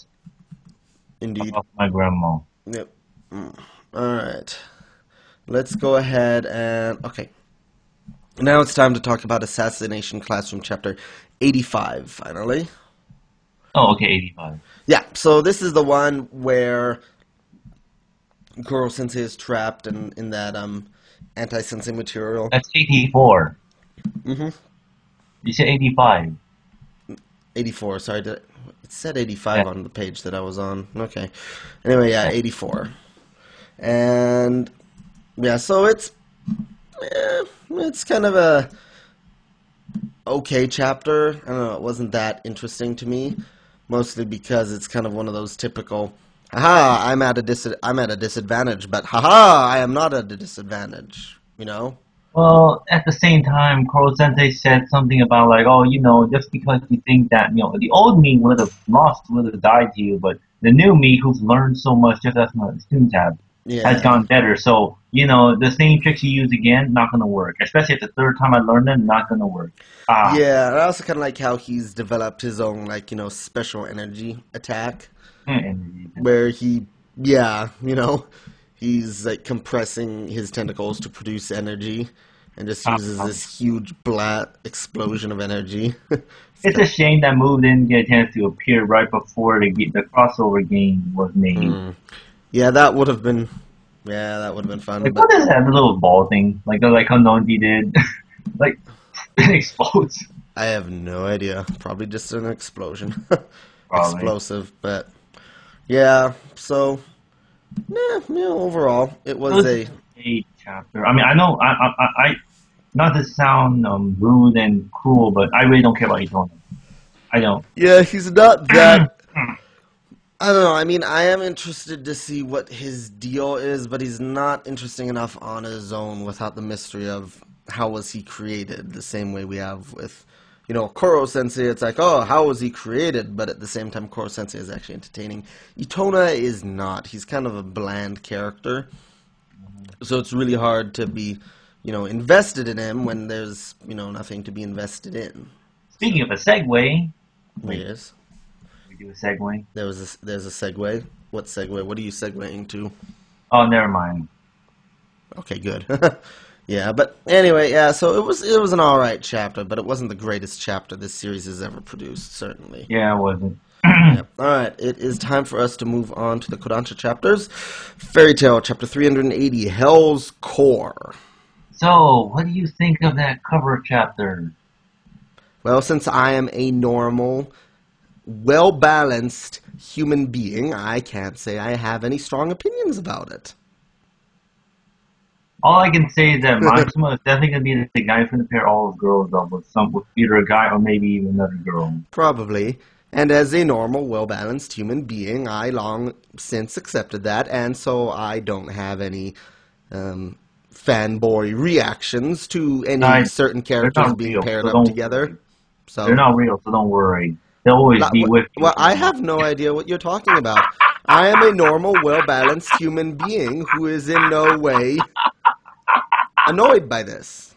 I indeed. love my grandma. Yep. Mm. All right. Let's go ahead and okay. Now it's time to talk about Assassination Classroom Chapter eighty-five. Finally. Oh, okay, eighty-five. Yeah. So this is the one where Kuro Sensei is trapped in in that um anti-sensing material. That's eighty-four. Mm-hmm. You said eighty-five. eighty-four, sorry. Did, it said Yeah. eighty-five on the page that I was on. Okay. Anyway, yeah, Yeah. eighty-four. And, yeah, so it's, eh, it's kind of a okay chapter. I don't know, it wasn't that interesting to me. Mostly because it's kind of one of those typical, haha, I'm at a dis- I'm at a disadvantage, but haha, I am not at a disadvantage, you know? Well, at the same time, Koro Sensei said something about like, oh, you know, just because you think that, you know, the old me would have lost, would have died to you, but the new me who's learned so much just as my students have, has Yeah. gone better. So, you know, the same tricks you use again, not gonna work. Especially if the third time I learned them, not gonna work. Ah, Yeah, and I also kind of like how he's developed his own, like, you know, special energy attack, mm, where he, yeah, you know, he's like compressing his tentacles to produce energy and just ah, uses ah. this huge blat explosion of energy. It's It's kind a shame that move didn't get a chance to appear right before the ge- the crossover game was made. mm. Yeah, that would have been, yeah, that would have been fun, Like, but what is that little ball thing? Like, like how Nonji did? Like, it explodes. I have no idea. Probably just an explosion. Probably. Explosive, but yeah, so, yeah, yeah, overall, it It was was a, an okay chapter. I mean, I know, I, I, I, I- not to sound um, rude and cruel, but I really don't care about Itona. I don't. yeah, he's not that. I don't know. I mean, I am interested to see what his deal is, but he's not interesting enough on his own without the mystery of how was he created. The same way we have with, you know, Koro Sensei. It's like, oh, how was he created? But at the same time, Koro Sensei is actually entertaining. Itona is not. He's kind of a bland character, so it's really hard to be, you know, invested in him when there's, you know, nothing to be invested in. Speaking of a segue, wait, Yes, we do a segue? there was a, there's a segue. What segue? What are you segueing to? Oh, never mind. Okay, good. Yeah, but anyway, yeah. So it was it was an all right chapter, but it wasn't the greatest chapter this series has ever produced, certainly. Yeah, it wasn't. Yeah. All right, it is time for us to move on to the Kodansha chapters. Fairy Tale, chapter three hundred eighty, Hell's Core. So, what do you think of that cover chapter? Well, since I am a normal, well balanced human being, I can't say I have any strong opinions about it. All I can say is that Maxima is definitely gonna be the guy who's gonna pair all the girls up with some, with either a guy or maybe even another girl. Probably. And as a normal, well balanced human being, I long since accepted that, and so I don't have any um, fanboy reactions to any I, certain they're characters not being real, paired so up don't worry. together. They're So, not real, so don't worry. They'll always la- be wh- with you well, for I long. have no idea what you're talking about. I am a normal, well balanced human being who is in no way annoyed by this.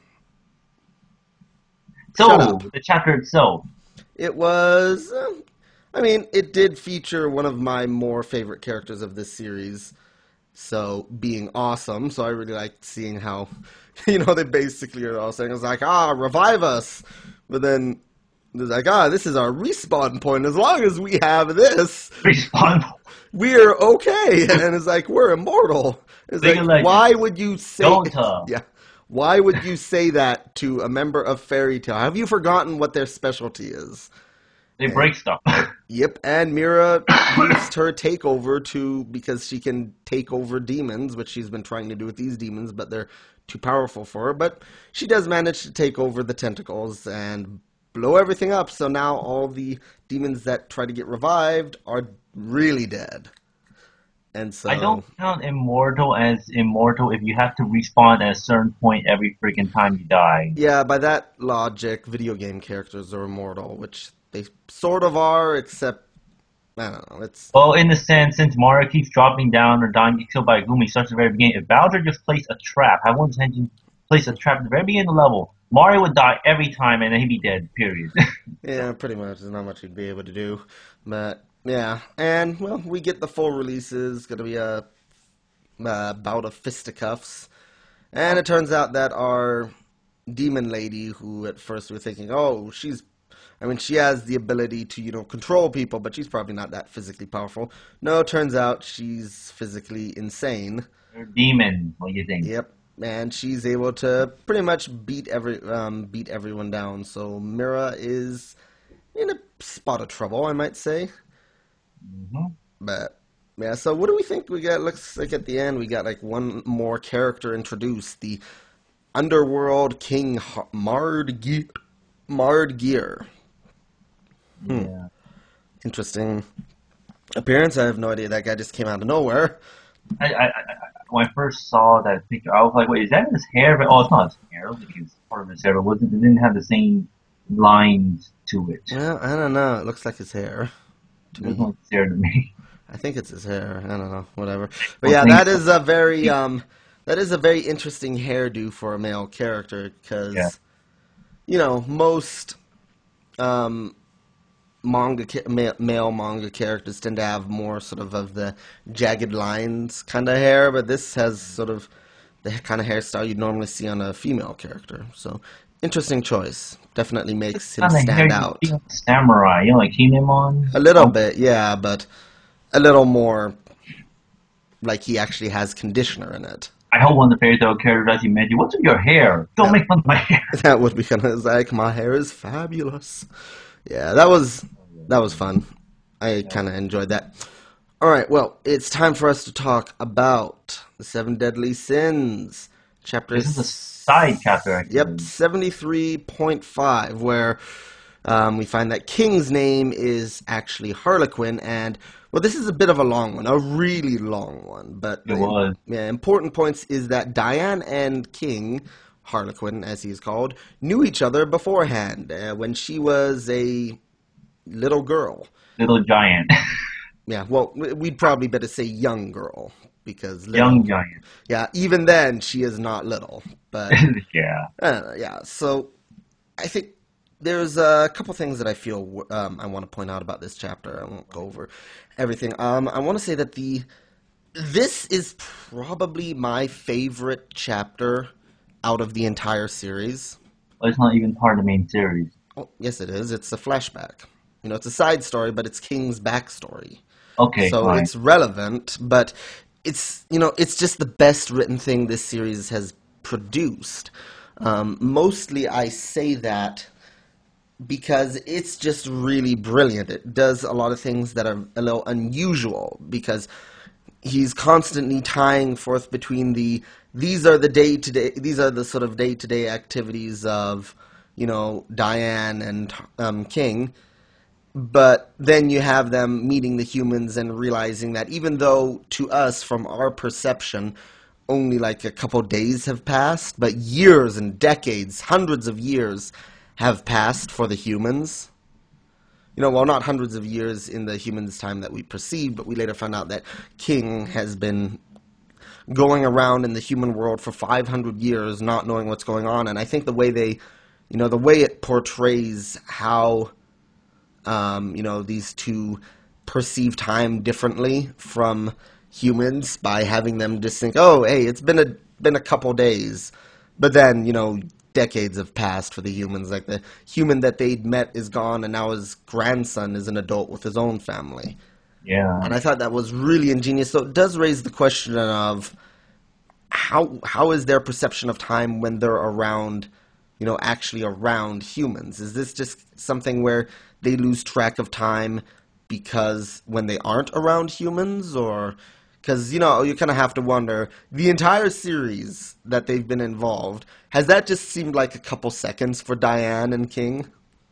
Shut So, up. the chapter itself. It was. Uh, I mean, it did feature one of my more favorite characters of this series, so being awesome. So I really liked seeing how, you know, they basically are all saying, it's like, ah, revive us. But then it's like, ah, this is our respawn point. As long as we have this, Respawn. we're okay. And it's like, we're immortal. It's League like, of Legends. why would you say, Dota. yeah, why would you say that to a member of Fairy Tale? Have you forgotten what their specialty is? They break stuff. Yep, and Mira used her takeover to because she can take over demons, which she's been trying to do with these demons, but they're too powerful for her. But she does manage to take over the tentacles and blow everything up. So now all the demons that try to get revived are really dead. And so I don't count immortal as immortal if you have to respawn at a certain point every freaking time you die. yeah, by that logic, video game characters are immortal, which they sort of are, except I don't know. It's Well, in a sense, since Mario keeps dropping down or dying, get killed by a Gumi, starts at the very beginning. If Bowser just placed a trap, have one intention, place a trap at the very beginning of the level, Mario would die every time and then he'd be dead, period. yeah, pretty much. There's not much you'd be able to do, but yeah, and well, we get the full releases. Gonna be a, a bout of fisticuffs, and it turns out that our demon lady, who at first we were thinking, oh, she's, I mean, she has the ability to you know control people, but she's probably not that physically powerful. No, it turns out she's physically insane. Demon, what do you think? Yep. and she's able to pretty much beat every um, beat everyone down. So Mira is in a spot of trouble, I might say. Hmm. But yeah, so what do we think we got? Looks like at the end we got like one more character introduced, the Underworld King H- Mard Ge- Mard Gear. Hmm, Yeah. interesting appearance. I have no idea. That guy just came out of nowhere. I, I, I, I- when I first saw that picture, I was like, wait, is that his hair? But, oh, it's not his hair. It's part of his hair. But wasn't, it didn't have the same lines to it. Well, I don't know. It looks like his hair It to doesn't me. look hair to me. I think it's his hair. I don't know. Whatever. But One yeah, thing, that is a very um, that is a very interesting hairdo for a male character yeah. because you know most um manga ca- ma- male manga characters tend to have more sort of of the jagged lines kind of hair, but this has sort of the kind of hairstyle you'd normally see on a female character. So interesting choice. Definitely makes him Kind of hair stand you see out on samurai, you know, like Kinemon. a little Oh, bit, yeah, but a little more like he actually has conditioner in it. I hope one of the fairy tale characters actually met you. What's with your hair? Don't That make fun of my hair. that would be kind of like my hair is fabulous. Yeah, that was that was fun. I Yeah. kind of enjoyed that. All right, well, it's time for us to talk about the Seven Deadly Sins, chapter. This is a side s- chapter, Yep, actually. seventy-three point five, where um, we find that King's name is actually Harlequin, and well, this is a bit of a long one, a really long one, but It the was. yeah, important points is that Diane and King, Harlequin as he's called, knew each other beforehand uh, when she was a little girl. Little giant. Yeah, well, w- we'd probably better say young girl because Young little. giant. Yeah, even then she is not little. But Yeah. uh, yeah, so I think there's a couple things that I feel um, I want to point out about this chapter. I won't go over everything. Um, I want to say that the this is probably my favorite chapter out of the entire series. Well, it's not even part of the main series. Oh, yes, it is. It's a flashback. You know, it's a side story, but it's King's backstory. Okay, So fine. it's relevant, but it's you know it's just the best written thing this series has produced. Um, mostly, I say that because it's just really brilliant. It does a lot of things that are a little unusual because he's constantly tying forth between the these are the day to day these are the sort of day to day activities of you know Diane and um, King, but then you have them meeting the humans and realizing that even though to us, from our perception, only like a couple days have passed, but years and decades, hundreds of years have passed for the humans. You know, well, not hundreds of years in the humans' time that we perceive, but we later found out that King has been going around in the human world for five hundred years not knowing what's going on. And I think the way they, you know, the way it portrays how um, you know, these two perceive time differently from humans by having them just think, oh, hey, it's been a been a couple days, but then you know, decades have passed for the humans. Like the human that they'd met is gone, and now his grandson is an adult with his own family. Yeah. And I thought that was really ingenious. So it does raise the question of how how is their perception of time when they're around, you know, actually around humans? Is this just something where they lose track of time because when they aren't around humans, or because you know you kind of have to wonder the entire series that they've been involved, has that just seemed like a couple seconds for Diane and King?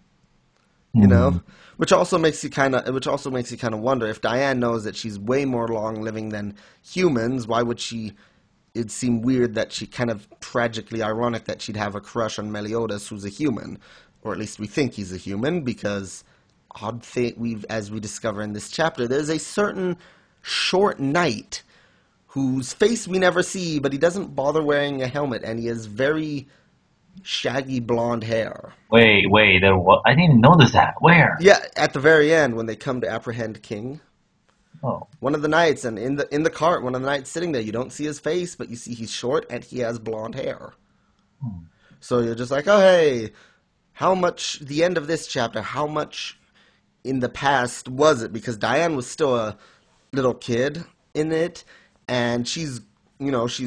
You Hmm. know, which also makes you kind of which also makes you kind of wonder if Diane knows that she's way more long living than humans. Why would she? It'd seem weird that she kind of tragically ironic that she'd have a crush on Meliodas, who's a human, or at least we think he's a human, because odd thing we've as we discover in this chapter, there's a certain short knight whose face we never see, but he doesn't bother wearing a helmet, and he has very shaggy blonde hair. Wait, wait, there was, I didn't even notice that. Where? Yeah, at the very end when they come to apprehend King, Oh, one of the knights, and in the in the cart, one of the knights sitting there, you don't see his face, but you see he's short and he has blonde hair. hmm. So you're just like, oh hey, how much? The end of this chapter, how much in the past was it? Because Diane was still a little kid in it, and she's you know she's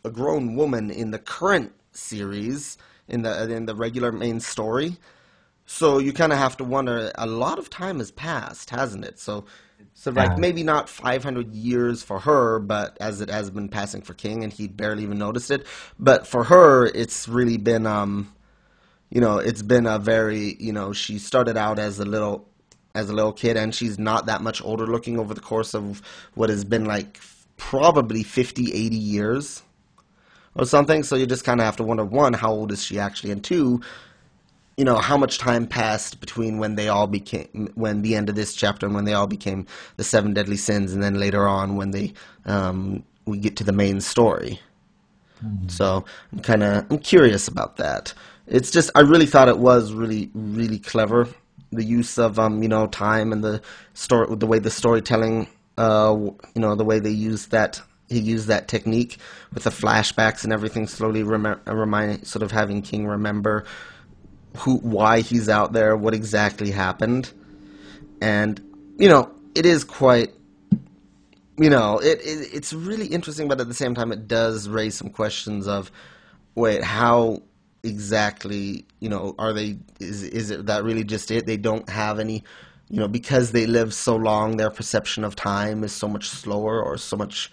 a grown woman in the current series, in the in the regular main story. So you kind of have to wonder, a lot of time has passed, hasn't it? So, so like Yeah. maybe not five hundred years for her, but as it has been passing for King, and he barely even noticed it. But for her, it's really been, um, you know, it's been a very, you know, she started out as a little, as a little kid, and she's not that much older looking over the course of what has been like probably fifty, eighty years or something. So you just kind of have to wonder, one, how old is she actually, and two, you know, how much time passed between when they all became, when the end of this chapter and when they all became the seven deadly sins, and then later on when they, um, we get to the main story. Mhm. So I'm kind of, I'm curious about that. It's just, I really thought it was really, really clever, the use of, um, you know, time and the story, the way the storytelling, uh, you know, the way they used that, he used that technique with the flashbacks and everything, slowly rem- remind, sort of having King remember who, why he's out there, what exactly happened, and you know, it is quite, you know, it, it it's really interesting, but at the same time, it does raise some questions of, wait, how exactly, you know, are they? Is is it that really just it? They don't have any, you know, because they live so long, their perception of time is so much slower or so much,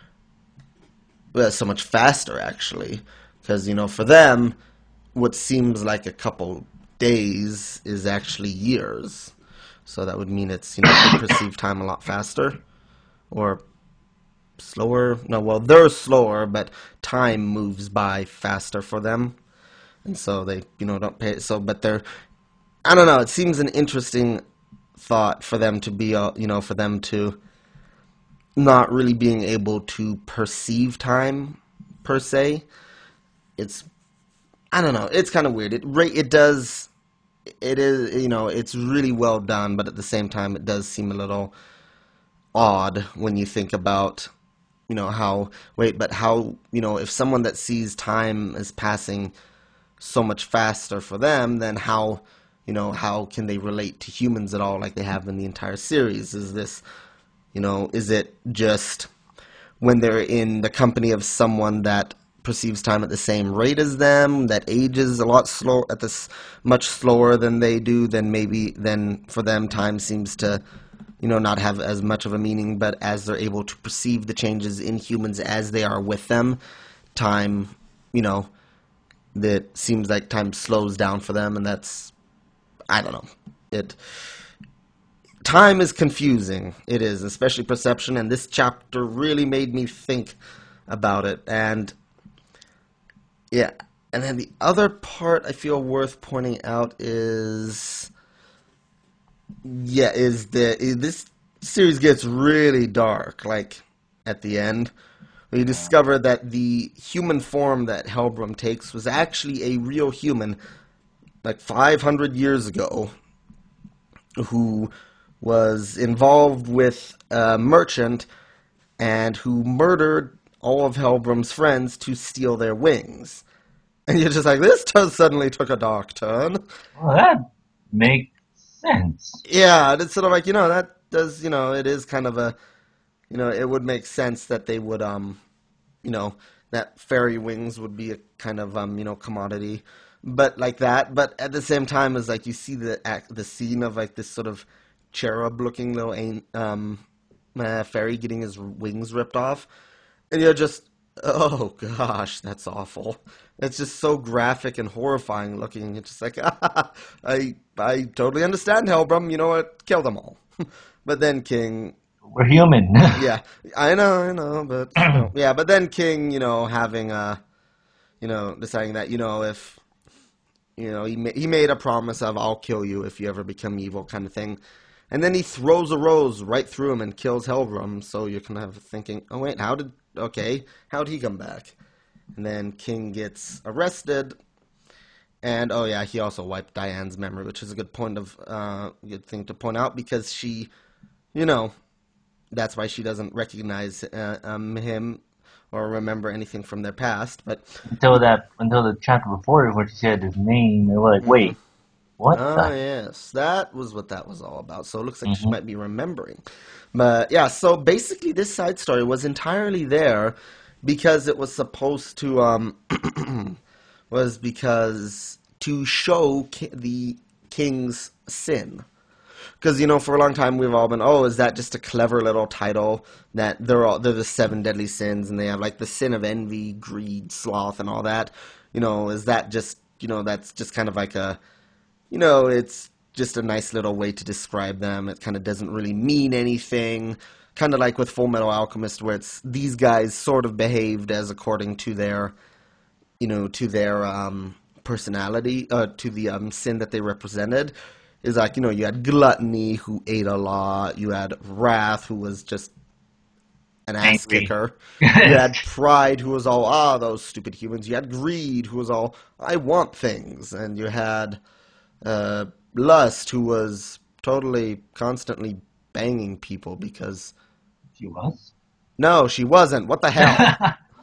well, so much faster actually, because you know, for them, what seems like a couple days is actually years. So that would mean it's, you know, they perceive time a lot faster or slower. No, well, they're slower, but time moves by faster for them. And so they, you know, don't pay. So, but they're, I don't know, it seems an interesting thought for them to be, uh, you know, for them to not really being able to perceive time per se. It's, I don't know, it's kind of weird. It, it does it is, you know, it's really well done, but at the same time it does seem a little odd when you think about, you know, how, wait, but how, you know, if someone that sees time as passing so much faster for them, then how, you know, how can they relate to humans at all, like they have in the entire series? Is this, you know, is it just when they're in the company of someone that perceives time at the same rate as them, that ages a lot slow at this much slower than they do, then maybe then for them time seems to, you know, not have as much of a meaning, but as they're able to perceive the changes in humans as they are with them, time, you know, that seems like time slows down for them, and that's, I don't know. It Time is confusing. It is, especially perception, and this chapter really made me think about it. And yeah, and then the other part I feel worth pointing out is, yeah, is that is this series gets really dark, like at the end. We Yeah. discover that the human form that Helbram takes was actually a real human, like five hundred years ago, who was involved with a merchant and who murdered all of Helbram's friends to steal their wings. And you're just like, this t- suddenly took a dark turn. Well, that makes sense. Yeah, it's sort of like, you know, that does, you know, it is kind of a, you know, it would make sense that they would, um, you know, that fairy wings would be a kind of, um, you know, commodity, but like that. But at the same time, is like you see the act, the scene of like this sort of cherub-looking little um, uh, fairy getting his wings ripped off, and you're just, oh gosh, that's awful. It's just so graphic and horrifying looking. It's just like, I I totally understand, Helbram. You know what? Kill them all. But then King, We're human. yeah, I know, I know, but you know, yeah, but then King, you know, having uh, you know, deciding that, you know, if you know, he ma- he made a promise of I'll kill you if you ever become evil, kind of thing, and then he throws a rose right through him and kills Helbram. So you're kind of thinking, oh wait, how did okay, how'd he come back? And then King gets arrested, and oh yeah, he also wiped Diane's memory, which is a good point of uh, good thing to point out because she, you know, that's why she doesn't recognize uh, um, him or remember anything from their past. But until that, until the chapter before it, where she said his name, they were like, mm-hmm. "Wait, what Oh the?" yes, that was what that was all about. So it looks like she Hmm. might be remembering. But yeah, so basically this side story was entirely there because it was supposed to um was because to show ki- the king's sin. Because you know, for a long time we've all been, oh, is that just a clever little title that they're all they're the seven deadly sins, and they have like the sin of envy, greed, sloth, and all that. You know, is that just you know that's just kind of like a you know it's just a nice little way to describe them. It kind of doesn't really mean anything. Kind of like with Full Metal Alchemist, where it's these guys sort of behaved as according to their you know, to their um, personality, uh, to the um, sin that they represented. Is like, you know, you had gluttony, who ate a lot. You had wrath, who was just an ass Angry. kicker. You had pride, who was all, ah, those stupid humans. You had greed, who was all, I want things. And you had uh, lust, who was totally, constantly banging people because, She was? no, she wasn't. What the hell?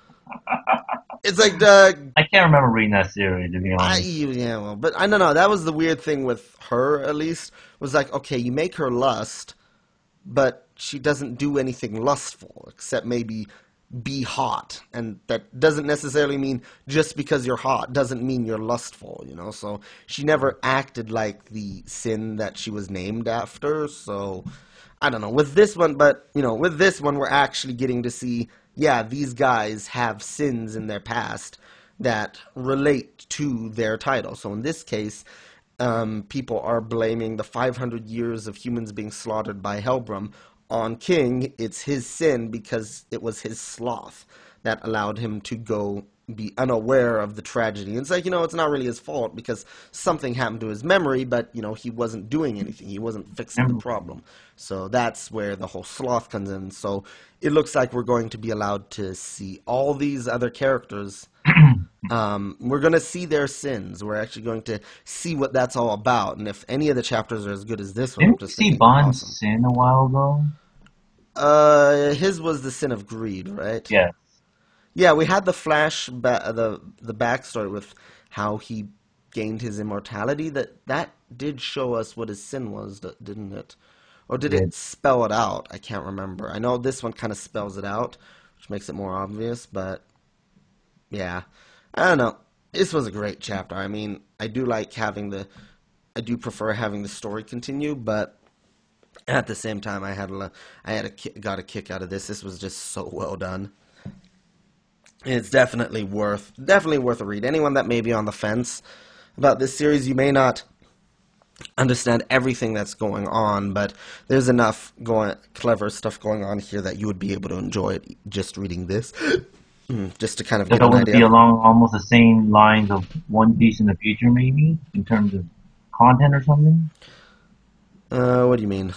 It's like the I can't remember reading that series, to be I honest. yeah, well, but I don't know. That was the weird thing with her, at least, was like, okay, you make her lust, but she doesn't do anything lustful except maybe be hot, and that doesn't necessarily mean just because you're hot doesn't mean you're lustful, you know. So she never acted like the sin that she was named after. So I don't know with this one, but you know, with this one, we're actually getting to see, yeah, these guys have sins in their past that relate to their title. So in this case, um, people are blaming the five hundred years of humans being slaughtered by Helbram on King. It's his sin because it was his sloth that allowed him to go be unaware of the tragedy. And it's like, you know, it's not really his fault because something happened to his memory, but, you know, he wasn't doing anything. He wasn't fixing the problem. So that's where the whole sloth comes in. So it looks like we're going to be allowed to see all these other characters. Um, we're going to see their sins. We're actually going to see what that's all about. And if any of the chapters are as good as this one, I'm Didn't we just see thinking, Bond's awesome. sin a while ago? Uh, his was the sin of greed, right? Yes. Yeah, we had the flash, ba- the the backstory with how he gained his immortality. That that did show us what his sin was, didn't it? Or did Did. it spell it out? I can't remember. I know this one kind of spells it out, which makes it more obvious. But yeah, I don't know. This was a great chapter. I mean, I do like having the, I do prefer having the story continue, but at the same time, I had a, I had a ki- got a kick out of this. This was just so well done. It's definitely worth definitely worth a read. Anyone that may be on the fence about this series, you may not understand everything that's going on, but there's enough going clever stuff going on here that you would be able to enjoy it just reading this. Mm, just to kind of So get that an would be idea. along almost the same lines of One Piece in the future, maybe, in terms of content or something? Uh, what do you mean?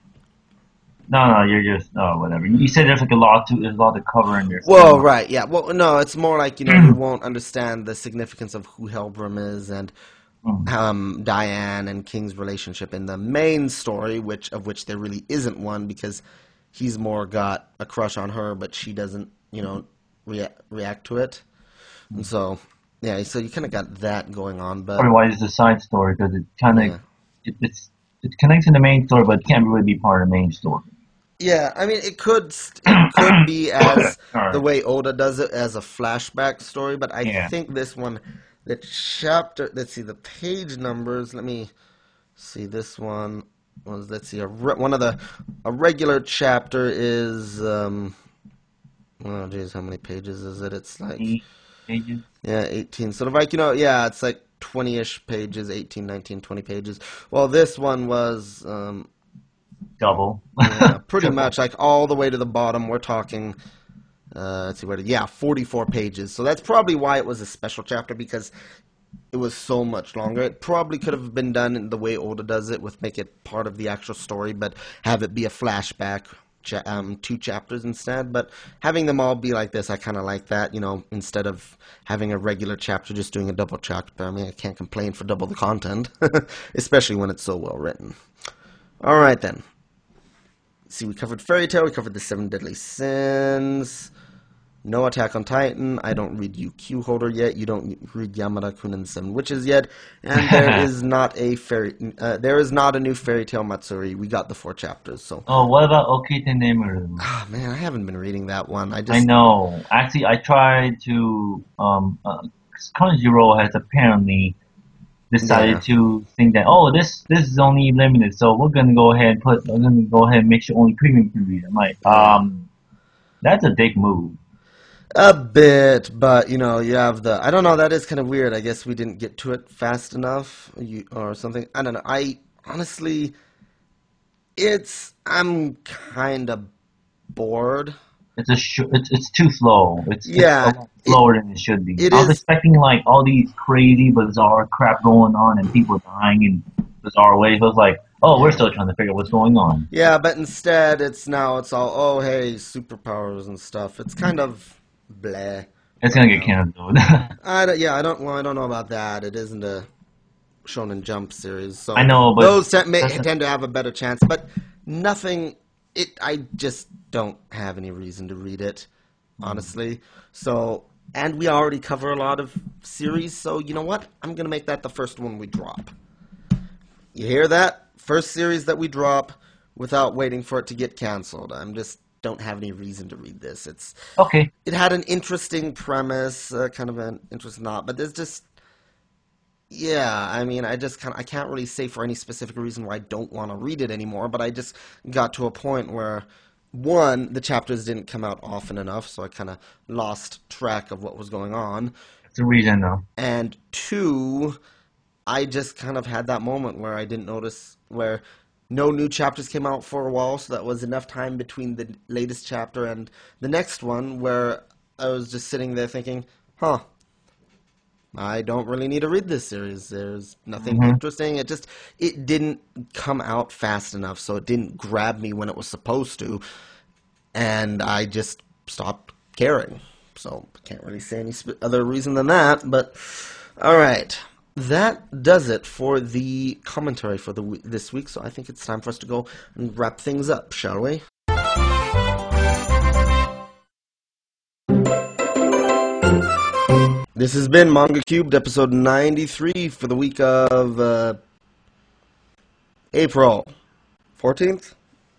No, no, you're just, oh, whatever. You said there's like a lot to, there's a lot to cover in their Well, storyline. right, yeah. Well, no, it's more like, you know, you won't understand the significance of who Helbram is and Mm. um, Diane and King's relationship in the main story, which of which there really isn't one because he's more got a crush on her, but she doesn't, you know, rea- react to it. And so, yeah, so you kind of got that going on, but Otherwise, it's a side story because it kind of yeah. it, it's it connects to the main story, but it can't really be part of the main story. Yeah, I mean, it could st- it could be as the Alright. way Oda does it as a flashback story, but I Yeah. think this one, the chapter, let's see, the page numbers. Let me see. This one was, let's see, a re- one of the a regular chapter is um oh geez, how many pages is it? It's like, Eight pages. yeah, eighteen. Sort of like, you know, yeah, it's like twenty-ish pages, eighteen, nineteen, twenty pages. Well, this one was um Double. yeah, pretty Triple. much like all the way to the bottom. We're talking, uh, let's see where, to, yeah, forty-four pages. So that's probably why it was a special chapter because it was so much longer. It probably could have been done in the way Oda does it, with make it part of the actual story, but have it be a flashback, cha- um, two chapters instead. But having them all be like this, I kind of like that. You know, instead of having a regular chapter, just doing a double chapter. I mean, I can't complain for double the content, especially when it's so well written. All right then. See, we covered Fairy Tail, we covered the Seven Deadly Sins. No Attack on Titan. I don't read Yu Q Holder yet. You don't read Yamada Kun and the Seven Witches yet. And there is not a fairy. Uh, there is not a new Fairy Tale Matsuri. We got the four chapters. So, Oh, what about Okite Nemuru? ah, man, I haven't been reading that one. I I just know. Actually, I tried to. Um, uh, Kanjiro has apparently yeah. decided to think that, oh, this this is only limited, so we're gonna go ahead and put. We're gonna go ahead and make sure only premium can read it. I'm like, Uh, um, that's a dick move. a bit, but you know, you have the. I don't know. That is kind of weird. I guess we didn't get to it fast enough, you, or something. I don't know. I honestly, it's. I'm kind of bored. It's a sh- it's it's too slow. It's it's a Yeah, lot it slower than it should be. it I was is. expecting like all these crazy bizarre crap going on and people dying in bizarre ways. I was like, oh, we're Yeah. still trying to figure out what's going on. Yeah, but instead it's now it's all oh hey superpowers and stuff. It's kind of bleh It's right gonna get now. canceled. I don't, yeah I don't well I don't know about that. It isn't a Shonen Jump series, I so know, but those te- may, doesn't. tend to have a better chance. But nothing. It I just don't have any reason to read it, honestly. So and we already cover a lot of series, so you know what? I'm gonna make that the first one we drop. You hear that? First series that we drop without waiting for it to get canceled. I'm just don't have any reason to read this. It's Okay. it had an interesting premise, uh, kind of an interesting not, but there's just yeah. I mean, I just kind I can't really say for any specific reason why I don't want to read it anymore. But I just got to a point where one, the chapters didn't come out often enough, so I kind of lost track of what was going on, That's the reason though. and two, I just kind of had that moment where I didn't notice where no new chapters came out for a while, so that was enough time between the latest chapter and the next one where I was just sitting there thinking, huh, I don't really need to read this series. There's nothing Hmm. interesting. It just it didn't come out fast enough, so it didn't grab me when it was supposed to, and I just stopped caring. So I can't really say any sp- other reason than that. But all right, that does it for the commentary for the w- this week. So I think it's time for us to go and wrap things up, shall we? This has been Manga Cubed, episode ninety-three for the week of uh, April fourteenth.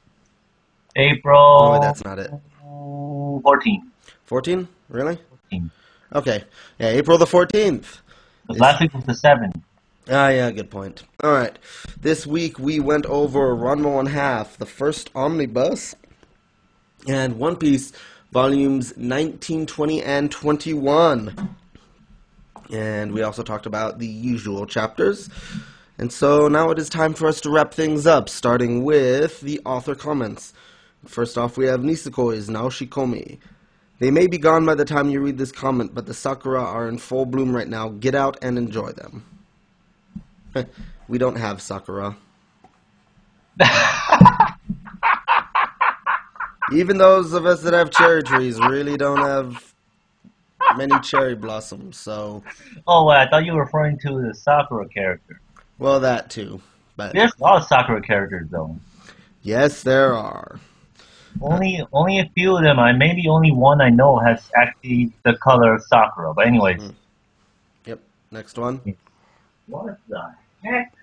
Oh, wait, April that's not it. fourteenth. fourteen? Really? fourteenth. Okay. Yeah, April the fourteenth. Because This last week was the seventh. Ah, yeah, good point. All right. This week we went over Ranma One Half, the first omnibus, and One Piece volumes nineteen, twenty, and twenty-one. And we also talked about the usual chapters. And so now it is time for us to wrap things up, starting with the author comments. First off, we have Nisakoi's Naoshikomi. They may be gone by the time you read this comment, but the sakura are in full bloom right now. Get out and enjoy them. We don't have sakura. Even those of us that have cherry trees really don't have many cherry blossoms, so... Oh, wait, I thought you were referring to the Sakura character. Well, that too. But There's a lot of Sakura characters, though. yes, there are. Only only a few of them. I maybe only one I know has actually the color of Sakura. But anyways, Mm. Yep, next one. what the heck?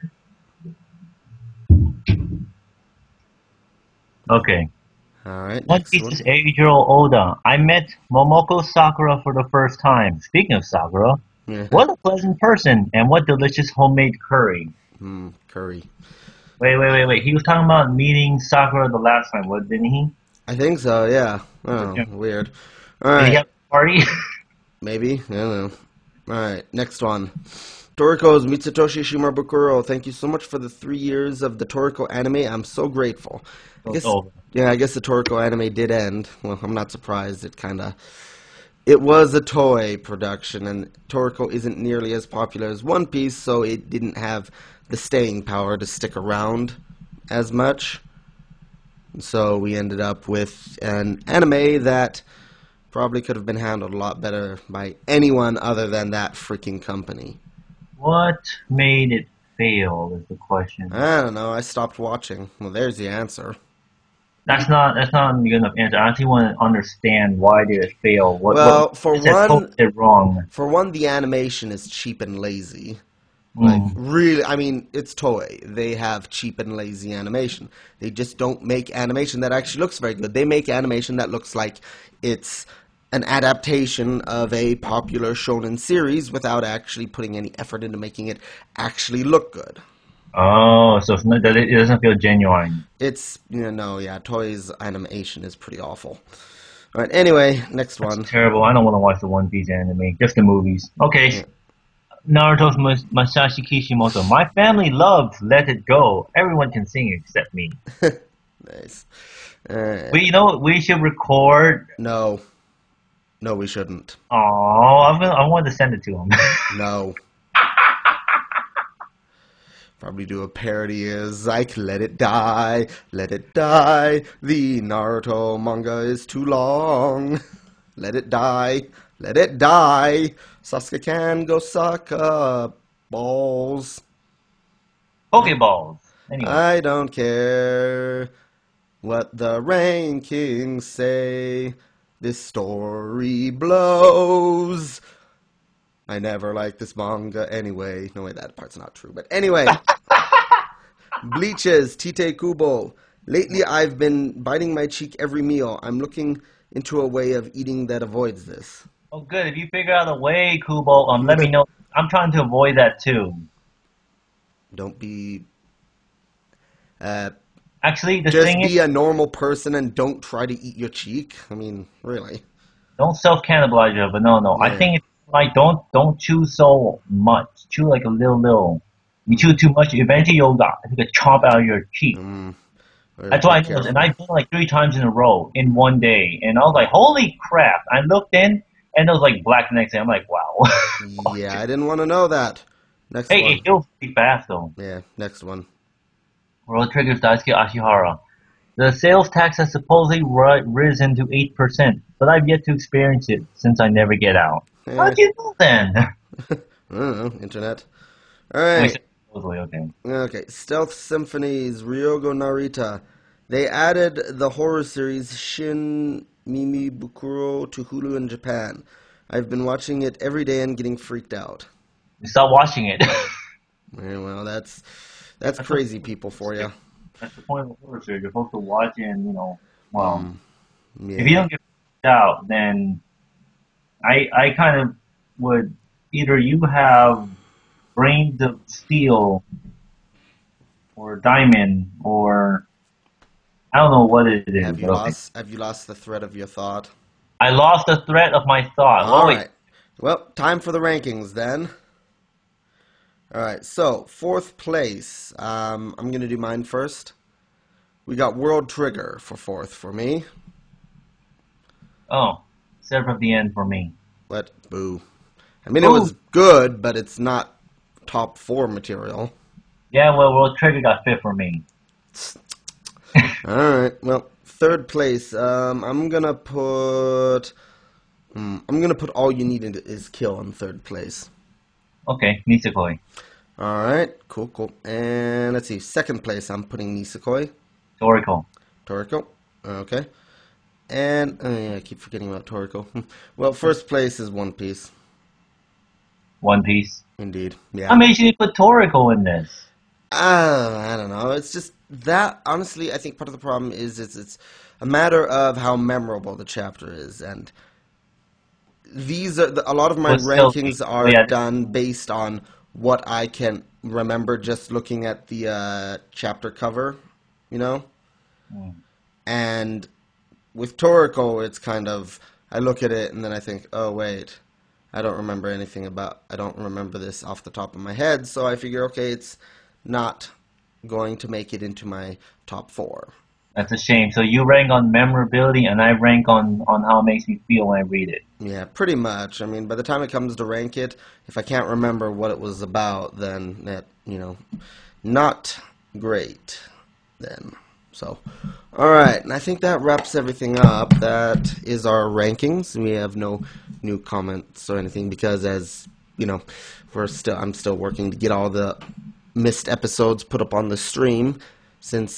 Okay. Alright, One next Piece's one. Eiichiro Oda. I met Momoko Sakura for the first time. Speaking of Sakura, Yeah. what a pleasant person, and what delicious homemade curry. Mm, curry. Wait, wait, wait, wait. He was talking about meeting Sakura the last time, what didn't he? I think so, yeah. Oh, Yeah. weird. Did he Alright, have a party? maybe. I don't know. Alright, next one. Toriko's Mitsutoshi Shimabukuro. Thank you so much for the three years of the Toriko anime. I'm so grateful. I guess, Oh, yeah, I guess the Toriko anime did end. Well, I'm not surprised. It kind of, it was a toy production, and Toriko isn't nearly as popular as One Piece, so it didn't have the staying power to stick around as much. So we ended up with an anime that probably could have been handled a lot better by anyone other than that freaking company. what made it fail is the question. I don't know. I stopped watching. Well, there's the answer. That's not that's not a good enough answer. I actually want to understand why did it fail. What what Well, for is it one, totally wrong? for one, the animation is cheap and lazy. Like, Mm. really, I mean, it's Toei. They have cheap and lazy animation. They just don't make animation that actually looks very good. They make animation that looks like it's an adaptation of a popular shonen series without actually putting any effort into making it actually look good. Oh, so it's not, that it doesn't feel genuine. It's, you know, no, yeah, Toei's animation is pretty awful. All right, anyway, next That's one. terrible. I don't want to watch the One Piece anime, just the movies. Okay, Yeah. Naruto's Mas- Masashi Kishimoto. My family loves Let It Go. Everyone can sing except me. Nice. All right. We you know we should record. No, no, we shouldn't. Oh, I I wanted to send it to him. No. Probably do a parody is like, let it die, let it die. The Naruto manga is too long. Let it die, let it die. Sasuke can go suck up balls. Pokeballs. Anyway, I don't care what the rankings say. This story blows. I never liked this manga anyway. No way, that part's not true. But anyway. Bleaches, Tite Kubo. Lately I've been biting my cheek every meal. I'm looking into a way of eating that avoids this. oh good. If you figure out a way, Kubo, um, let me know. I'm trying to avoid that too. Don't be... Uh, Actually, the just thing is, be a normal person and don't try to eat your cheek. I mean, really. don't self cannibalize it. But no, no. I Yeah. think it's like don't don't chew so much. Chew like a little little. You chew too much, eventually you'll got you could chomp out your cheek. Mm, That's why be I know this, and careful. I did it like three times in a row in one day, and I was like, "Holy crap!" I looked in, and it was like black the next day. I'm like, "Wow." Yeah, I didn't want to know that. Next Hey, one. it heals pretty fast though. Yeah, next one. World Triggers Daisuke Ashihara. The sales tax has supposedly ri- risen to eight percent, but I've yet to experience it since I never get out. Eh, How'd you know then? I don't know, internet. All I right. said, supposedly, okay. Okay, Stealth Symphonies, Ryogo Narita. They added the horror series Shin Mimi Bukuro to Hulu in Japan. I've been watching it every day and getting freaked out. Stop watching it. Yeah, well, that's that's crazy people for you. That's the point of the horror series. You're supposed to watch it and, you know, well, Mm, if you yeah. don't get freaked out, then I I kind of would either you have brains of steel or diamond or I don't know what it is. Have you But okay. lost have you lost the thread of your thought? I lost the thread of my thought. Oh All wait, right. Well, time for the rankings then. All right. So, fourth place. Um, I'm going to do mine first. We got World Trigger for fourth for me. oh, serve of the end for me. But boo. I mean, it Boo. was good, but it's not top four material. Yeah, well, World Trigger got fifth for me. All right. Well, third place. Um, I'm gonna put. Hmm, I'm gonna put All You Need Is Kill in third place. Okay, Nisekoi. All right. Cool. Cool. And let's see. Second place. I'm putting Nisekoi. Toriko. Toriko. Okay. And oh yeah, I keep forgetting about Toriko. Well, first place is One Piece. One Piece. Indeed. Yeah. How many should you put Toriko in this? Uh, I don't know. It's just that, honestly, I think part of the problem is it's, it's a matter of how memorable the chapter is. And these are the, a lot of my Well, still, rankings oh, are yeah. done based on what I can remember just looking at the uh, chapter cover, you know? Hmm. And with Toriko, it's kind of, I look at it and then I think, oh, wait, I don't remember anything about, I don't remember this off the top of my head. So I figure, okay, it's not going to make it into my top four. That's a shame. So you rank on memorability, and I rank on, on how it makes me feel when I read it. Yeah, pretty much. I mean, by the time it comes to rank it, if I can't remember what it was about, then that, you know, not great then. So, all right, and I think that wraps everything up. That is our rankings. We have no new comments or anything because, as you know, we're still I'm still working to get all the missed episodes put up on the stream since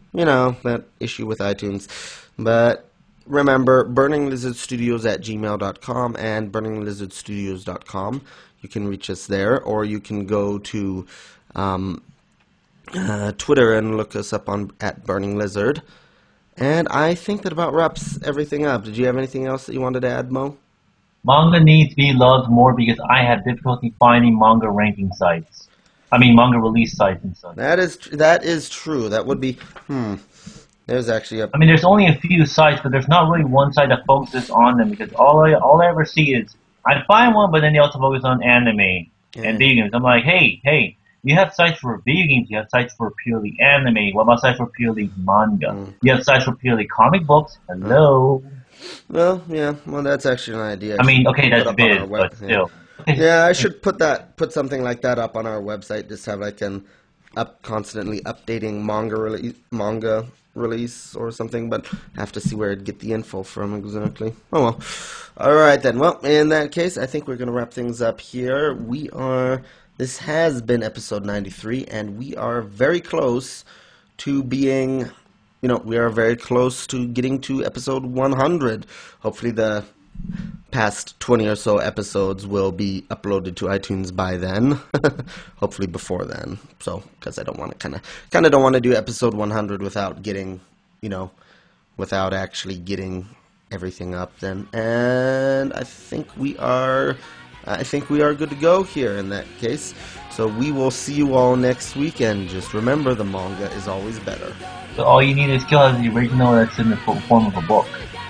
you know, that issue with iTunes. But remember, burning lizard studios at gmail dot com and burning lizard studios dot com. You can reach us there, or you can go to um, uh, Twitter and look us up on at Burning Lizard. And I think that about wraps everything up. Did you have anything else that you wanted to add, Mo? Manga needs to be loved more because I have difficulty finding manga ranking sites. I mean, manga release sites and such. That is tr- that is true. That would be hmm. There's actually a I mean, there's only a few sites, but there's not really one site that focuses on them because all I all I ever see is I find one, but then they also focus on anime Yeah. and video games. I'm like, hey, hey, you have sites for video games, you have sites for purely anime. What about sites for purely manga? Mm. You have sites for purely comic books. Hello. well, yeah. Well, that's actually an idea. I mean, okay, Put that's up on our big, web- but yeah. still. Yeah, I should put that put something like that up on our website. Just have like an up constantly updating manga release manga release or something. But I have to see where I'd get the info from exactly. Oh well. All right then. Well, in that case, I think we're gonna wrap things up here. We are. This has been episode ninety-three, and we are very close to being. You know, we are very close to getting to episode one hundred. Hopefully, the past twenty or so episodes will be uploaded to iTunes by then. Hopefully before then. So, because I don't want to kind of, kind of don't want to do episode one hundred without getting, you know, without actually getting everything up then. And I think we are, I think we are good to go here in that case. So we will see you all next week, and just remember, the manga is always better. So all you need is still has the original that's in the form of a book.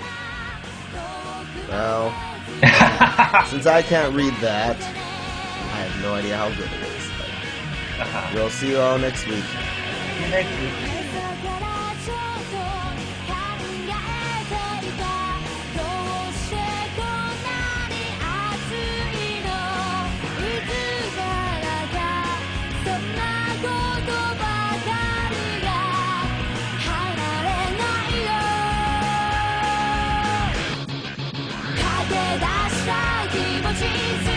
Well, since I can't read that, I have no idea how good it is. But we'll see you all next week. Next week. 駆け出した気持ち